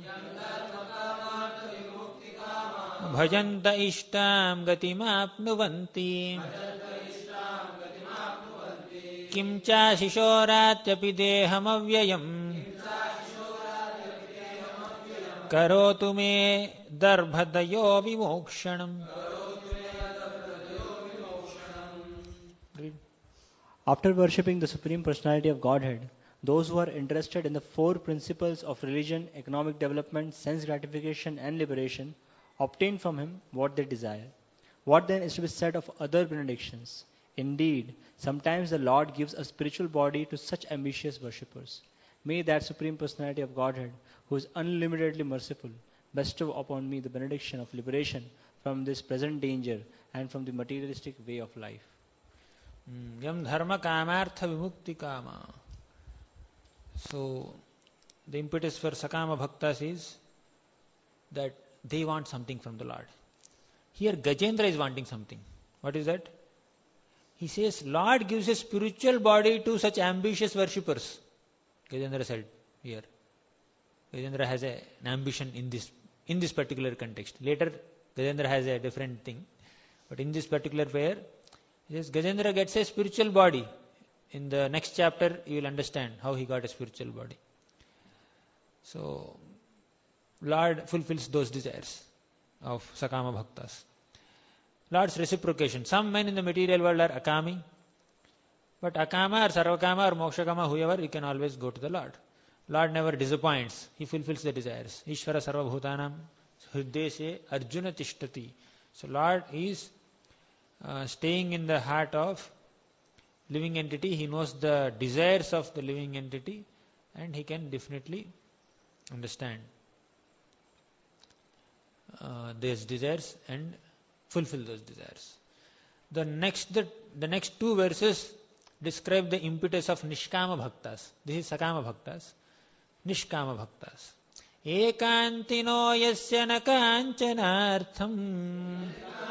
bhajanta ishtam gatimapnuvanti kimcha shishoratyapi deham avyayam karotu me darbhadayo vimokshanam. After worshipping the Supreme Personality of Godhead, those who are interested in the four principles of religion, economic development, sense gratification and liberation obtain from him what they desire. What then is to be said of other benedictions? Indeed, sometimes the Lord gives a spiritual body to such ambitious worshippers. May that Supreme Personality of Godhead, who is unlimitedly merciful, bestow upon me the benediction of liberation from this present danger and from the materialistic way of life. Yam dharma kamartha vimukti kama. So, the impetus for Sakama Bhaktas is that they want something from the Lord. Here Gajendra is wanting something. What is that? He says, Lord gives a spiritual body to such ambitious worshippers. Gajendra said here. Gajendra has a, an ambition in this in this particular context. Later, Gajendra has a different thing. But in this particular pair, yes, Gajendra gets a spiritual body. In the next chapter, you will understand how he got a spiritual body. So, Lord fulfills those desires of Sakama Bhaktas. Lord's reciprocation. Some men in the material world are Akami, but Akama or Sarvakama or Mokshakama, whoever, you can always go to the Lord. Lord never disappoints. He fulfills the desires. Ishvara Sarvabhutanam Hrideshe Arjuna Tishtati. So, Lord is uh, staying in the heart of living entity. He knows the desires of the living entity and he can definitely understand uh, these desires and fulfill those desires. The next the, the next two verses describe the impetus of Nishkama Bhaktas. This is Sakama Bhaktas. Nishkama Bhaktas. Ekantino yasya na kanchanartham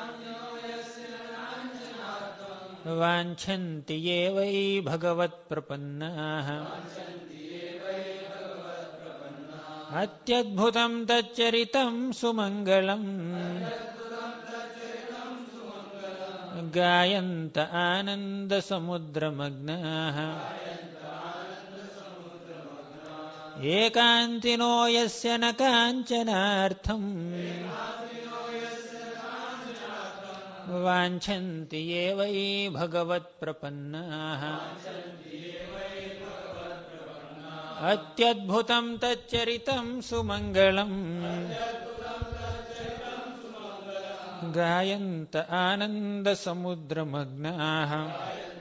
vanchanti ye vai bhagavat prapannaha atyadbhutam tacharitam sumangalam gayanta ananda samudramagnaha ekantino yasya na kanchanartham vanchanti ye vai bhagavat prapannaha atyadbhutam tacharitam sumangalam gayanta ananda samudramagnaha.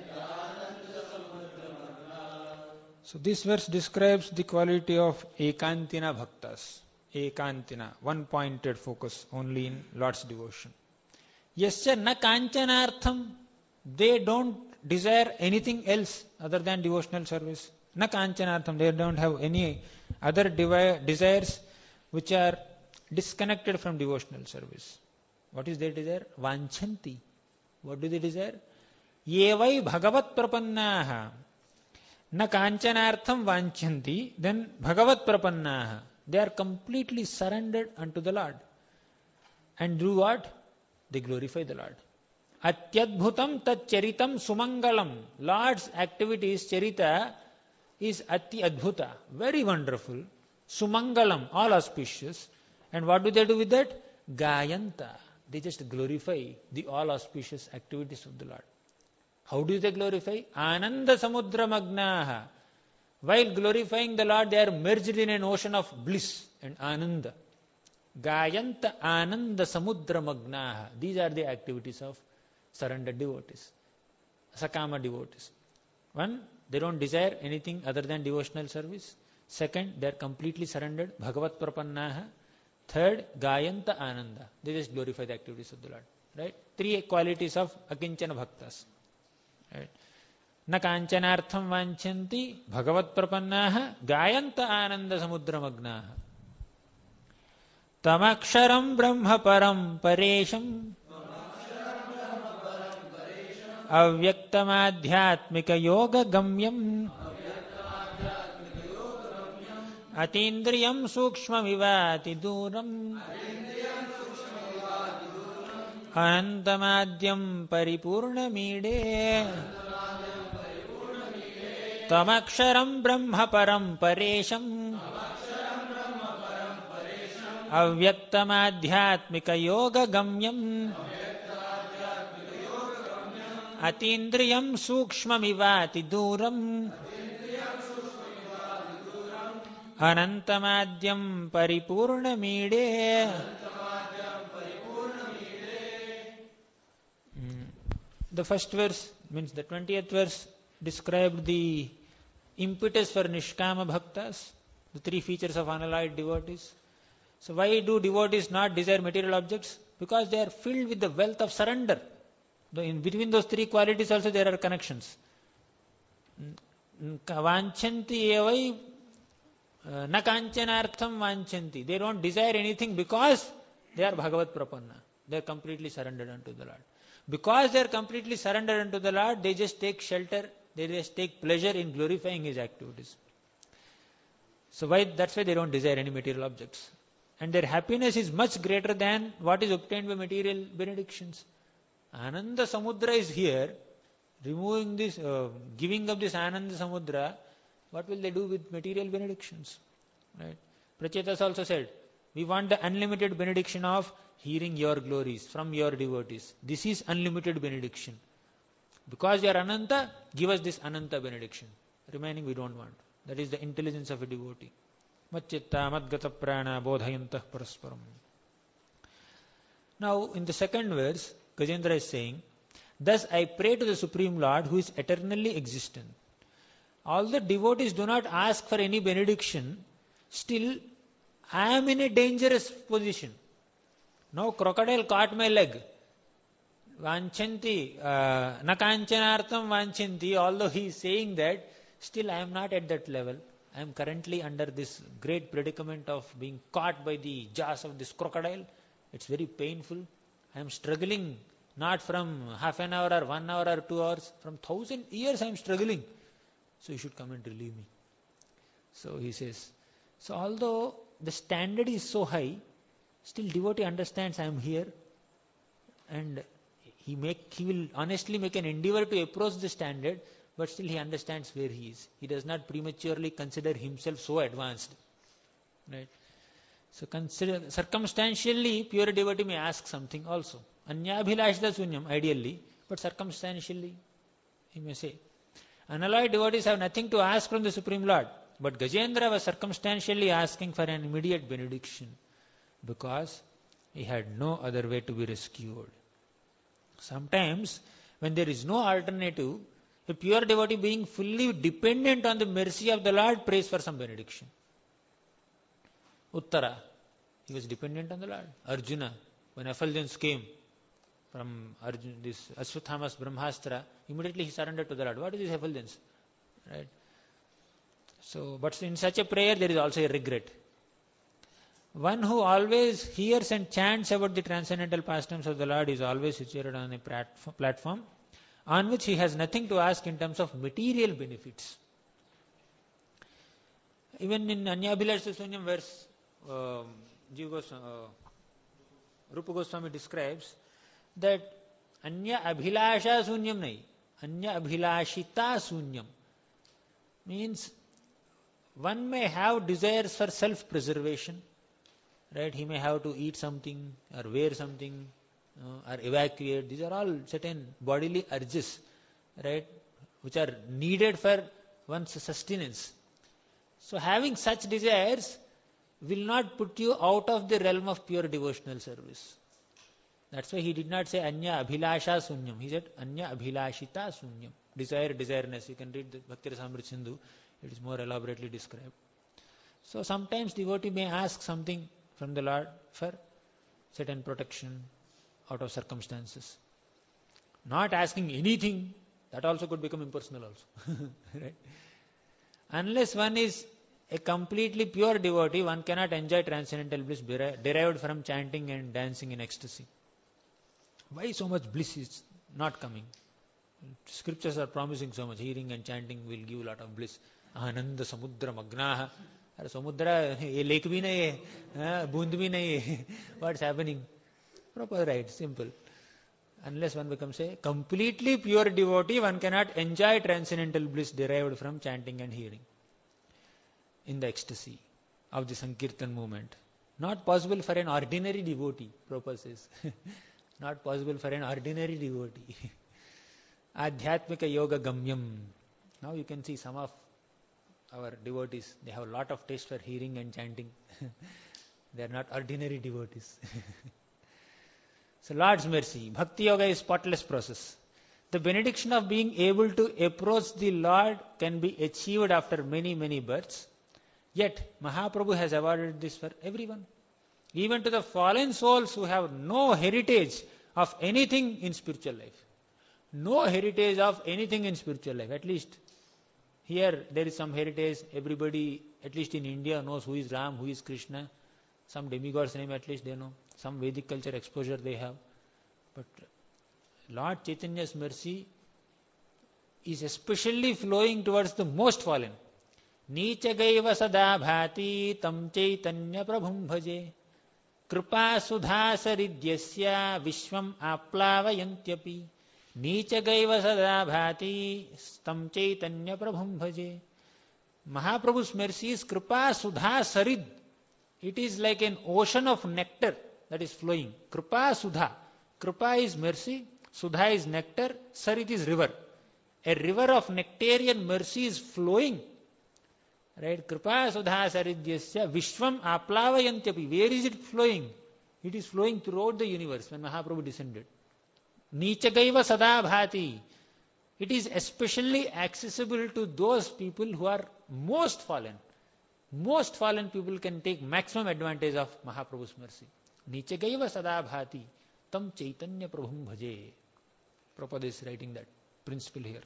So this verse describes the quality of Ekantina Bhaktas. Ekantina, one-pointed focus only in Lord's devotion. Yasya na kanchanartham. they don't desire anything else other than devotional service. Na kanchanartham, they don't have any other devi- desires which are disconnected from devotional service. What is their desire? Vanchanti. What do they desire? Yevai bhagavat prapannaha. Na kanchanartham vanchanti, then bhagavat prapannaha. They are completely surrendered unto the Lord. And do what? They glorify the Lord. Atyadbhutam tat charitam sumangalam. Lord's activities, charita, is ati adbhuta. Very wonderful. Sumangalam, all auspicious. And what do they do with that? Gayanta. They just glorify the all auspicious activities of the Lord. How do they glorify? Ananda samudra magnaha. While glorifying the Lord, they are merged in an ocean of bliss and ananda. Gayanta ananda samudra magnaha. These are the activities of surrendered devotees, sakama devotees. One, they don't desire anything other than devotional service. Second, they are completely surrendered, bhagavat prapannaha. Third, gayanta ananda. They just glorify the activities of the Lord. Right? Three qualities of akinchana bhaktas. Right? Na kanchanartham vanchanti, bhagavat prapannaha, gayanta ananda samudra magnaha. Tamaksharam brahma param paresham avyaktamadhyatmika yoga gamyam atindriyam sukshma vivati duram anantamadyam paripurna mide tamaksharam brahma param paresham avyaktamadhyatmika yoga gamyam atindriyam sukshma vivati duram anantamadyam paripurna mide. The first verse, means the twentieth verse, described the impetus for Nishkama Bhaktas, the three features of unalloyed devotees. So why do devotees not desire material objects? Because they are filled with the wealth of surrender. In between those three qualities also there are connections. Vanchanti evai na kanchanartham vanchanti. They don't desire anything because they are bhagavat prapanna. They are completely surrendered unto the Lord. Because they are completely surrendered unto the Lord, they just take shelter, they just take pleasure in glorifying His activities. So why? That's why they don't desire any material objects. And their happiness is much greater than what is obtained by material benedictions. Ananda Samudra is here, removing this, uh, giving up this Ananda Samudra. What will they do with material benedictions? Right? Prachetas also said, we want the unlimited benediction of hearing your glories from your devotees. This is unlimited benediction. Because you are Ananta, give us this Ananta benediction. Remaining we don't want. That is the intelligence of a devotee. Matchitta madgata prana bodhayantah parasparam. Now in the second verse, Gajendra is saying, thus I pray to the Supreme Lord who is eternally existent. All the devotees do not ask for any benediction, still I am in a dangerous position. Now crocodile caught my leg. Vanchanti, uh, nakanchanartham vanchanti, although he is saying that, still I am not at that level. I am currently under this great predicament of being caught by the jaws of this crocodile. It's very painful. I am struggling, not from half an hour or one hour or two hours, from thousand years I am struggling. So you should come and relieve me. So he says, so although the standard is so high, still devotee understands I am here, and he make he will honestly make an endeavor to approach the standard, but still he understands where he is. He does not prematurely consider himself so advanced. Right? So consider circumstantially, pure devotee may ask something also. Anyabhilashda sunyam, ideally, but circumstantially he may say. Unalloyed devotees have nothing to ask from the Supreme Lord, but Gajendra was circumstantially asking for an immediate benediction because he had no other way to be rescued. Sometimes, when there is no alternative, a pure devotee being fully dependent on the mercy of the Lord prays for some benediction. Uttara, he was dependent on the Lord. Arjuna, when effulgence came from Arjun, this Ashwatthama's Brahmastra, immediately he surrendered to the Lord. What is his effulgence? Right? So, but in such a prayer there is also a regret. One who always hears and chants about the transcendental pastimes of the Lord is always situated on a platform on which he has nothing to ask in terms of material benefits. Even in Anya Abhilasha Sunyam verse, uh, Jiva Goswami, uh, Rupa Goswami describes that Anya Abhilasha Sunyam nahi, Anya Abhilashita Sunyam means one may have desires for self-preservation, right? He may have to eat something or wear something uh, or evacuate. These are all certain bodily urges, right, which are needed for one's sustenance. So having such desires will not put you out of the realm of pure devotional service. That's why he did not say Anya Abhilasha Sunyam. He said Anya Abhilashita Sunyam. Desire, desireness. You can read the Bhakti Rasamrita Sindhu. It is more elaborately described. So sometimes devotee may ask something from the Lord for certain protection out of circumstances. Not asking anything, that also could become impersonal also. Right? Unless one is a completely pure devotee, one cannot enjoy transcendental bliss derived from chanting and dancing in ecstasy. Why so much bliss is not coming? Scriptures are promising so much. Hearing and chanting will give a lot of bliss. Ananda samudra magnaha. Samudra, ye lake bhi nahi hai, bund bhi nahi hai. What's happening? Proper right, simple. Unless one becomes a completely pure devotee, one cannot enjoy transcendental bliss derived from chanting and hearing in the ecstasy of the Sankirtan movement. Not possible for an ordinary devotee, Prabhupada says. Not possible for an ordinary devotee. Adhyatmika yoga gamyam. Now you can see some of our devotees, they have a lot of taste for hearing and chanting. They are not ordinary devotees. So Lord's mercy. Bhakti yoga is spotless process. The benediction of being able to approach the Lord can be achieved after many, many births. Yet Mahaprabhu has awarded this for everyone. Even to the fallen souls who have no heritage of anything in spiritual life. No heritage of anything in spiritual life. At least here there is some heritage. Everybody, at least in India, knows who is Ram, who is Krishna. Some demigod's name at least they know. Some Vedic culture exposure they have. But Lord Chaitanya's mercy is especially flowing towards the most fallen. Nichagaiva sada bhati tam chaitanya prabhum bhaje. Kripa sudha saridyasya vishvam aplavayantyaphi. Nichagaiva sada bhati tam chaitanya prabhum bhaje. Mahaprabhu's mercy is Kripa sudha sarid. It is like an ocean of nectar that is flowing. Kripa sudha. Kripa is mercy. Sudha is nectar. Sarid is river. A river of nectarian mercy is flowing. Right? Kripa sudha saridyasya vishvam aplavayantyapi. Where is it flowing? It is flowing throughout the universe when Mahaprabhu descended. Nichagaiva sada bhati. It is especially accessible to those people who are most fallen. Most fallen people can take maximum advantage of Mahaprabhu's mercy. Nichagaiva sada bhati tam chaitanya prabhum bhaje. Prabhupada is writing that principle here.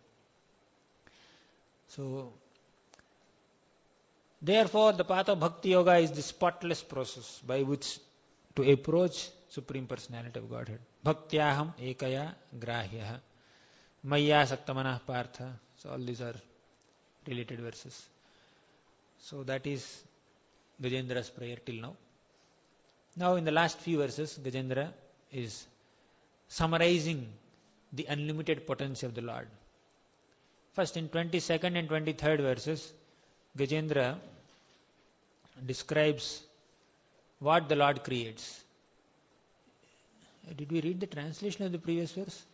So, therefore, the path of Bhakti Yoga is the spotless process by which to approach Supreme Personality of Godhead. Bhaktyaham ekaya grahyaha. Maya saktamanah partha. So all these are related verses. So that is Gajendra's prayer till now. Now in the last few verses, Gajendra is summarizing the unlimited potency of the Lord. First in twenty-second and twenty-third verses, Gajendra describes what the Lord creates. Did we read the translation of the previous verse?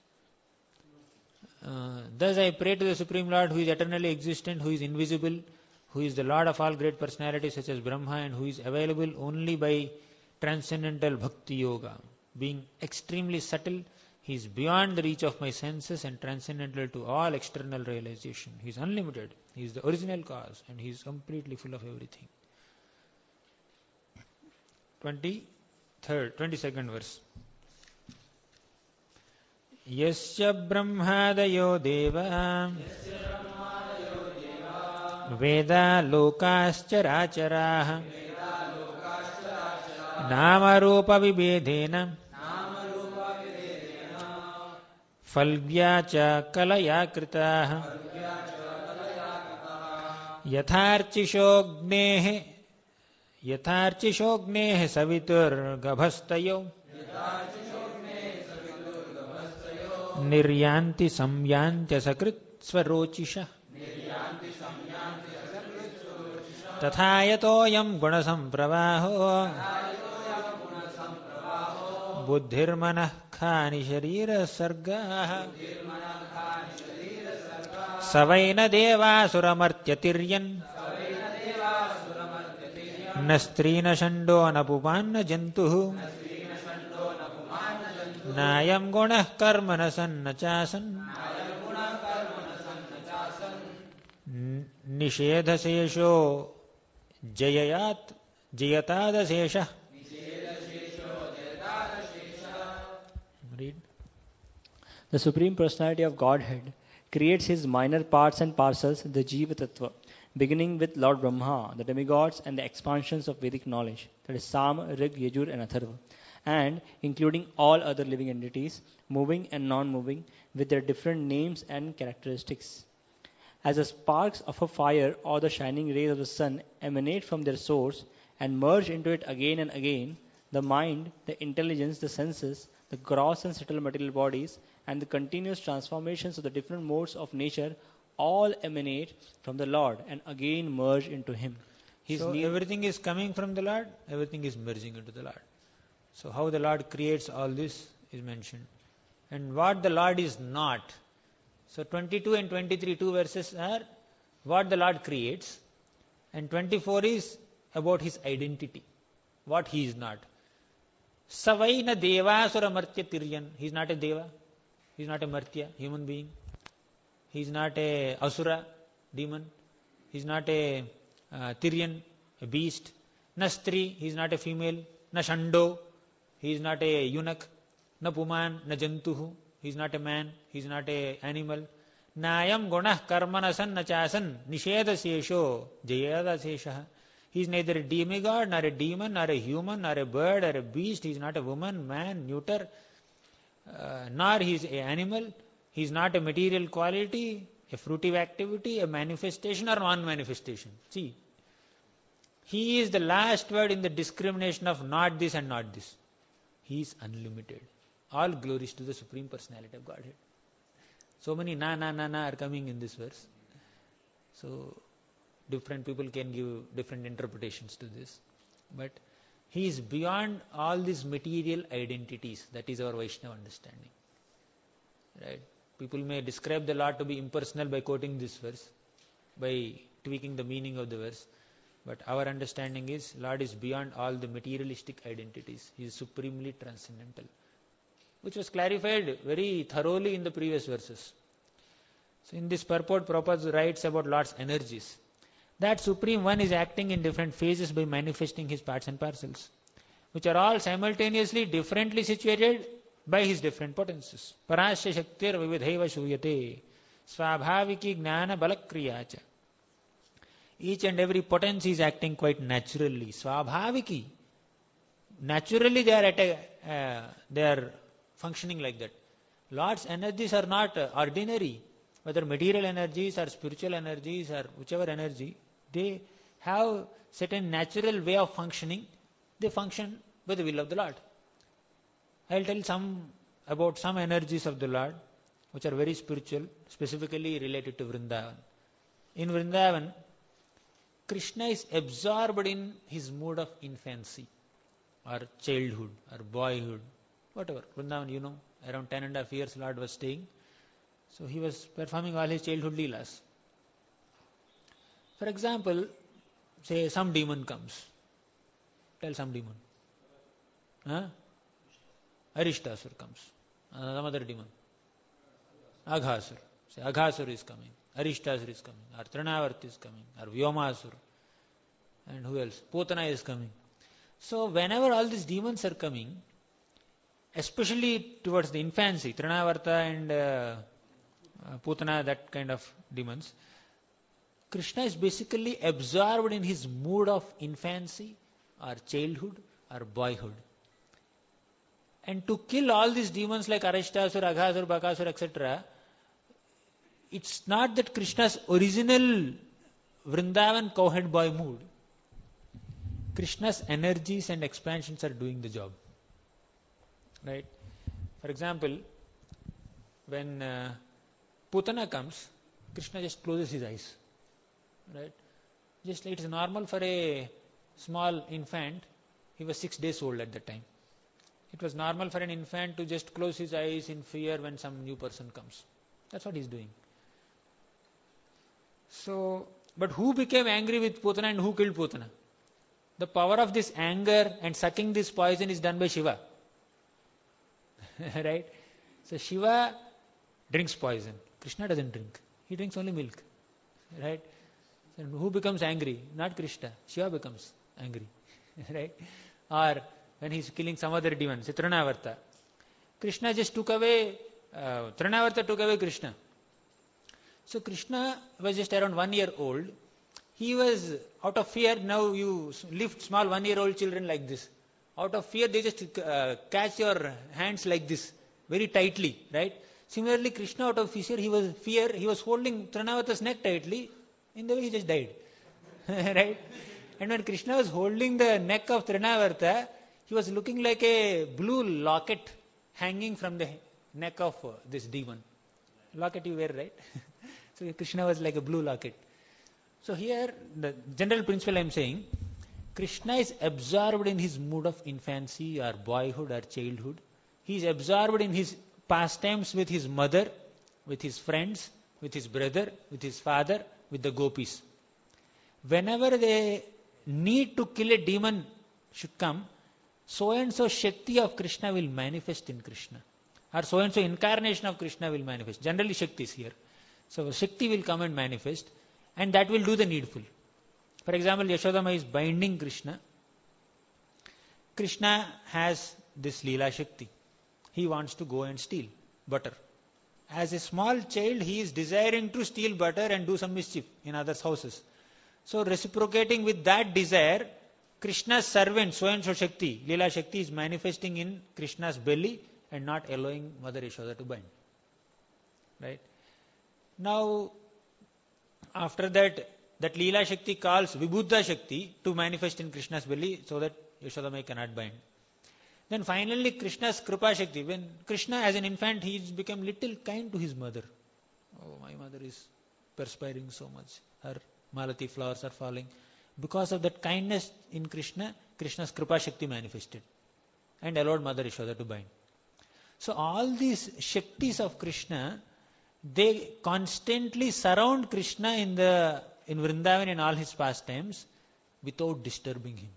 Uh, Thus I pray to the Supreme Lord who is eternally existent, who is invisible, who is the Lord of all great personalities such as Brahma, and who is available only by transcendental Bhakti Yoga. Being extremely subtle, he is beyond the reach of my senses and transcendental to all external realization. He is unlimited. He is the original cause and he is completely full of everything. twenty-third, twenty-second verse. यस्य ब्रह्मादयो देवा वेदा लोकाश्चराचराः नामरूपविभेदेन फल्ग्या च कलया कृताः यथार्चिषोऽग्नेः यथार्चिषोऽग्नेः सवितुर्गभस्तयो निर्यान्ति संयान्त्य सकृत् स्वरोचिषः तथा यतोऽयं गुणसम्प्रवाहो बुद्धिर्मनः खानि शरीरसर्गाः स वै न देवासुरमर्त्यतिर्यन् न स्त्री न षण्डो न पुमान् न जन्तुः नायं गुणः कर्म न सन्न चासन् निषेधशेषो जययात् जयतादशेषः. Read. The Supreme Personality of Godhead creates his minor parts and parcels, the Jiva Tattva, beginning with Lord Brahma, the demigods, and the expansions of Vedic knowledge, that is Sam, Rig, Yajur, and Atharva, and including all other living entities, moving and non-moving, with their different names and characteristics. As the sparks of a fire or the shining rays of the sun emanate from their source and merge into it again and again, the mind, the intelligence, the senses, the gross and subtle material bodies, and the continuous transformations of the different modes of nature all emanate from the Lord and again merge into Him. His So name- everything is coming from the Lord, everything is merging into the Lord. So how the Lord creates all this is mentioned. And what the Lord is not. So twenty-two and twenty-three, two verses are what the Lord creates, and twenty-four is about His identity, what He is not. Savaina devasura martya tiryan. He is not a deva, he is not a martya, human being. He is not a asura, demon. He is not a uh, tiryan, a beast. Na stri, he is not a female. Na shando, he is not a eunuch. Na puman, na jantuhu, he is not a man, he is not a animal. Nayam gunah karmanasan nachasan nisheda sesho jayada sesha. He is neither a demigod, nor a demon, nor a human, nor a bird, or a beast. He is not a woman, man, neuter, uh, nor he is an animal. He is not a material quality, a fruitive activity, a manifestation or non-manifestation. See, he is the last word in the discrimination of not this and not this. He is unlimited. All glories to the Supreme Personality of Godhead. So many na na na na are coming in this verse. So different people can give different interpretations to this. But he is beyond all these material identities. That is our Vaishnava understanding. Right? People may describe the Lord to be impersonal by quoting this verse, by tweaking the meaning of the verse. But our understanding is Lord is beyond all the materialistic identities. He is supremely transcendental, which was clarified very thoroughly in the previous verses. So in this purport, Prabhupada writes about Lord's energies. That Supreme One is acting in different phases by manifesting His parts and parcels, which are all simultaneously differently situated by His different potencies. Parasya Shaktir Vividhaiva Shuyate Swabhaviki Gnana Balakriyacha. Each and every potency is acting quite naturally. Swabhaviki. Naturally they are at a, uh, they are functioning like that. Lord's energies are not uh, ordinary, whether material energies or spiritual energies or whichever energy, they have certain natural way of functioning. They function by the will of the Lord. I will tell some about some energies of the Lord, which are very spiritual, specifically related to Vrindavan. In Vrindavan, Krishna is absorbed in his mood of infancy, or childhood, or boyhood, whatever. Vrindavan, you know, around ten and a half years Lord was staying. So he was performing all his childhood leelas. For example, say some demon comes. Tell some demon. Huh? Arishtasur comes. Uh, some other demon. Aghasur. Say Aghasur is coming. Arishtasur is coming. Or Trinavarti is coming. Or Vyomasur. And who else? Putana is coming. So whenever all these demons are coming, especially towards the infancy, Trinavarta and uh, uh, Putana, that kind of demons, Krishna is basically absorbed in his mood of infancy or childhood or boyhood. And to kill all these demons like Arishtasur, Aghasur, Bakasur, et cetera, it's not that Krishna's original Vrindavan cowhead boy mood. Krishna's energies and expansions are doing the job. Right? For example, when uh, Putana comes, Krishna just closes his eyes. Right? Just like it is normal for a small infant. He was six days old at that time. It was normal for an infant to just close his eyes in fear when some new person comes. That's what he's doing. So, but who became angry with Putana and who killed Putana? The power of this anger and sucking this poison is done by Shiva. Right? So Shiva drinks poison. Krishna doesn't drink. He drinks only milk. Right? And who becomes angry? Not Krishna. Shiva becomes angry. Right? Or when he's killing some other demon, say Trinavarta. Krishna just took away, uh, Trinavarta took away Krishna. So Krishna was just around one year old. He was out of fear. Now you lift small one-year-old children like this. Out of fear, they just uh, catch your hands like this, very tightly, right? Similarly, Krishna out of fear, he was fear, he was holding Trinavarta's neck tightly. In the way, he just died, right? And when Krishna was holding the neck of Trinavarta, he was looking like a blue locket hanging from the neck of uh, this demon. Locket you wear, right? So Krishna was like a blue locket. So here, the general principle I am saying, Krishna is absorbed in his mood of infancy or boyhood or childhood. He is absorbed in his pastimes with his mother, with his friends, with his brother, with his father, with the gopis. Whenever the need to kill a demon should come, so and so Shakti of Krishna will manifest in Krishna. Or so and so incarnation of Krishna will manifest. Generally Shakti is here. So Shakti will come and manifest. And that will do the needful. For example, Yashodama is binding Krishna. Krishna has this Leela Shakti. He wants to go and steal butter. As a small child, he is desiring to steal butter and do some mischief in others' houses. So reciprocating with that desire, Krishna's servant, so and so Shakti, Leela Shakti, is manifesting in Krishna's belly and not allowing Mother Yashoda to bind. Right? Now, after that, that Leela Shakti calls Vibhuddha Shakti to manifest in Krishna's belly so that Yashodamai cannot bind. Then finally Krishna's Kripa Shakti. When Krishna as an infant, he became little kind to his mother. Oh, my mother is perspiring so much. Her malati flowers are falling. Because of that kindness in Krishna, Krishna's Kripa Shakti manifested and allowed Mother Yashoda to bind. So all these Shaktis of Krishna, they constantly surround Krishna in the in Vrindavan and all his pastimes without disturbing him.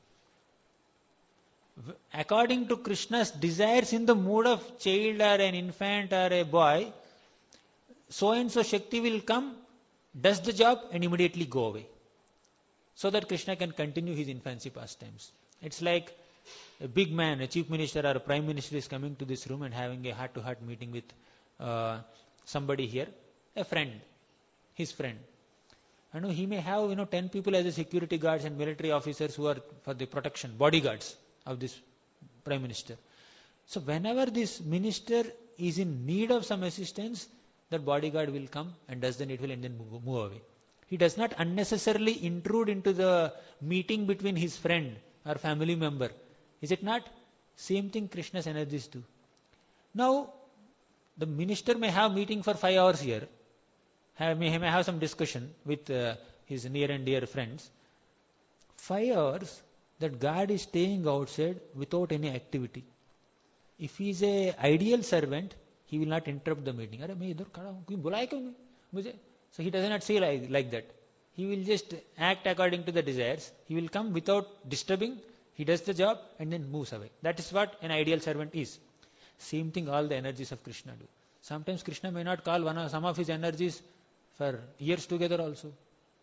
According to Krishna's desires in the mood of child or an infant or a boy, so and so Shakti will come, does the job and immediately go away. So that Krishna can continue his infancy pastimes. It's like a big man, a chief minister or a prime minister is coming to this room and having a heart-to-heart meeting with uh, somebody here, a friend, his friend. I know he may have, you know, ten people as a security guards and military officers who are for the protection, bodyguards of this prime minister. So whenever this minister is in need of some assistance, that bodyguard will come and does the needful and then move, move away. He does not unnecessarily intrude into the meeting between his friend or family member. Is it not? Same thing Krishna's energies do. Now, the minister may have meeting for five hours here. Have, may, he may have some discussion with uh, his near and dear friends. Five hours, that guard is staying outside without any activity. If he is a ideal servant, he will not interrupt the meeting. Arey, main idhar khada hu, koi bulaya kyun mujhe? So he does not say like, like that. He will just act according to the desires. He will come without disturbing. He does the job and then moves away. That is what an ideal servant is. Same thing all the energies of Krishna do. Sometimes Krishna may not call one of, some of his energies for years together also.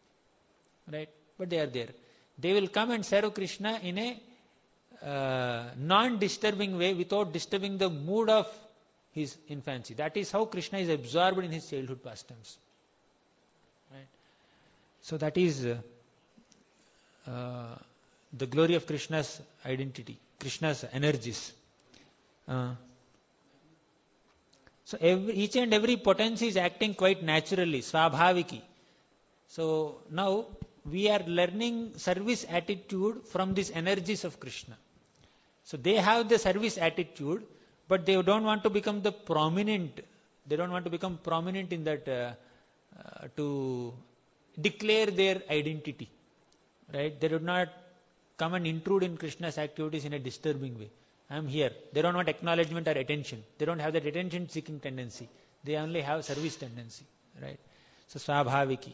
Right? But they are there. They will come and serve Krishna in a uh, non-disturbing way without disturbing the mood of his infancy. That is how Krishna is absorbed in his childhood pastimes. Right? So that is uh, uh, the glory of Krishna's identity, Krishna's energies. Uh, so every, each and every potency is acting quite naturally, svabhaviki. So now we are learning service attitude from these energies of Krishna. So they have the service attitude, but they don't want to become the prominent. They don't want to become prominent in that uh, uh, to declare their identity. Right? They do not come and intrude in Krishna's activities in a disturbing way. I am here. They don't want acknowledgement or attention. They don't have that attention-seeking tendency. They only have service tendency. Right? So svabhaviki.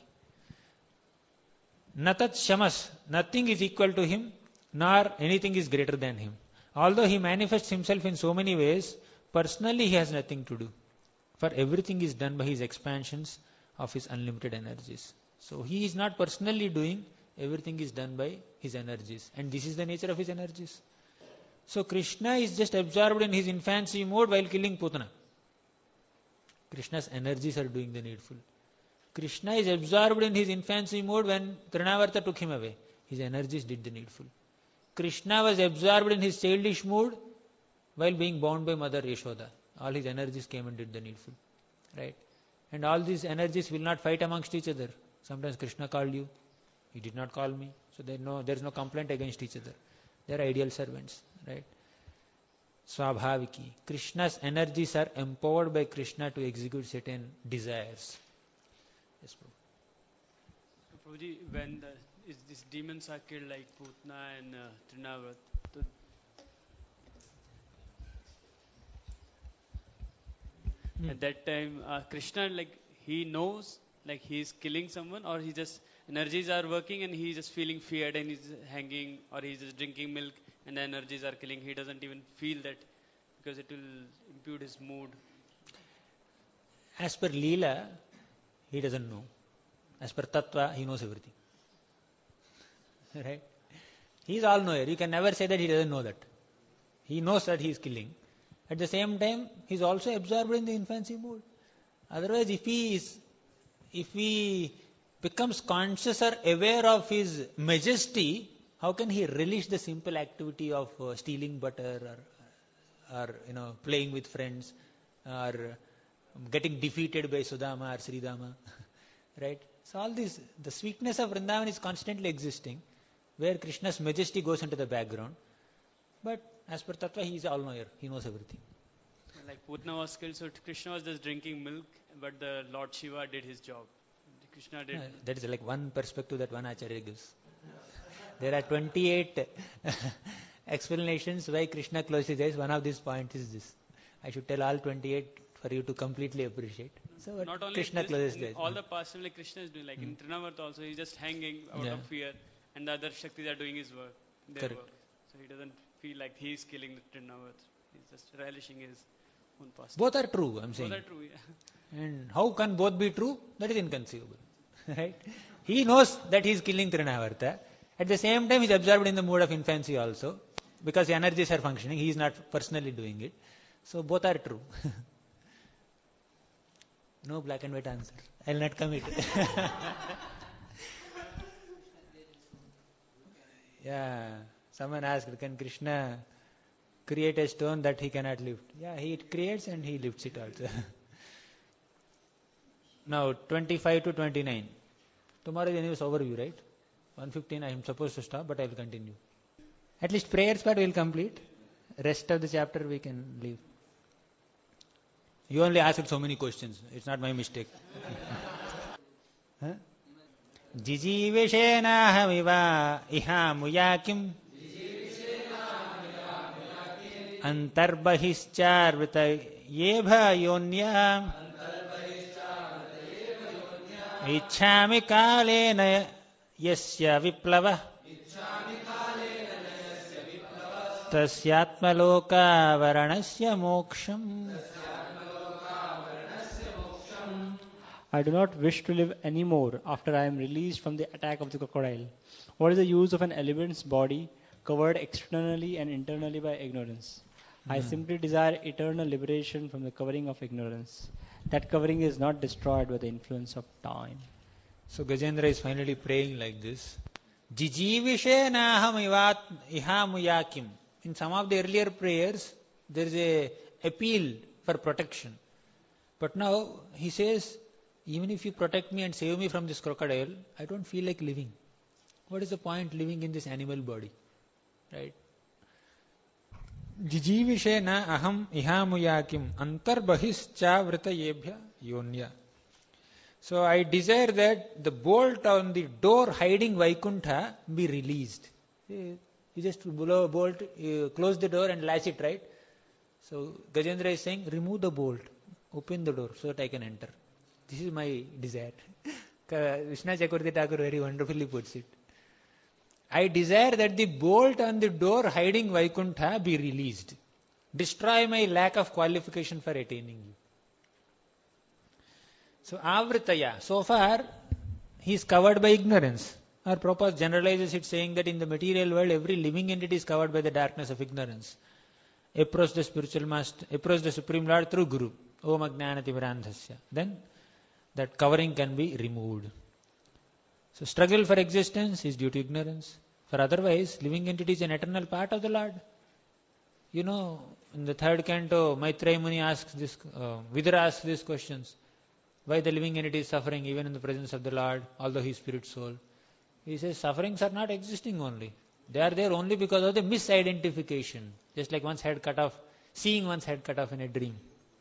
Natat shamas. Nothing is equal to him, nor anything is greater than him. Although he manifests himself in so many ways, personally he has nothing to do. For everything is done by his expansions of his unlimited energies. So he is not personally doing, everything is done by his energies. And this is the nature of his energies. So Krishna is just absorbed in his infancy mode while killing Putana. Krishna's energies are doing the needful. Krishna is absorbed in his infancy mode when Trinavarta took him away. His energies did the needful. Krishna was absorbed in his childish mood while being bound by Mother Yashoda. All his energies came and did the needful. Right? And all these energies will not fight amongst each other. Sometimes Krishna called you. He did not call me. So there, no, there is no complaint against each other. They are ideal servants. Right? Swabhaviki. Krishna's energies are empowered by Krishna to execute certain desires. Yes, Prabhu. Prabhuji, when the, is these demons are killed like Putna and uh, Trinavat, so Hmm. at that time uh, Krishna, like he knows like he is killing someone, or he just energies are working and he is just feeling feared and he's hanging, or he's just drinking milk and the energies are killing. He doesn't even feel that because it will impede his mood. As per Leela, he doesn't know. As per Tattva, he knows everything. Right? He is all-knower. You can never say that he doesn't know that. He knows that he is killing. At the same time, he is also absorbed in the infancy mood. Otherwise, if he is, if he becomes conscious or aware of his majesty, how can he relish the simple activity of uh, stealing butter or, or you know, playing with friends or getting defeated by Sudama or Sridama? Right? So all this, the sweetness of Vrindavan is constantly existing, where Krishna's majesty goes into the background. But as per Tattva, he is all-knower. He knows everything. Like Putna was killed, so Krishna was just drinking milk, but the Lord Shiva did his job. Krishna did. Uh, that is like one perspective that one Acharya gives. There are twenty-eight explanations why Krishna closed his eyes. One of these points is this. I should tell all twenty-eight for you to completely appreciate. So Not only Krishna this, closes in his eyes. all the past like Krishna is doing, like in Trinavarta also, he's just hanging out Yeah. of fear, and the other Shaktis are doing his work, their Correct. work. So he doesn't feel like he's killing the Trinavarta. He's just relishing his own past. Both are true, I'm saying. Both are true, yeah. And how can both be true? That is inconceivable. Right? He knows that he is killing Trinavarta. At the same time, he is absorbed in the mood of infancy also. Because the energies are functioning, he is not personally doing it. So both are true. No black and white answer. I will not commit. Yeah. Someone asked, can Krishna create a stone that he cannot lift? Yeah, he creates and he lifts it also. Now, twenty-five to twenty-nine. Tomorrow is anyways overview, right? one fifteen I am supposed to stop, but I will continue. At least prayers part we will complete. Rest of the chapter we can leave. You only asked so many questions. It's not my mistake. Huh? Jijiveshenahamiva iha muyakim antarbahischarvita yebha yonya ichhami kalena yasya viplava tasyatmaloka varanasya moksham. I do not wish to live anymore after I am released from the attack of the crocodile. What is the use of an elephant's body covered externally and internally by ignorance. I simply desire eternal liberation from the covering of ignorance. That covering is not destroyed by the influence of time. So Gajendra is finally praying like this. Jijivishe naham ivat ihamuyakim. In some of the earlier prayers, there is a appeal for protection. But now he says, even if you protect me and save me from this crocodile, I don't feel like living. What is the point living in this animal body? Right? Jijivishe na aham ihamuyakim antarbahis vrita yebhya yonya. So I desire that the bolt on the door hiding Vaikuntha be released. You just blow a bolt, you close the door and latch it, right? So Gajendra is saying, remove the bolt, open the door so that I can enter. This is my desire. Vishnu Chakravarti Thakur very wonderfully puts it. I desire that the bolt on the door hiding Vaikuntha be released. Destroy my lack of qualification for attaining you. So, avritaya, so far, he is covered by ignorance. Our Prabhupada generalizes it saying that in the material world, every living entity is covered by the darkness of ignorance. Approach the spiritual master, approach the Supreme Lord through Guru. Om Ajnanati Virandhasya. Then, that covering can be removed. So, struggle for existence is due to ignorance. For otherwise, living entity is an eternal part of the Lord. You know, in the third canto, Maitreya Muni asks this, uh, Vidura asks these questions. Why the living entity is suffering even in the presence of the Lord, although he is spirit soul? He says sufferings are not existing only. They are there only because of the misidentification. Just like one's head cut off, seeing one's head cut off in a dream.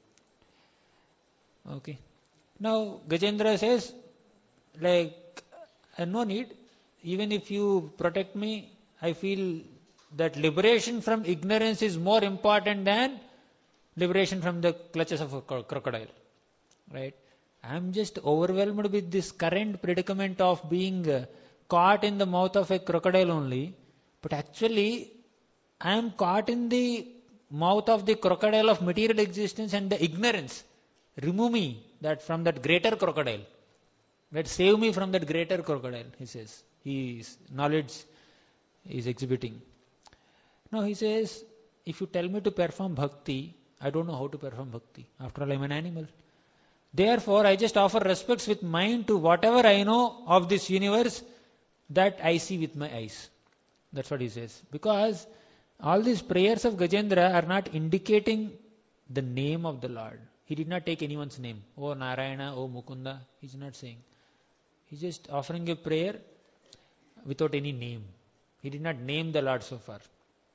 Okay. Now Gajendra says, like, no need. Even if you protect me, I feel that liberation from ignorance is more important than liberation from the clutches of a crocodile. Right? I am just overwhelmed with this current predicament of being uh, caught in the mouth of a crocodile only. But actually, I am caught in the mouth of the crocodile of material existence and the ignorance. Remove me that from that greater crocodile. But save me from that greater crocodile, he says. His knowledge is exhibiting. Now he says, if you tell me to perform bhakti, I don't know how to perform bhakti. After all, I am an animal. Therefore, I just offer respects with mind to whatever I know of this universe that I see with my eyes. That's what he says. Because all these prayers of Gajendra are not indicating the name of the Lord. He did not take anyone's name. Oh Narayana, oh Mukunda. He's not saying. He's just offering a prayer without any name. He did not name the Lord so far.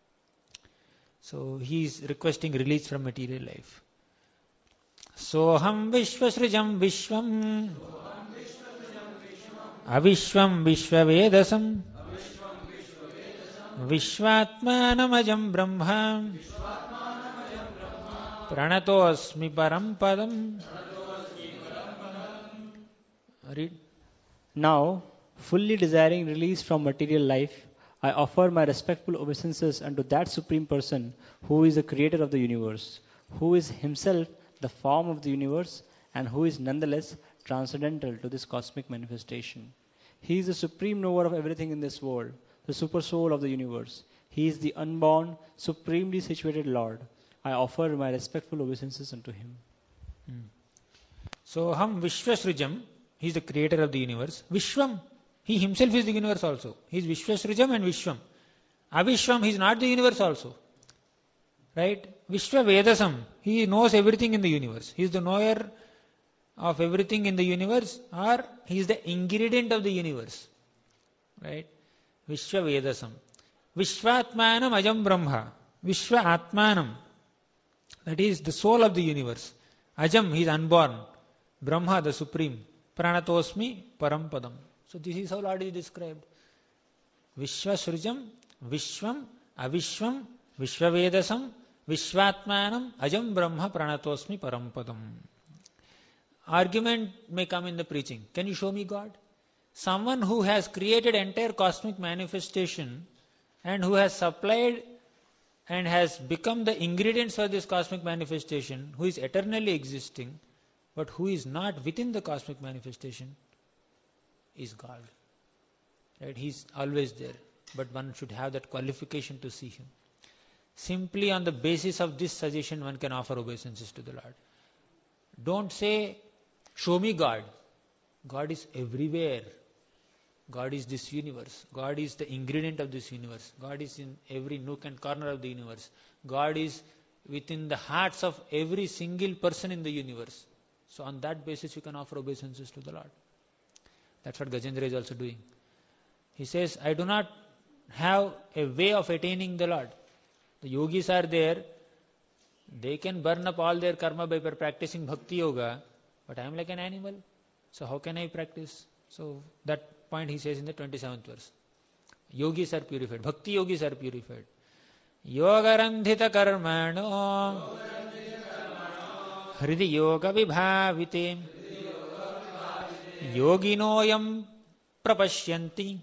So he is requesting release from material life. Soham Vishwasrijam Vishwam Avishwam Vishwavedasam Vishwatmanamajam Brahma Pranatosmi Parampadam. Read. Now, fully desiring release from material life, I offer my respectful obeisances unto that Supreme Person who is the creator of the universe, who is himself the form of the universe, and who is nonetheless transcendental to this cosmic manifestation. He is the supreme knower of everything in this world, the super soul of the universe. He is the unborn, supremely situated Lord. I offer my respectful obeisances unto him. Hmm. So, Ham Vishwasrijam, he is the creator of the universe. Vishwam, he himself is the universe also. He is Vishwasrijam and Vishwam. Avishwam, he is not the universe also. Right? Vishwa Vedasam, he knows everything in the universe. He is the knower of everything in the universe, or he is the ingredient of the universe. Right? Vishwa Vedasam. Vishwatmanam Ajam Brahma. Vishwa Atmanam. That is the soul of the universe. Ajam, he is unborn. Brahma, the supreme. Pranatosmi Parampadam. So this is how Lord is described. Vishwasrijam, Vishwam, Avishwam, Vishwavedasam, Vishwatmanam, Ajam Brahma Pranatosmi Parampadam. Argument may come in the preaching. Can you show me God? Someone who has created entire cosmic manifestation and who has supplied and has become the ingredients for this cosmic manifestation, who is eternally existing, but who is not within the cosmic manifestation, is God. Right? He is always there. but one should have that qualification to see him. Simply on the basis of this suggestion, one can offer obeisances to the Lord. Don't say, show me God. God is everywhere. God is this universe. God is the ingredient of this universe. God is in every nook and corner of the universe. God is within the hearts of every single person in the universe. So on that basis you can offer obeisances to the Lord. That's what Gajendra is also doing. He says, I do not have a way of attaining the Lord. The yogis are there. They can burn up all their karma by practicing bhakti yoga, but I am like an animal. So how can I practice? So that point he says in the twenty-seventh verse. Yogis are purified. Bhakti yogis are purified. Yoga randhita karmano hridi yoga vibhavite yoginoyam prapashyanti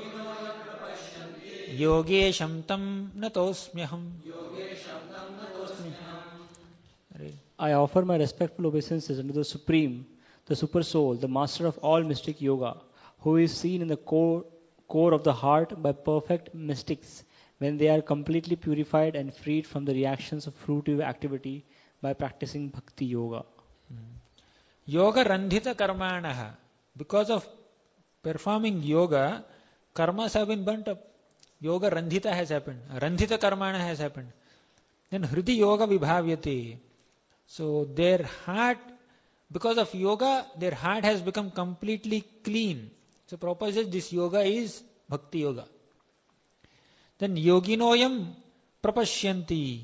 yogesham tam natosmyaham. I offer my respectful obeisances unto the Supreme, the Super Soul, the Master of all mystic yoga, who is seen in the core, core of the heart by perfect mystics when they are completely purified and freed from the reactions of fruitive activity by practicing bhakti yoga. Yoga randhita karmanaha. Because of performing yoga, karmas have been burnt up. Yoga randhita has happened. Randhita karmana has happened. Then hridi yoga vibhavyate. So their heart, because of yoga, their heart has become completely clean. So Prabhupada says this yoga is bhakti yoga. Then yoginoyam prapashyanti.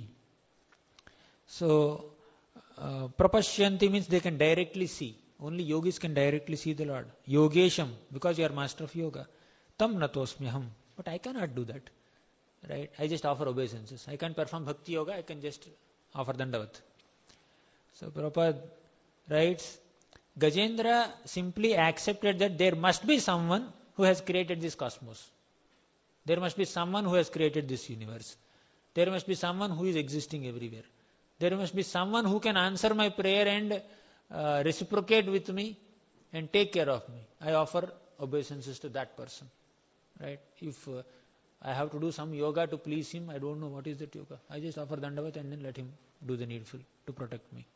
So uh, prapashyanti means they can directly see. Only yogis can directly see the Lord. Yogesham, because you are master of yoga. Tam natosmyaham. But I cannot do that. Right? I just offer obeisances. I can't perform bhakti yoga, I can just offer dandavat. So Prabhupada writes, Gajendra simply accepted that there must be someone who has created this cosmos. There must be someone who has created this universe. There must be someone who is existing everywhere. There must be someone who can answer my prayer and uh, reciprocate with me and take care of me. I offer obeisances to that person. Right? If uh, I have to do some yoga to please him, I don't know what is that yoga. I just offer dandavat and then let him do the needful to protect me.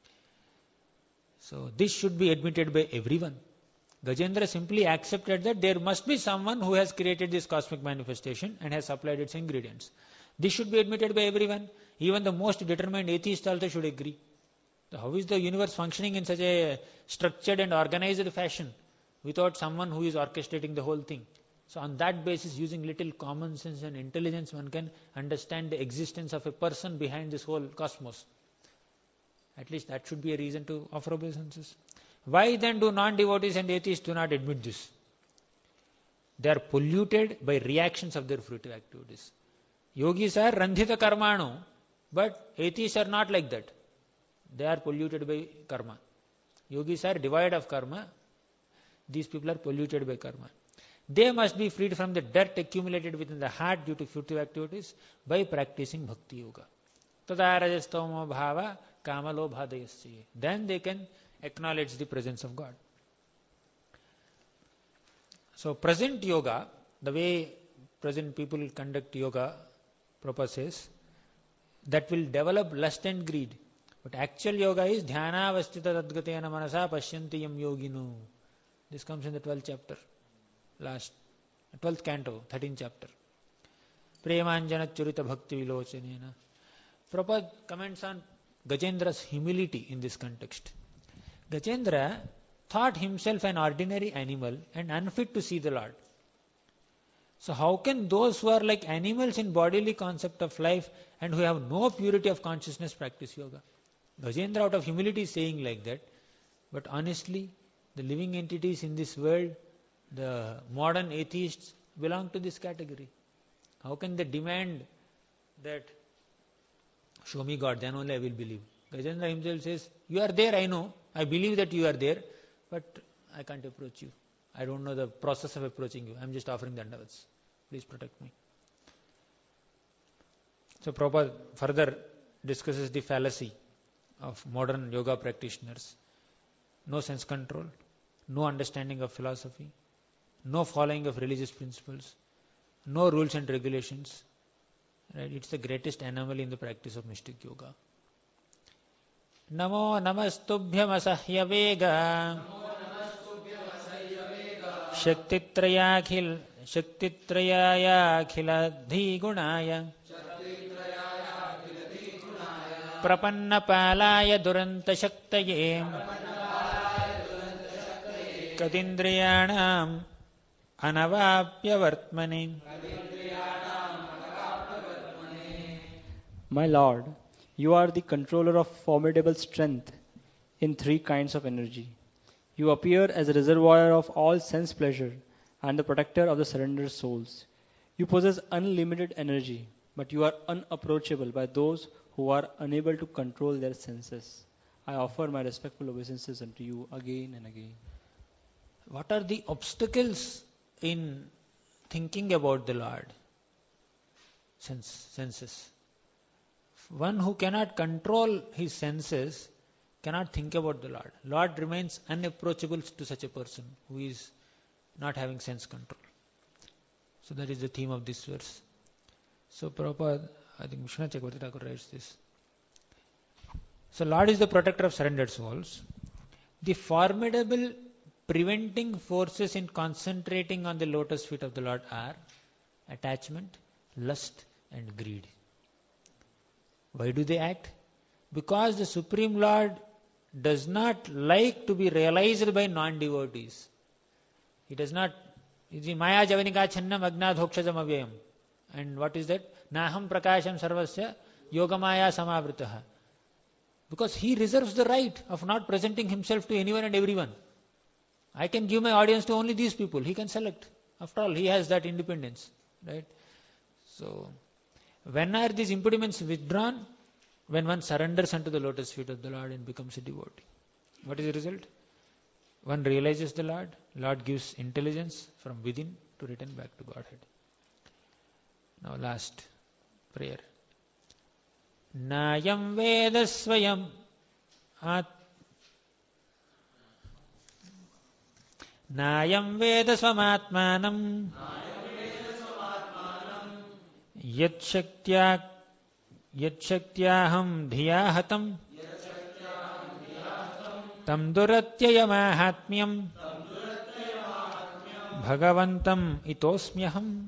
So this should be admitted by everyone. Gajendra simply accepted that there must be someone who has created this cosmic manifestation and has supplied its ingredients. This should be admitted by everyone. Even the most determined atheist also should agree. So how is the universe functioning in such a structured and organized fashion without someone who is orchestrating the whole thing? So on that basis, using little common sense and intelligence, one can understand the existence of a person behind this whole cosmos. At least that should be a reason to offer obeisances. Why then do non-devotees and atheists do not admit this? They are polluted by reactions of their fruitive activities. Yogis are randhita karmano, but atheists are not like that. They are polluted by karma. Yogis are devoid of karma. These people are polluted by karma. They must be freed from the dirt accumulated within the heart due to fruitive activities by practicing bhakti yoga. Tada rajastoma bhava kamalo bhadayasya. Then they can acknowledge the presence of God. So present yoga, the way present people conduct yoga, Prabhupada says, that will develop lust and greed. But actual yoga is dhyana avastita tadgatena manasa pashyanti yam yoginu. This comes in the twelfth chapter. Last, twelfth canto, thirteenth chapter. Premanjana churita bhakti vilochanena. Prabhupada comments on Gajendra's humility in this context. Gajendra thought himself an ordinary animal and unfit to see the Lord. So how can those who are like animals in bodily concept of life and who have no purity of consciousness practice yoga? Gajendra out of humility is saying like that. But honestly, the living entities in this world, the modern atheists, belong to this category. How can they demand that, show me God, then only I will believe? Gajendra himself says, you are there, I know. I believe that you are there, but I can't approach you. I don't know the process of approaching you. I am just offering the dandavats. Please protect me. So Prabhupada further discusses the fallacy of modern yoga practitioners. No sense control, no understanding of philosophy, no following of religious principles, no rules and regulations. Right? It's the greatest anomaly in the practice of mystic yoga. Namo namastubhyam asahya vega shaktitrayakhil shaktitrayaya gunaya prapannapalaya duranta shaktaye kadindriyanam anavapya vartmane. My Lord, you are the controller of formidable strength in three kinds of energy. You appear as a reservoir of all sense pleasure and the protector of the surrendered souls. You possess unlimited energy, but you are unapproachable by those who are unable to control their senses. I offer my respectful obeisances unto you again and again. What are the obstacles in thinking about the Lord? Sense, senses. One who cannot control his senses cannot think about the Lord. Lord remains unapproachable to such a person who is not having sense control. So that is the theme of this verse. So Prabhupada, I think Vishwanath Chakravarti Thakur writes this. So Lord is the protector of surrendered souls. The formidable preventing forces in concentrating on the lotus feet of the Lord are attachment, lust and greed. Why do they act? Because the Supreme Lord does not like to be realized by non-devotees. He does not. Maya javanika channam agnadhokshajam avyayam. And what is that? Naham prakasham sarvasya yogamaya samavritaha. Because he reserves the right of not presenting himself to anyone and everyone. I can give my audience to only these people. He can select. After all, he has that independence. Right? So, when are these impediments withdrawn? When one surrenders unto the lotus feet of the Lord and becomes a devotee. What is the result? One realizes the Lord. Lord gives intelligence from within to return back to Godhead. Now last prayer. Nayam Veda Swayam At Nayam Veda Swamatmanam Yat Shaktya Yat Shaktyaham Dhiyahatam Tam Duratyaya Mahatmyam Bhagavantam Itosmyaham.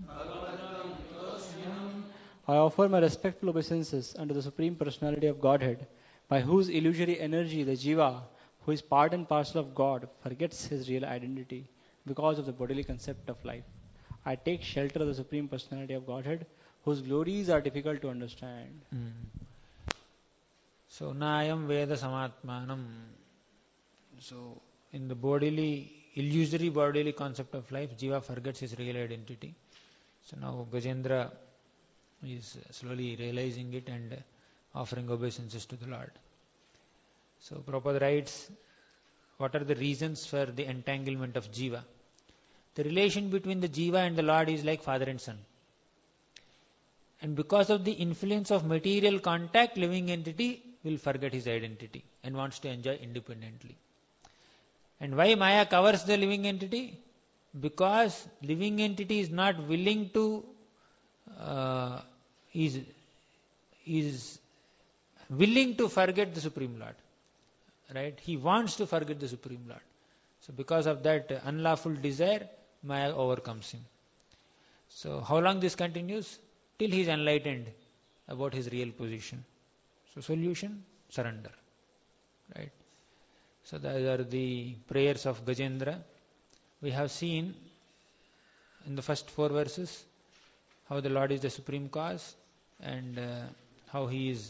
I offer my respectful obeisances unto the Supreme Personality of Godhead, by whose illusory energy the Jiva, who is part and parcel of God, forgets his real identity because of the bodily concept of life. I take shelter of the Supreme Personality of Godhead, whose glories are difficult to understand. Mm. So, Nayam Veda Samatmanam. So, in the bodily, illusory bodily concept of life, Jiva forgets his real identity. So now Gajendra is slowly realizing it and offering obeisances to the Lord. So Prabhupada writes, what are the reasons for the entanglement of Jiva? The relation between the Jiva and the Lord is like father and son. And because of the influence of material contact, living entity will forget his identity and wants to enjoy independently. And why Maya covers the living entity? Because living entity is not willing to uh, is is willing to forget the Supreme Lord. Right? He wants to forget the Supreme Lord. So because of that unlawful desire, Maya overcomes him. So how long this continues? Till he is enlightened about his real position. So solution, surrender. Right? So those are the prayers of Gajendra. We have seen in the first four verses how the Lord is the supreme cause and uh, how he is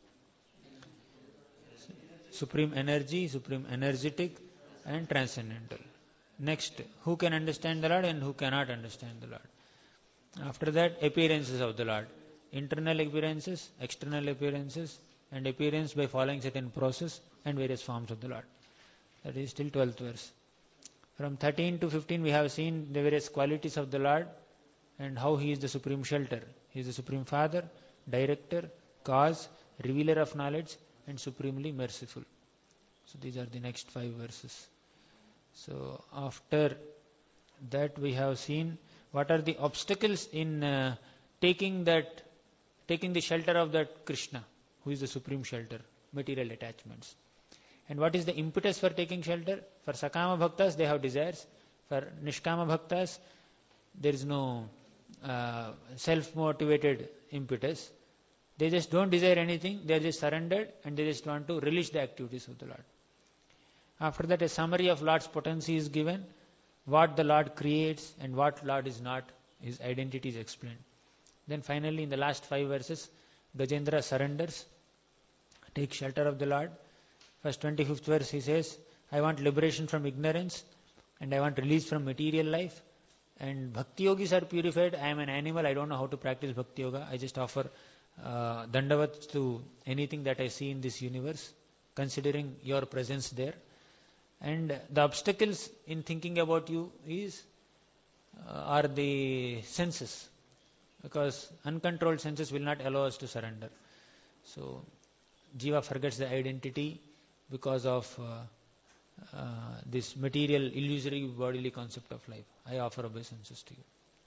supreme energy, supreme energetic and transcendental. Next, who can understand the Lord and who cannot understand the Lord. After that, appearances of the Lord. Internal appearances, external appearances and appearance by following certain process and various forms of the Lord. That is till twelfth verse. From thirteen to fifteen we have seen the various qualities of the Lord and how he is the supreme shelter. He is the supreme father, director, cause, revealer of knowledge and supremely merciful. So these are the next five verses. So after that we have seen what are the obstacles in uh, taking that, taking the shelter of that Krishna, who is the supreme shelter, material attachments. And what is the impetus for taking shelter? For Sakama Bhaktas, they have desires. For Nishkama Bhaktas, there is no uh, self-motivated impetus. They just don't desire anything, they are just surrendered and they just want to release the activities of the Lord. After that, a summary of Lord's potency is given, what the Lord creates and what Lord is not, his identity is explained. Then finally, in the last five verses, Gajendra surrenders, takes shelter of the Lord. First twenty-fifth verse, he says, I want liberation from ignorance and I want release from material life. And Bhakti Yogis are purified. I am an animal, I don't know how to practice Bhakti Yoga. I just offer uh, Dandavat to anything that I see in this universe, considering your presence there. And the obstacles in thinking about you is uh, are the senses, because uncontrolled senses will not allow us to surrender. So Jiva forgets the identity because of uh, uh, this material, illusory, bodily concept of life. I offer obeisances to you.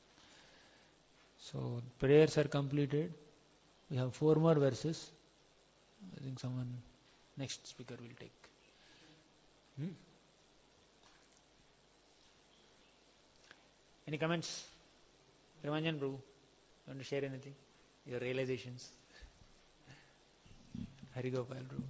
So prayers are completed. We have four more verses. I think someone, next speaker will take. Hmm? Any comments? Ramanjan Prabhu, you want to share anything? Your realizations? Harigopal Prabhu.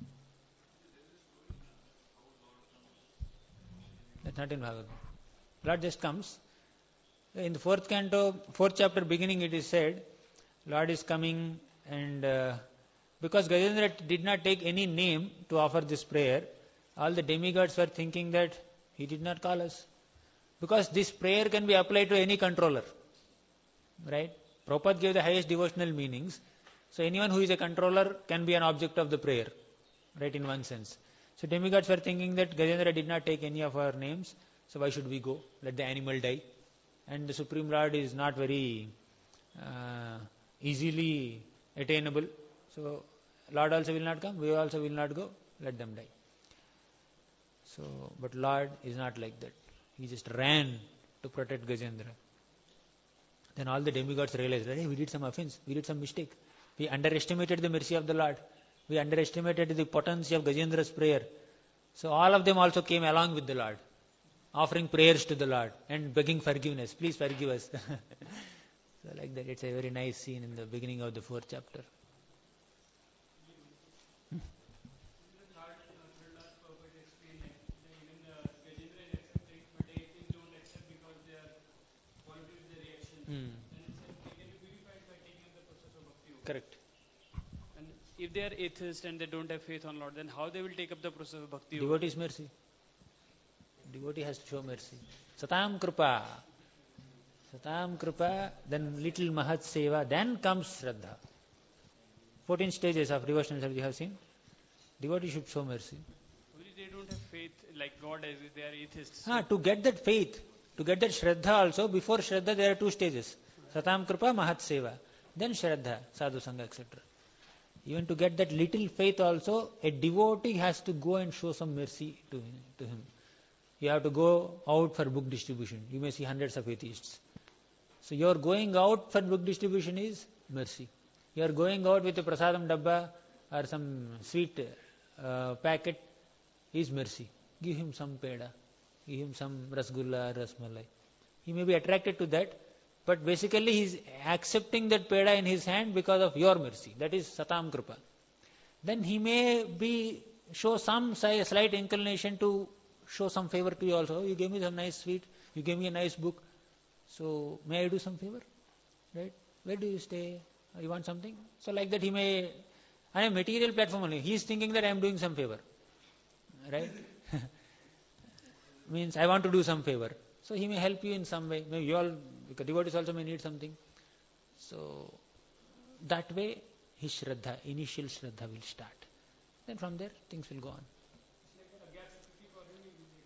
That's not in Bhagavad. Lord just comes. In the fourth canto, fourth chapter beginning, it is said, Lord is coming, and uh, because Gajendra did not take any name to offer this prayer, all the demigods were thinking that he did not call us. Because this prayer can be applied to any controller. Right? Prabhupada gave the highest devotional meanings. So anyone who is a controller can be an object of the prayer. Right, in one sense. So demigods were thinking that Gajendra did not take any of our names, so why should we go? Let the animal die. And the Supreme Lord is not very uh, easily attainable. So Lord also will not come, we also will not go, let them die. So, but Lord is not like that. He just ran to protect Gajendra. Then all the demigods realized, hey, we did some offense, we did some mistake. We underestimated the mercy of the Lord. We underestimated the potency of Gajendra's prayer. So all of them also came along with the Lord, offering prayers to the Lord and begging forgiveness. Please forgive us. So like that, it's a very nice scene in the beginning of the fourth chapter. Hmm? Hmm. Correct. And if they are atheists and they don't have faith on Lord, then how they will take up the process of bhakti? Devotee is mercy. Devotee has to show mercy. Satam Kripa. Satam Kripa, then little Mahat Seva, then comes Shraddha. fourteen stages of devotional service you have seen. Devotee should show mercy. Only they don't have faith like God as if they are atheists. Ah, to get that faith, to get that Shraddha also, before Shraddha there are two stages. Satam Kripa, Mahat Seva. Then Shraddha, Sadhu Sangha, et cetera. Even to get that little faith also, a devotee has to go and show some mercy to him. To him. You have to go out for book distribution. You may see hundreds of atheists. So your going out for book distribution is mercy. You are going out with a prasadam dabba or some sweet uh, packet is mercy. Give him some peda, give him some rasgulla or rasmalai. He may be attracted to that, but basically he is accepting that peda in his hand because of your mercy. That is Satam Kripa. Then he may be show some slight inclination to show some favor to you also. You gave me some nice sweet, you gave me a nice book. So may I do some favor? Right? Where do you stay? You want something? So like that he may, on a material platform only, he is thinking that I am doing some favor. Right? Means I want to do some favor. So he may help you in some way. Maybe you all, because devotees also may need something. So that way his Shraddha, initial Shraddha will start. Then from there things will go on.